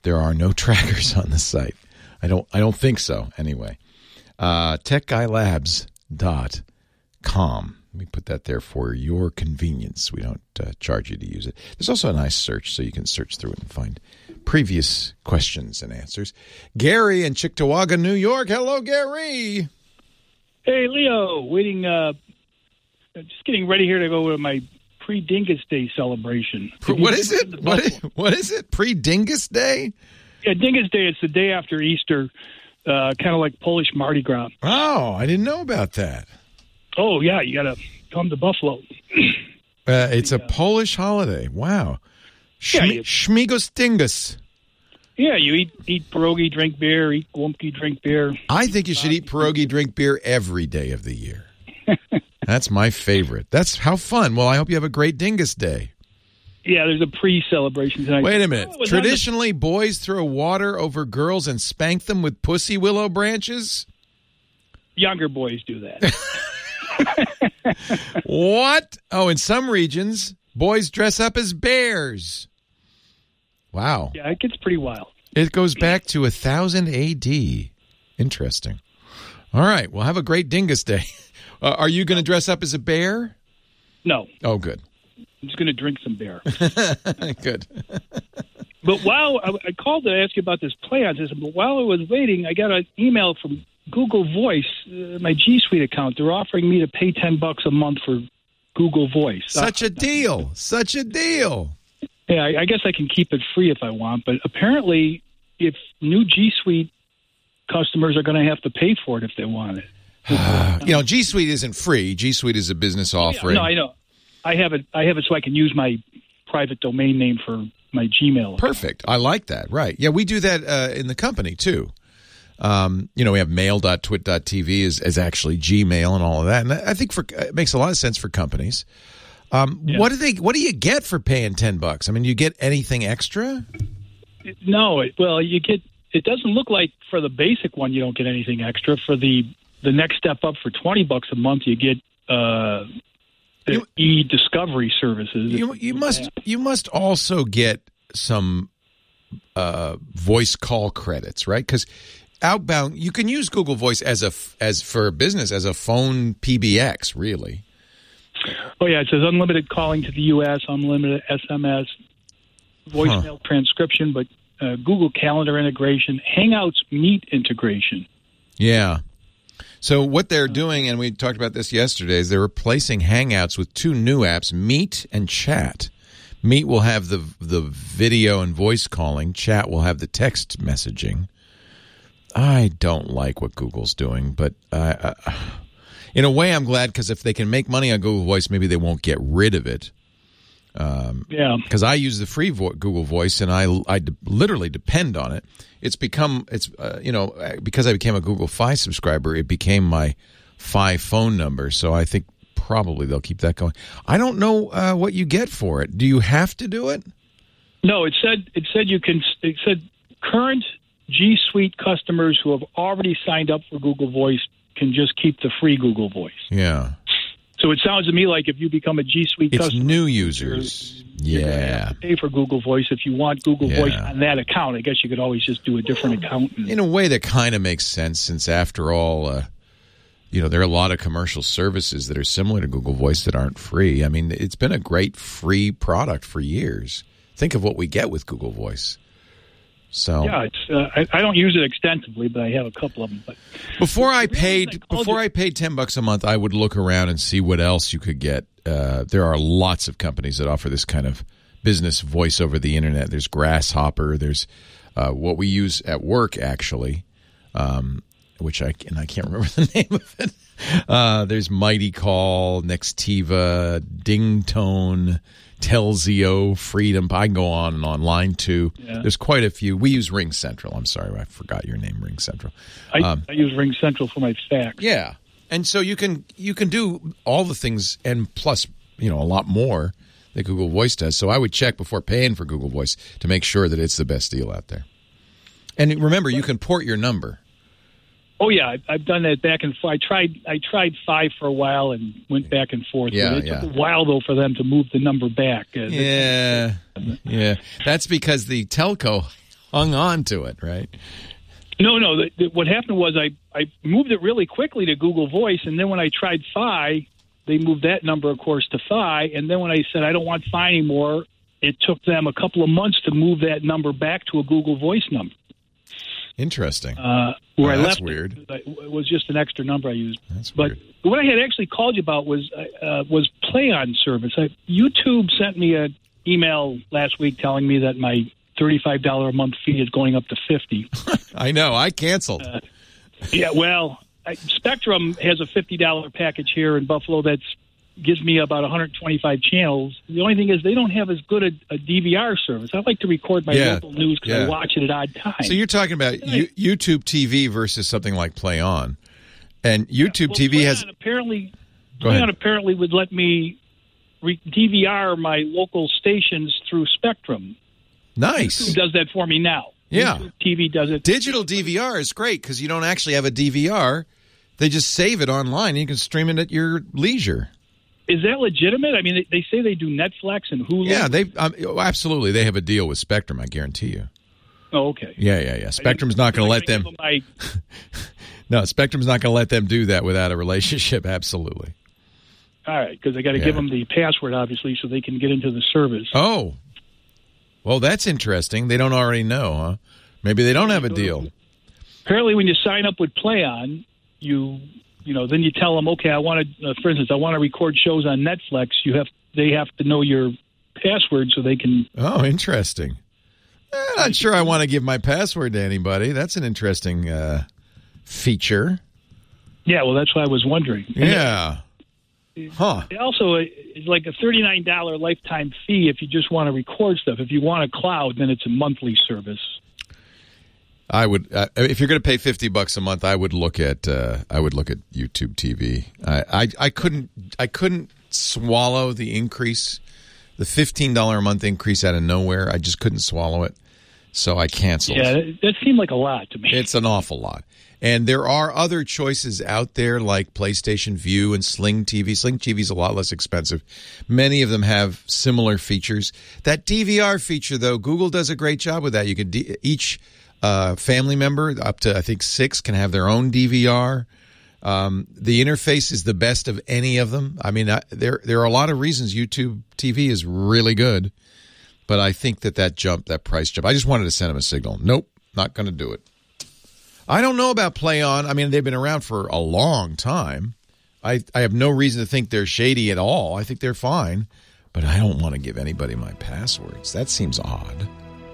there are no trackers on the site. I don't I don't think so, anyway. Uh, tech guy labs dot com. Let me put that there for your convenience. We don't uh, charge you to use it. There's also a nice search, so you can search through it and find previous questions and answers. Gary in Cheektowaga, New York. Hello, Gary. Hey, Leo. Waiting, uh, just getting ready here to go to my pre-Dingus Day celebration. What is it? What is, what is it? Pre-Dingus Day? Yeah, Dingus Day. It's the day after Easter, uh, kind of like Polish Mardi Gras. Oh, I didn't know about that. Oh, yeah, you got to come to Buffalo. Uh, it's a Polish holiday. Wow. Yeah, Shmi- you- Śmigus Dingus. Yeah, you eat eat pierogi, drink beer, eat glumpi, drink beer. I think you should eat pierogi, drink beer every day of the year. That's my favorite. That's how fun. Well, I hope you have a great Dingus Day. Yeah, there's a pre-celebration tonight. Wait a minute. Oh, it was on the- Traditionally, boys throw water over girls and spank them with pussy willow branches? Younger boys do that. What? Oh, in some regions, boys dress up as bears. Wow. Yeah, it gets pretty wild. It goes back to one thousand A D. Interesting. All right. Well, have a great Dingus Day. Uh, are you going to dress up as a bear? No. Oh, good. I'm just going to drink some beer. Good. But while I, I called to ask you about this plan, I said, but while I was waiting, I got an email from Google Voice, uh, my G Suite account. They're offering me to pay ten bucks a month for Google Voice. Such a deal. Such a deal. Yeah, I, I guess I can keep it free if I want, but apparently, if new G Suite customers are going to have to pay for it if they want it. You know, G Suite isn't free. G Suite is a business offering. No, I know. I have it. I have it so I can use my private domain name for my Gmail. Perfect. I like that. Right. Yeah, we do that uh, in the company, too. Um, you know, we have mail dot twit dot t v is, is actually Gmail and all of that. And I think for it makes a lot of sense for companies. Um, Yeah. What do they? What do you get for paying ten bucks? I mean, you get anything extra? No, it, well, you get. It doesn't look like for the basic one you don't get anything extra. For the the next step up for twenty bucks a month, you get uh, the e discovery services. You you must you must also get some uh, voice call credits, right? Because outbound, you can use Google Voice as a f- as for a business as a phone P B X, really. Oh yeah, it says unlimited calling to the U S, unlimited S M S, voicemail transcription, but uh, Google Calendar integration, Hangouts Meet integration. Yeah. So what they're doing, and we talked about this yesterday, is they're replacing Hangouts with two new apps, Meet and Chat. Meet will have the the video and voice calling. Chat will have the text messaging. I don't like what Google's doing, but uh, uh, in a way I'm glad, because if they can make money on Google Voice, maybe they won't get rid of it. Um, yeah. Because I use the free vo- Google Voice, and I, I de- literally depend on it. It's become, it's uh, you know, because I became a Google Fi subscriber, it became my Fi phone number. So I think probably they'll keep that going. I don't know uh, what you get for it. Do you have to do it? No, it said it said you can. It said current G Suite customers who have already signed up for Google Voice can just keep the free Google Voice. Yeah. So it sounds to me like if you become a G Suite It's customer, new users. you're gonna Yeah. have to pay for Google Voice. If you want Google Yeah. Voice on that account, I guess you could always just do a different account. And, In a way that kind of makes sense, since after all, uh, you know, there are a lot of commercial services that are similar to Google Voice that aren't free. I mean, it's been a great free product for years. Think of what we get with Google Voice. So yeah, it's. Uh, I, I don't use it extensively, but I have a couple of them. But before I paid before I paid ten bucks a month, I would look around and see what else you could get. Uh, there are lots of companies that offer this kind of business voice over the internet. There's Grasshopper. There's uh, what we use at work, actually, um, which I and I can't remember the name of it. Uh, there's Mighty Call, Nextiva, Dingtone, Telzio, Freedom. I can go on and on. Line two. Yeah. There's quite a few. We use Ring Central. I'm sorry, I forgot your name, Ring Central. I, Um, I use Ring Central for my fax. yeah, and so you can you can do all the things, and plus, you know, a lot more that Google Voice does. So I would check before paying for Google Voice to make sure that it's the best deal out there. And remember, you can port your number. Oh yeah, I, I've done that back and forth. I tried. I tried five for a while and went back and forth. Yeah, but it yeah. took a while though for them to move the number back. Uh, Yeah, yeah. That's because the telco hung on to it, right? No, no. The, the, what happened was I, I moved it really quickly to Google Voice, and then when I tried Fi, they moved that number, of course, to Fi. And then when I said I don't want Fi anymore, it took them a couple of months to move that number back to a Google Voice number. Interesting. Uh, where oh, I that's left weird. It, it was just an extra number I used. That's but weird. what I had actually called you about was uh, was Play On service. I, YouTube sent me an email last week telling me that my thirty-five dollars a month fee is going up to fifty dollars. I know. I canceled. Uh, yeah, well, I, Spectrum has a fifty dollars package here in Buffalo that's gives me about one hundred twenty-five channels. The only thing is they don't have as good a, a D V R service. I like to record my Yeah, local news because yeah. I watch it at odd times. So you're talking about U- YouTube T V versus something like Play On. And YouTube Well, T V Play has... On apparently, Go Play ahead. On apparently would let me re- D V R my local stations through Spectrum. Nice. YouTube does that for me now. Yeah. YouTube T V does it. Digital D V R is great because you don't actually have a D V R. They just save it online and you can stream it at your leisure. Is that legitimate? I mean, they, they say they do Netflix and Hulu. Yeah, they um, absolutely. They have a deal with Spectrum, I guarantee you. Oh, okay. Yeah, yeah, yeah. Spectrum's not going to let them... them my, No, Spectrum's not going to let them do that without a relationship, absolutely. all right, because I got to Yeah. give them the password, obviously, so they can get into the service. Oh. Well, that's interesting. They don't already know, huh? Maybe they don't have a deal. Apparently, when you sign up with Play On, you you know then you tell them, okay, I want to, uh, for instance, I want to record shows on Netflix. You have they have to know your password so they can. Oh, interesting. I'm not sure I want to give my password to anybody. That's an interesting uh, feature. Yeah, well, that's why I was wondering. Yeah. Huh. It also, it's like a thirty-nine dollars lifetime fee if you just want to record stuff. If you want a cloud, then it's a monthly service. I would, uh, if you're going to pay fifty bucks a month, I would look at, uh, I would look at YouTube T V. I, I, I couldn't, I couldn't swallow the increase, the fifteen dollars a month increase out of nowhere. I just couldn't swallow it, so I canceled. Yeah, that, that seemed like a lot to me. It's an awful lot. And there are other choices out there like PlayStation Vue and Sling T V. Sling T V is a lot less expensive. Many of them have similar features. That D V R feature, though, Google does a great job with that. You can de- each uh, family member, up to I think six, can have their own D V R. Um, the interface is the best of any of them. I mean, I, there there are a lot of reasons YouTube T V is really good, but I think that that jump, that price jump, I just wanted to send them a signal. Nope, not going to do it. I don't know about Play On. I mean, they've been around for a long time. I, I have no reason to think they're shady at all. I think they're fine. But I don't want to give anybody my passwords. That seems odd.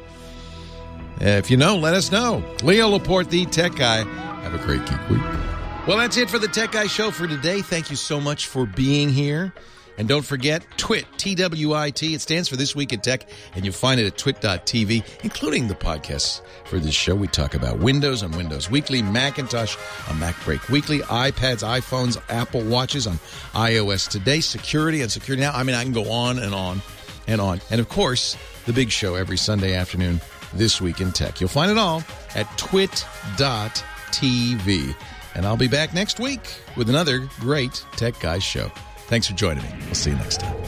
If you know, let us know. Leo Laporte, the Tech Guy. Have a great Geek Week. Well, that's it for the Tech Guy Show for today. Thank you so much for being here. And don't forget, Twit, T W I T. It stands for This Week in Tech, and you'll find it at twit dot t v, including the podcasts for this show. We talk about Windows on Windows Weekly, Macintosh on Mac Break Weekly, iPads, iPhones, Apple Watches on iOS Today, security on Security Now. I mean, I can go on and on and on. And, of course, the big show every Sunday afternoon, This Week in Tech. You'll find it all at twit dot t v. And I'll be back next week with another great Tech Guys show. Thanks for joining me. We'll see you next time.